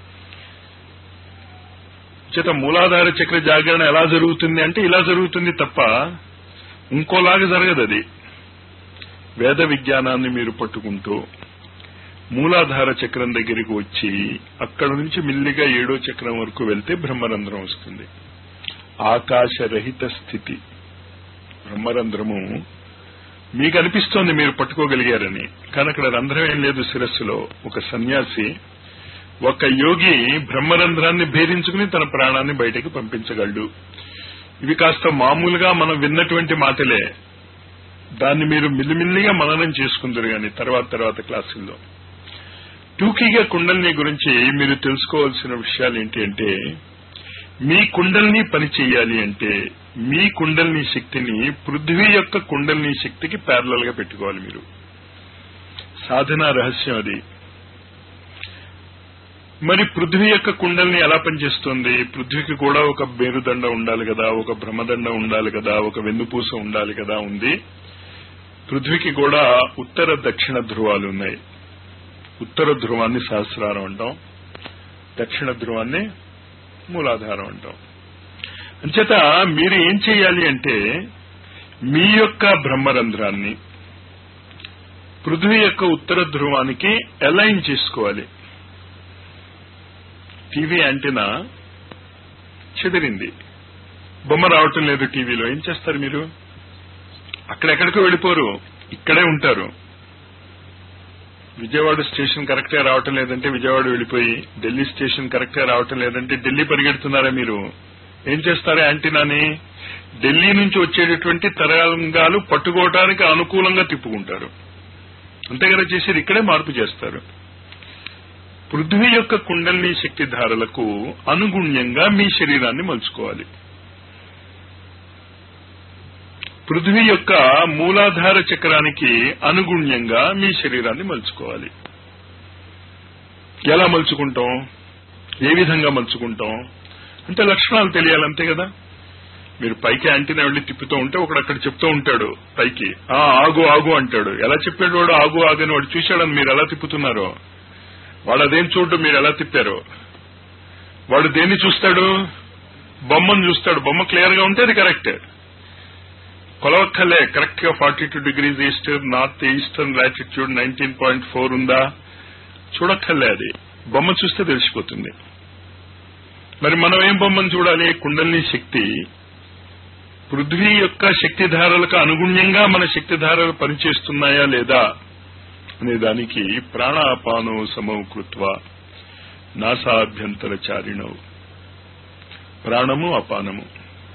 చేత మూలాధార చక్ర జాగరణ ఎలా జరుగుతుంది అంటే ఇలా జరుగుతుంది తప్ప ఇంకోలాగా జరగదు. అది వేద విజ్ఞానాన్ని మీరు పట్టుకుంటూ మూలాధార చక్రం దగ్గరికి వచ్చి అక్కడ నుంచి మిల్లిగా 7వ చక్రం వరకు వెళ్తే బ్రహ్మరంధ్రం వస్తుంది. ఆకాశరహిత స్థితి బ్రహ్మరంధ్రము మీకు అనిపిస్తోంది మీరు పట్టుకోగలిగారని, కానీ అక్కడ రంధ్రం ఏం లేదు. శిరస్సులో ఒక సన్యాసి, ఒక యోగి బ్రహ్మరంధ్రాన్ని భేదించుకుని తన ప్రాణాన్ని బయటకు పంపించగలడు. ఇవి కాస్త మామూలుగా మనం విన్నటువంటి మాటలే. దాన్ని మీరు మిల్లిమిల్లిగా మననం చేసుకుందరు కానీ తర్వాత క్లాసుల్లో. టూకీగా కుండల్ని గురించి మీరు తెలుసుకోవాల్సిన విషయాలు ఏంటి అంటే, మీ కుండల్ని పని చేయాలి అంటే మీ కుండల్ని శక్తిని పృథ్వీ యొక్క కుండల్ని శక్తికి ప్యారలల్ గా పెట్టుకోవాలి. మీరు సాధన రహస్యం అది. మరి పృథ్వీ యొక్క కుండల్ని ఎలా పనిచేస్తుంది? పృథ్వీకి కూడా ఒక బేరుదండ ఉండాలి కదా, ఒక భ్రమదండ ఉండాలి కదా, ఒక వెన్నుపూస ఉండాలి కదా. ఉంది. పృథ్వీకి కూడా ఉత్తర దక్షిణ ధ్రువాలు ఉన్నాయి. ఉత్తర ధ్రువాన్ని సహస్రారం అంటాం, దక్షిణ ధ్రువాన్ని మూలాధారం అంటాం. అంచేత మీరు ఏం చేయాలి అంటే మీ యొక్క బ్రహ్మరంధ్రాన్ని పృథ్వీ యొక్క ఉత్తర ధ్రువానికి అలైన్ చేసుకోవాలి. టీవీ యాంటెనా చెదిరింది, బొమ్మ రావటం లేదు టీవీలో. ఏం చేస్తారు మీరు? అక్కడెక్కడికో వెళ్ళిపోరు, ఇక్కడే ఉంటారు. విజయవాడ స్టేషన్ కరెక్ట్ గా రావటం లేదంటే విజయవాడ వెళ్ళిపోయి, ఢిల్లీ స్టేషన్ కరెక్ట్ గా రావటం లేదంటే ఢిల్లీ పరిగెడుతున్నారా మీరు? ఏం చేస్తారా? యాంటీనాని ఢిల్లీ నుంచి వచ్చేటటువంటి తరంగాలు పట్టుకోవడానికి అనుకూలంగా తిప్పుకుంటారు. అంతే కదా చేసేది. ఇక్కడే మార్పు చేస్తారు. పృథ్వీ యొక్క కుండల్ని శక్తి ధారలకు అనుగుణ్యంగా మీ శరీరాన్ని మలుచుకోవాలి. పృథ్వీ యొక్క మూలాధార చక్రానికి అనుగుణ్యంగా మీ శరీరాన్ని మలుచుకోవాలి. ఎలా మలుచుకుంటాం? ఏ విధంగా మలుచుకుంటాం అంటే లక్షణాలు తెలియాలి. అంతే కదా. మీరు పైకి యాంటీనా వెళ్లి తిప్పుతూ ఉంటే ఒకడు అక్కడ చెప్తూ ఉంటాడు పైకి, ఆగు ఆగు అంటాడు. ఎలా చెప్పాడు వాడు ఆగు ఆగని? వాడు చూశాడని మీరు ఎలా తిప్పుతున్నారో. వాడు అదేం చూడ్డు మీరు ఎలా తిప్పారో. వాడు దేన్ని చూస్తాడు? బొమ్మను చూస్తాడు. బొమ్మ క్లియర్ గా ఉంటే అది కరెక్ట్. కొలవక్కలే కరెక్ట్ గా 42 degrees east, north eastern latitude 19.4 ఉందా చూడక్కర్లే. అది బొమ్మ చూస్తే తెలిసిపోతుంది. మరి మనం ఏం బొమ్మను చూడాలి? కుండలిని శక్తి పృథ్వీ యొక్క శక్తిధారలకు అనుగుణ్యంగా మన శక్తిధారలు పనిచేస్తున్నాయా లేదా అనే దానికి ప్రాణాపానో సమౌ కృత్వ నాసాభ్యంతర చారిణవు. ప్రాణము అపానము.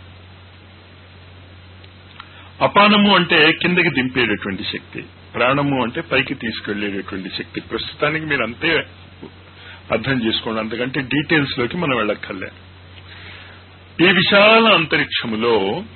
అపానము అంటే కిందకి దింపేటటువంటి శక్తి, ప్రాణము అంటే పైకి తీసుకెళ్లేటటువంటి శక్తి. ప్రస్తుతానికి మీరు అంతే అర్థం చేసుకోండి, అంతకంటే డీటెయిల్స్ లోకి మనం వెళ్ళక్కర్లే. ఈ విశాల అంతరిక్షములో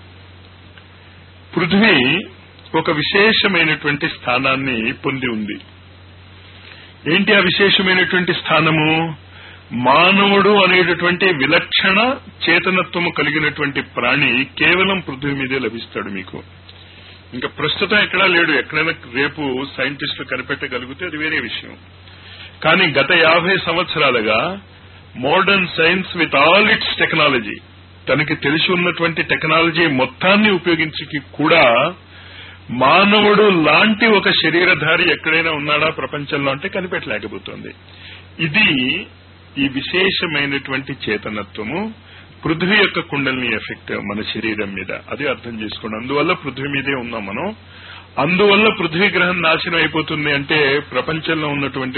పృథ్వీ ఒక విశేషమైనటువంటి స్థానాన్ని పొంది ఉంది. ఏంటి ఆ విశేషమైనటువంటి స్థానము? మానవుడు అనేటటువంటి విలక్షణ చేతనత్వము కలిగినటువంటి ప్రాణి కేవలం పృథ్వీ మీదే లభిస్తాడు మీకు. ఇంకా ప్రస్తుతం ఎక్కడా లేడు. ఎక్కడైనా రేపు సైంటిస్టులు కనిపెట్టగలిగితే అది వేరే విషయం. కానీ గత 50 సంవత్సరాలుగా modern science with all its technology, తనకి తెలిసి ఉన్నటువంటి టెక్నాలజీ మొత్తాన్ని ఉపయోగించి కూడా మానవుడు లాంటి ఒక శరీరధారి ఎక్కడైనా ఉన్నాడా ప్రపంచంలో అంటే కనిపెట్టలేకపోతుంది. ఇది ఈ విశేషమైనటువంటి చేతనత్వము పృథ్వీ యొక్క కుండలిని ఎఫెక్ట్ మన శరీరం మీద. అది అర్థం చేసుకోండి. అందువల్ల పృథ్వీ మీదే ఉన్నాం మనం. అందువల్ల పృథ్వీ గ్రహం నాశనం అయిపోతుంది అంటే ప్రపంచంలో ఉన్నటువంటి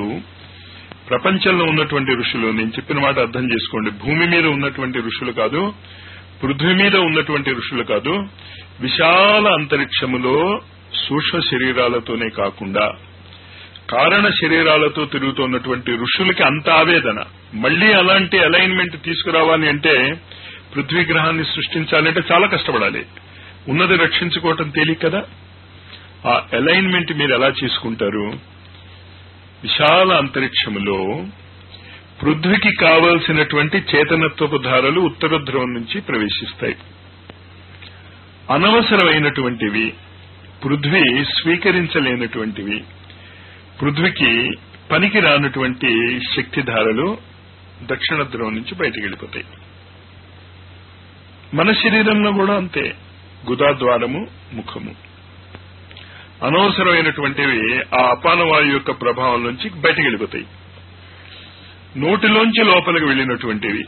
ఋషులు నేను చెప్పిన మాట అర్థం చేసుకోండి. భూమి మీద ఉన్నటువంటి ఋషులు కాదు, పృథ్వీ మీద ఉన్నటువంటి ఋషులు కాదు. విశాల అంతరిక్షములో సూక్ష్మ శరీరాలతోనే కాకుండా కారణ శరీరాలతో తిరుగుతున్నటువంటి ఋషులకి అంత ఆవేదన. మళ్లీ అలాంటి అలైన్మెంట్ తీసుకురావాలి అంటే పృథ్వీ గ్రహాన్ని సృష్టించాలంటే చాలా కష్టపడాలి. ఉన్నది రక్షించుకోవటం తేలిక కదా. ఆ అలైన్మెంట్ మీరు ఎలా చేసుకుంటారు? విశాల అంతరిక్షములో పృథ్వీకి కావలసినటువంటి చేతనత్వపు ధారలు ఉత్తర ధ్రువం నుంచి ప్రవేశిస్తాయి. అనవసరమైనటువంటివి, పృథ్వీ స్వీకరించలేనటువంటివి, పృథ్వీకి పనికి రానటువంటి శక్తిధారలు దక్షిణ ధ్రువం నుంచి బయటికి వెళ్ళిపోతాయి. మన శరీరంలో కూడా అంతే. గుదాద్వారము, ముఖము అనవసరమైనటువంటివి ఆ అపానవాయు యొక్క ప్రభావం నుంచి బయటికి వెళ్ళిపోతాయి. నోటిలోంచి లోపలికి వెళ్ళినటువంటివి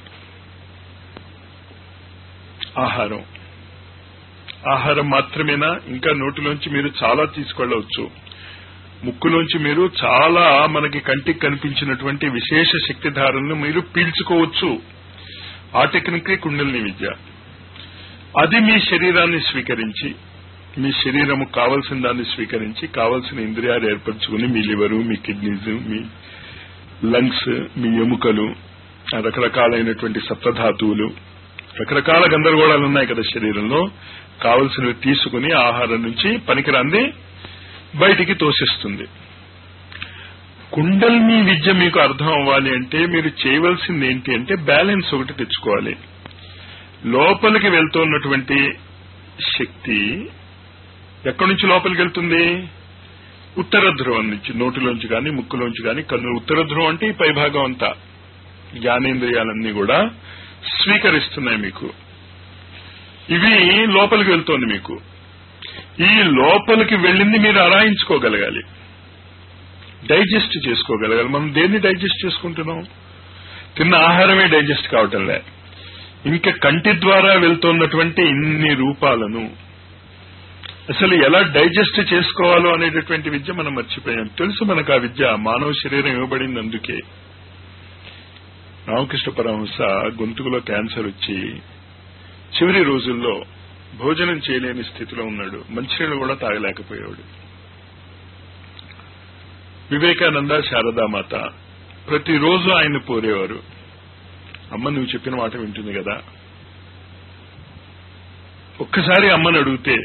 ఆహారం మాత్రమేనా? ఇంకా నోటిలోంచి మీరు చాలా తీసుకెళ్లవచ్చు. ముక్కులోంచి మీరు చాలా మనకి కంటికి కనిపించినటువంటి విశేష శక్తిధారలను మీరు పీల్చుకోవచ్చు. ఆ టెక్నికే కుండలిని విద్య. అది మీ శరీరాన్ని స్వీకరించి, మీ శరీరము కావలసిన దాన్ని స్వీకరించి, కావలసిన ఇంద్రియాలు ఏర్పరచుకుని, మీ లివరు, మీ కిడ్నీస్, మీ లంగ్స్, మీ ఎముకలు, రకరకాలైనటువంటి సప్తధాతువులు, రకరకాల గందరగోళాలు ఉన్నాయి కదా శరీరంలో. కావలసినవి తీసుకుని ఆహారం నుంచి పనికిరాంది బయటికి తోసేస్తుంది. కుండలిని విద్య మీకు అర్థం అవ్వాలి అంటే మీరు చేయవలసింది ఏంటి అంటే బ్యాలెన్స్ ఒకటి తెచ్చుకోవాలి. లోపలికి వెళ్తున్నటువంటి శక్తి ఎక్కడి నుంచి లోపలికి వెళ్తుంది? ఉత్తర ధ్రువం నుంచి, నోటిలోంచి కానీ ముక్కులోంచి కానీ కన్ను. ఉత్తర ధ్రువం అంటే ఈ పైభాగం అంతా జ్ఞానేంద్రియాలన్నీ కూడా స్వీకరిస్తున్నాయి మీకు. ఇవి లోపలికి వెళ్తోంది మీకు. ఈ లోపలికి వెళ్ళింది మీరు అరాయించుకోగలగాలి, డైజెస్ట్ చేసుకోగలగాలి. మనం దేన్ని డైజెస్ట్ చేసుకుంటున్నాం? తిన్న ఆహారమే డైజెస్ట్ కావటంలే. ఇంకా కంటి ద్వారా వెళ్తున్నటువంటి ఇన్ని రూపాలను అసలు ఎలా డైజెస్ట్ చేసుకోవాలో అనేటటువంటి విద్య మనం మర్చిపోయాం. తెలుసు మనకు ఆ విద్య. మానవ శరీరం ఇవ్వబడింది అందుకే. రామకృష్ణ పరమహంస గొంతుకులో క్యాన్సర్ వచ్చి చివరి రోజుల్లో భోజనం చేయలేని స్థితిలో ఉన్నాడు. మంచినీళ్ళు కూడా తాగలేకపోయాడు. వివేకానంద, శారదామాత ప్రతిరోజు ఆయన పోరేవారు. అమ్మ నువ్వు చెప్పిన మాట వింటుంది కదా, ఒక్కసారి అమ్మని అడిగితే.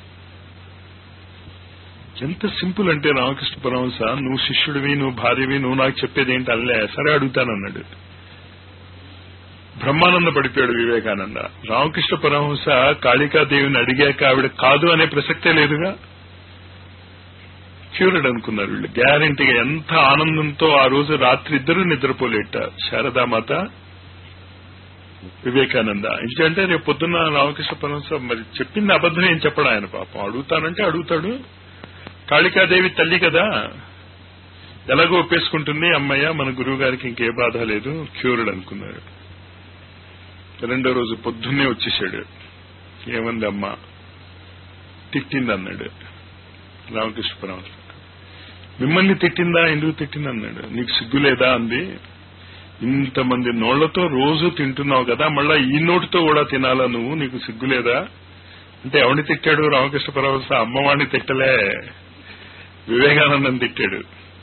ఎంత సింపుల్ అంటే రామకృష్ణ పరమహంస, నువ్వు శిష్యుడివి, నువ్వు భార్యవి, నువ్వు నాకు చెప్పేది ఏంటి అల్లే, సరే అడుగుతానన్నాడు. బ్రహ్మానంద పడిపోయాడు వివేకానంద. రామకృష్ణ పరమహంస కాళికాదేవిని అడిగాక ఆవిడ కాదు అనే ప్రసక్తే లేదుగా. క్యూర్డ్ అనుకున్నారు వీళ్ళు గ్యారంటీగా. ఎంత ఆనందంతో ఆ రోజు రాత్రి ఇద్దరూ నిద్రపోలేట, శారదామాత, వివేకానంద. ఎందుకంటే రేపు పొద్దున్న రామకృష్ణ పరమహంస మరి చెప్పింది అబద్ధం ఏం చెప్పడం ఆయన. పాపం అడుగుతానంటే అడుగుతాడు. కాళికాదేవి తల్లి కదా, ఎలాగో ఒప్పేసుకుంటుంది. అమ్మయ్య మన గురువు గారికి ఇంకే బాధ లేదు, క్యూర్డ్ అనుకున్నారు. రెండో రోజు పొద్దున్నే వచ్చేసాడు. ఏమంది అమ్మ? తిట్టింది అన్నాడు రామకృష్ణ పరమహంస. మిమ్మల్ని తిట్టిందా? ఎందుకు తిట్టింది అన్నాడు. నీకు సిగ్గు లేదా అంది. ఇంతమంది నోళ్లతో రోజు తింటున్నావు కదా, మళ్ళా ఈ నోటితో కూడా తినాలా నువ్వు? నీకు సిగ్గు లేదా అంటే ఎవరిని తిట్టాడు రామకృష్ణ పరమహంస? అమ్మవాడిని తిట్టలే, వివేకానందం తిట్టాడు.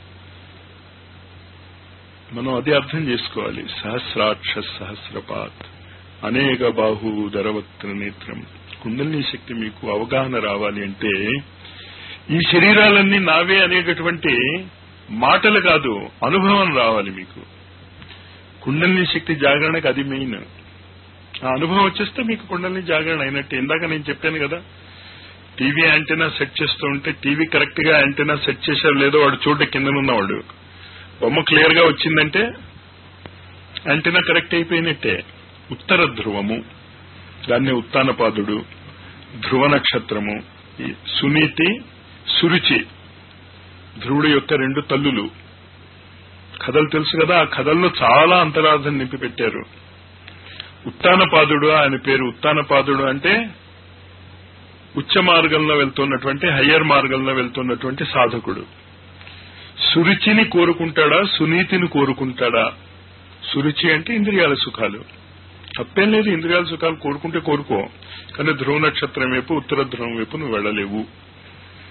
మనం అది అర్థం చేసుకోవాలి. సహస్రాక్ష సహస్రపాత్ అనేక బాహు ధరవక్త్ర నేత్రం. కుండలిని శక్తి మీకు అవగాహన రావాలి అంటే ఈ శరీరాలన్నీ నావే అనేటటువంటి మాటలు కాదు, అనుభవం రావాలి మీకు. కుండలిని శక్తి జాగరణకు అది మెయిన్. ఆ అనుభవం వచ్చేస్తే మీకు కుండలిని జాగరణ అయినట్టే. ఇందాక నేను చెప్పాను కదా, టీవీ యాంటెనా సెట్ చేస్తూ ఉంటే టీవీ కరెక్ట్ గా యాంటెనా సెట్ చేశారు లేదో వాడు చూడ కిందనున్నవాడు బొమ్మ క్లియర్ గా వచ్చిందంటే యాంటెనా కరెక్ట్ అయిపోయినట్టే. ఉత్తర ధ్రువము, దాన్ని ఉత్తానపాదుడు, ధ్రువ నక్షత్రము, సునీతి, సురుచి, ధ్రువుడు యొక్క రెండు తల్లులు. కథలు తెలుసు కదా, ఆ కథల్లో చాలా అంతరార్థం నింపి పెట్టారు. ఉత్తానపాదుడు ఆయన పేరు. ఉత్తానపాదుడు అంటే ఉచ్చ మార్గంలో వెళ్తున్నటువంటి, హయ్యర్ మార్గంలో వెళ్తున్నటువంటి సాధకుడు. సురుచిని కోరుకుంటాడా, సునీతిని కోరుకుంటాడా? సురుచి అంటే ఇంద్రియాల సుఖాలు. తప్పేం లేదు, ఇంద్రియాల సుఖాలు కోరుకుంటే కోరుకో, కానీ ధ్రువ నక్షత్రం వైపు, ఉత్తర ధ్రువం వైపు నువ్వు వెళ్లలేవు.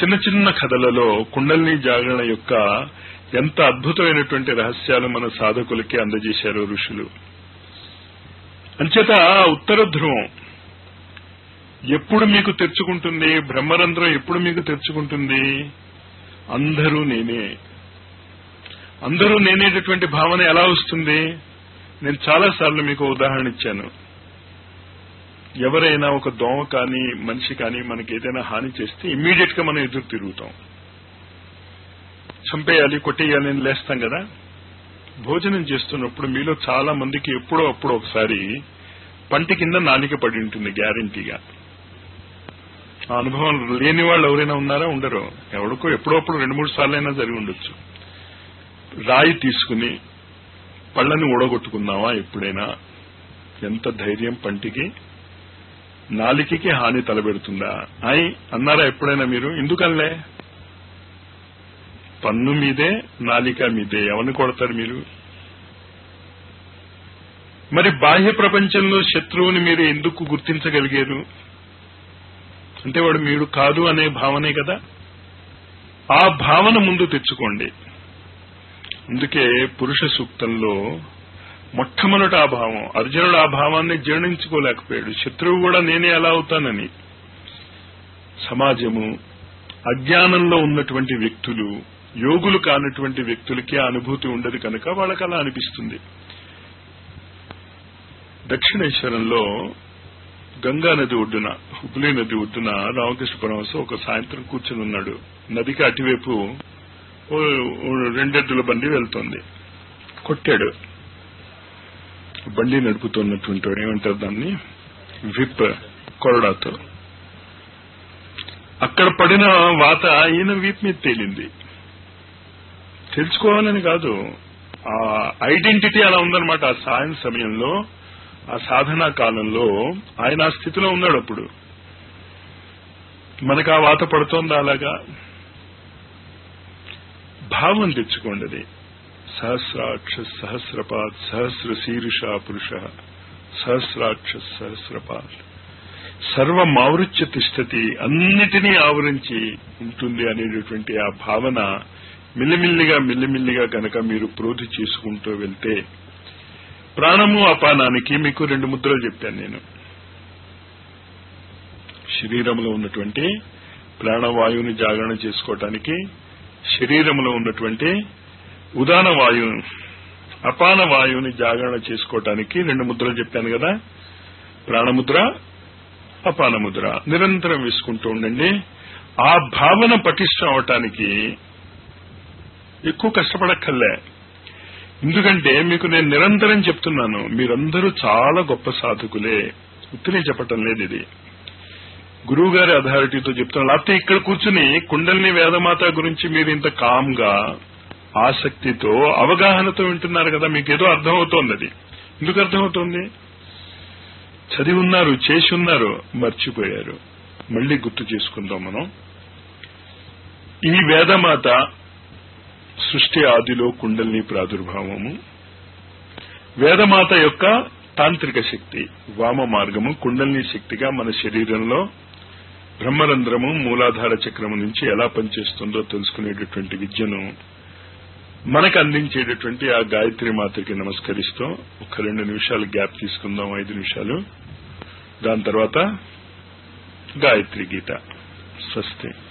చిన్న చిన్న కథలలో కుండలిని జాగరణ యొక్క ఎంత అద్భుతమైనటువంటి రహస్యాలు మన సాధకులకి అందజేశారు ఋషులు. అంచేత ఉత్తర ధ్రువం ఎప్పుడు మీకు తెరుచుకుంటుంది, బ్రహ్మరంధ్రం ఎప్పుడు మీకు తెరుచుకుంటుంది? అందరూ నేనే. అందరూ నేనేటటువంటి భావన ఎలా వస్తుంది? నేను చాలాసార్లు మీకు ఉదాహరణ ఇచ్చాను. ఎవరైనా ఒక దోమ కానీ మనిషి కానీ మనకి ఏదైనా హాని చేస్తే ఇమ్మీడియట్ గా మనం ఎదురు తిరుగుతాం. చంపేయాలి, కొట్టేయాలి అని లేస్తాం కదా. భోజనం చేస్తున్నప్పుడు మీలో చాలా మందికి ఎప్పుడో అప్పుడు ఒకసారి పంటి కింద నాలిక పడి ఉంటుంది గ్యారంటీగా. ఆ అనుభవం లేని వాళ్ళు ఎవరైనా ఉన్నారా? ఉండరు. ఎవరికో ఎప్పుడప్పుడు 2-3 సార్లైనా జరిగి ఉండొచ్చు. రాయి తీసుకుని పళ్ళని ఊడగొట్టుకున్నావా ఎప్పుడైనా? ఎంత ధైర్యం! పంటికి నాలికకి హాని తలబెడుతుందా? అయి అన్నారా ఎప్పుడైనా మీరు? ఎందుకనలే? పన్ను మీదే, నాలిక మీదే. ఎవరిని కొడతారు మీరు? మరి బాహ్య ప్రపంచంలో శత్రువుని మీరు ఎందుకు గుర్తించగలిగారు? అంటే వాడు మీరు కాదు అనే భావనే కదా. ఆ భావన ముందు తెచ్చుకోండి. అందుకే పురుష సూక్తంలో మొట్టమొదటి ఆ భావం, అర్జునుడు ఆ భావాన్ని జీర్ణించుకోలేకపోయాడు. శత్రువు కూడా నేనే ఎలా అవుతానని. సమాజము, అజ్ఞానంలో ఉన్నటువంటి వ్యక్తులు, యోగులు కానటువంటి వ్యక్తులకి ఆ అనుభూతి ఉండదు కనుక వాళ్ళకి అలా అనిపిస్తుంది. దక్షిణేశ్వరంలో గంగా నది ఒడ్డున, హుబ్లీ నది ఒడ్డున రామకృష్ణ పరమహంస ఒక సాయంత్రం కూర్చుని ఉన్నాడు. నదికి అటువైపు 2 ఎద్దుల బండి వెళ్తోంది. కొట్టాడు. బండి నడుపుతున్నటువంటి ఏమంటారు దాన్ని, విప్, కొరడాతో. అక్కడ పడిన వాత ఈయన వీప్ మీద తేలింది. తెలుసుకోవాలని కాదు, ఆ ఐడెంటిటీ అలా ఉందన్నమాట. ఆ సాయం సమయంలో, ఆ సాధనా కాలంలో ఆయన ఆ స్థితిలో ఉన్నాడు. అప్పుడు మనకు ఆ వాత పడుతోందా? అలాగా భావం తెచ్చుకోండి. అది సహస్రాక్ష సహస్రపాత్ సహస్ర శీర్ష పురుష సహస్రాక్ష సహస్రపాత్ సర్వమావృత్య తిష్టతి, అన్నిటినీ ఆవరించి ఉంటుంది అనేటటువంటి ఆ భావన మెల్లిమెల్లిగా గనక మీరు ప్రోధి చేసుకుంటూ వెళ్తే, ప్రాణము అపానానికి మీకు 2 ముద్రలు చెప్పాను నేను. శరీరంలో ఉన్నటువంటి ప్రాణవాయువుని జాగరణ చేసుకోవటానికి, శరీరంలో ఉన్నటువంటి ఉదాన వాయువు, అపాన వాయువుని జాగరణ చేసుకోవటానికి 2 ముద్రలు చెప్పాను కదా. ప్రాణముద్ర, అపాన ముద్ర నిరంతరం వేసుకుంటూ ఉండండి. ఆ భావన పటిష్టం అవటానికి ఎక్కువ కష్టపడక్కర్లే. ఎందుకంటే మీకు నేను నిరంతరం చెప్తున్నాను, మీరందరూ చాలా గొప్ప సాధకులే. ఉత్తినే చెప్పటం లేదు, ఇది గురువు గారి అథారిటీతో చెప్తున్నాను. లేకపోతే ఇక్కడ కూర్చుని కుండలిని వేదమాత గురించి మీరు ఇంత కామ్గా, ఆసక్తితో, అవగాహనతో వింటున్నారు కదా, మీకేదో అర్థమవుతోంది. అది ఎందుకు అర్థమవుతోంది? చదివి ఉన్నారు, చేసి ఉన్నారు, మర్చిపోయారు. మళ్లీ గుర్తు చేసుకుందాం మనం. ఈ వేదమాత సృష్టి ఆదిలో కుండలిని ప్రాదుర్భావము, వేదమాత యొక్క తాంత్రిక శక్తి, వామ మార్గము కుండలిని శక్తిగా మన శరీరంలో బ్రహ్మరంధ్రము, మూలాధార చక్రము నుంచి ఎలా పనిచేస్తుందో తెలుసుకునేటటువంటి విద్యను మనకు అందించేటటువంటి ఆ గాయత్రి మాతకి నమస్కరిస్తూ ఒక 2 నిమిషాలు గ్యాప్ తీసుకుందాం, 5 నిమిషాలు. దాని తర్వాత గాయత్రి గీత. స్వస్తి.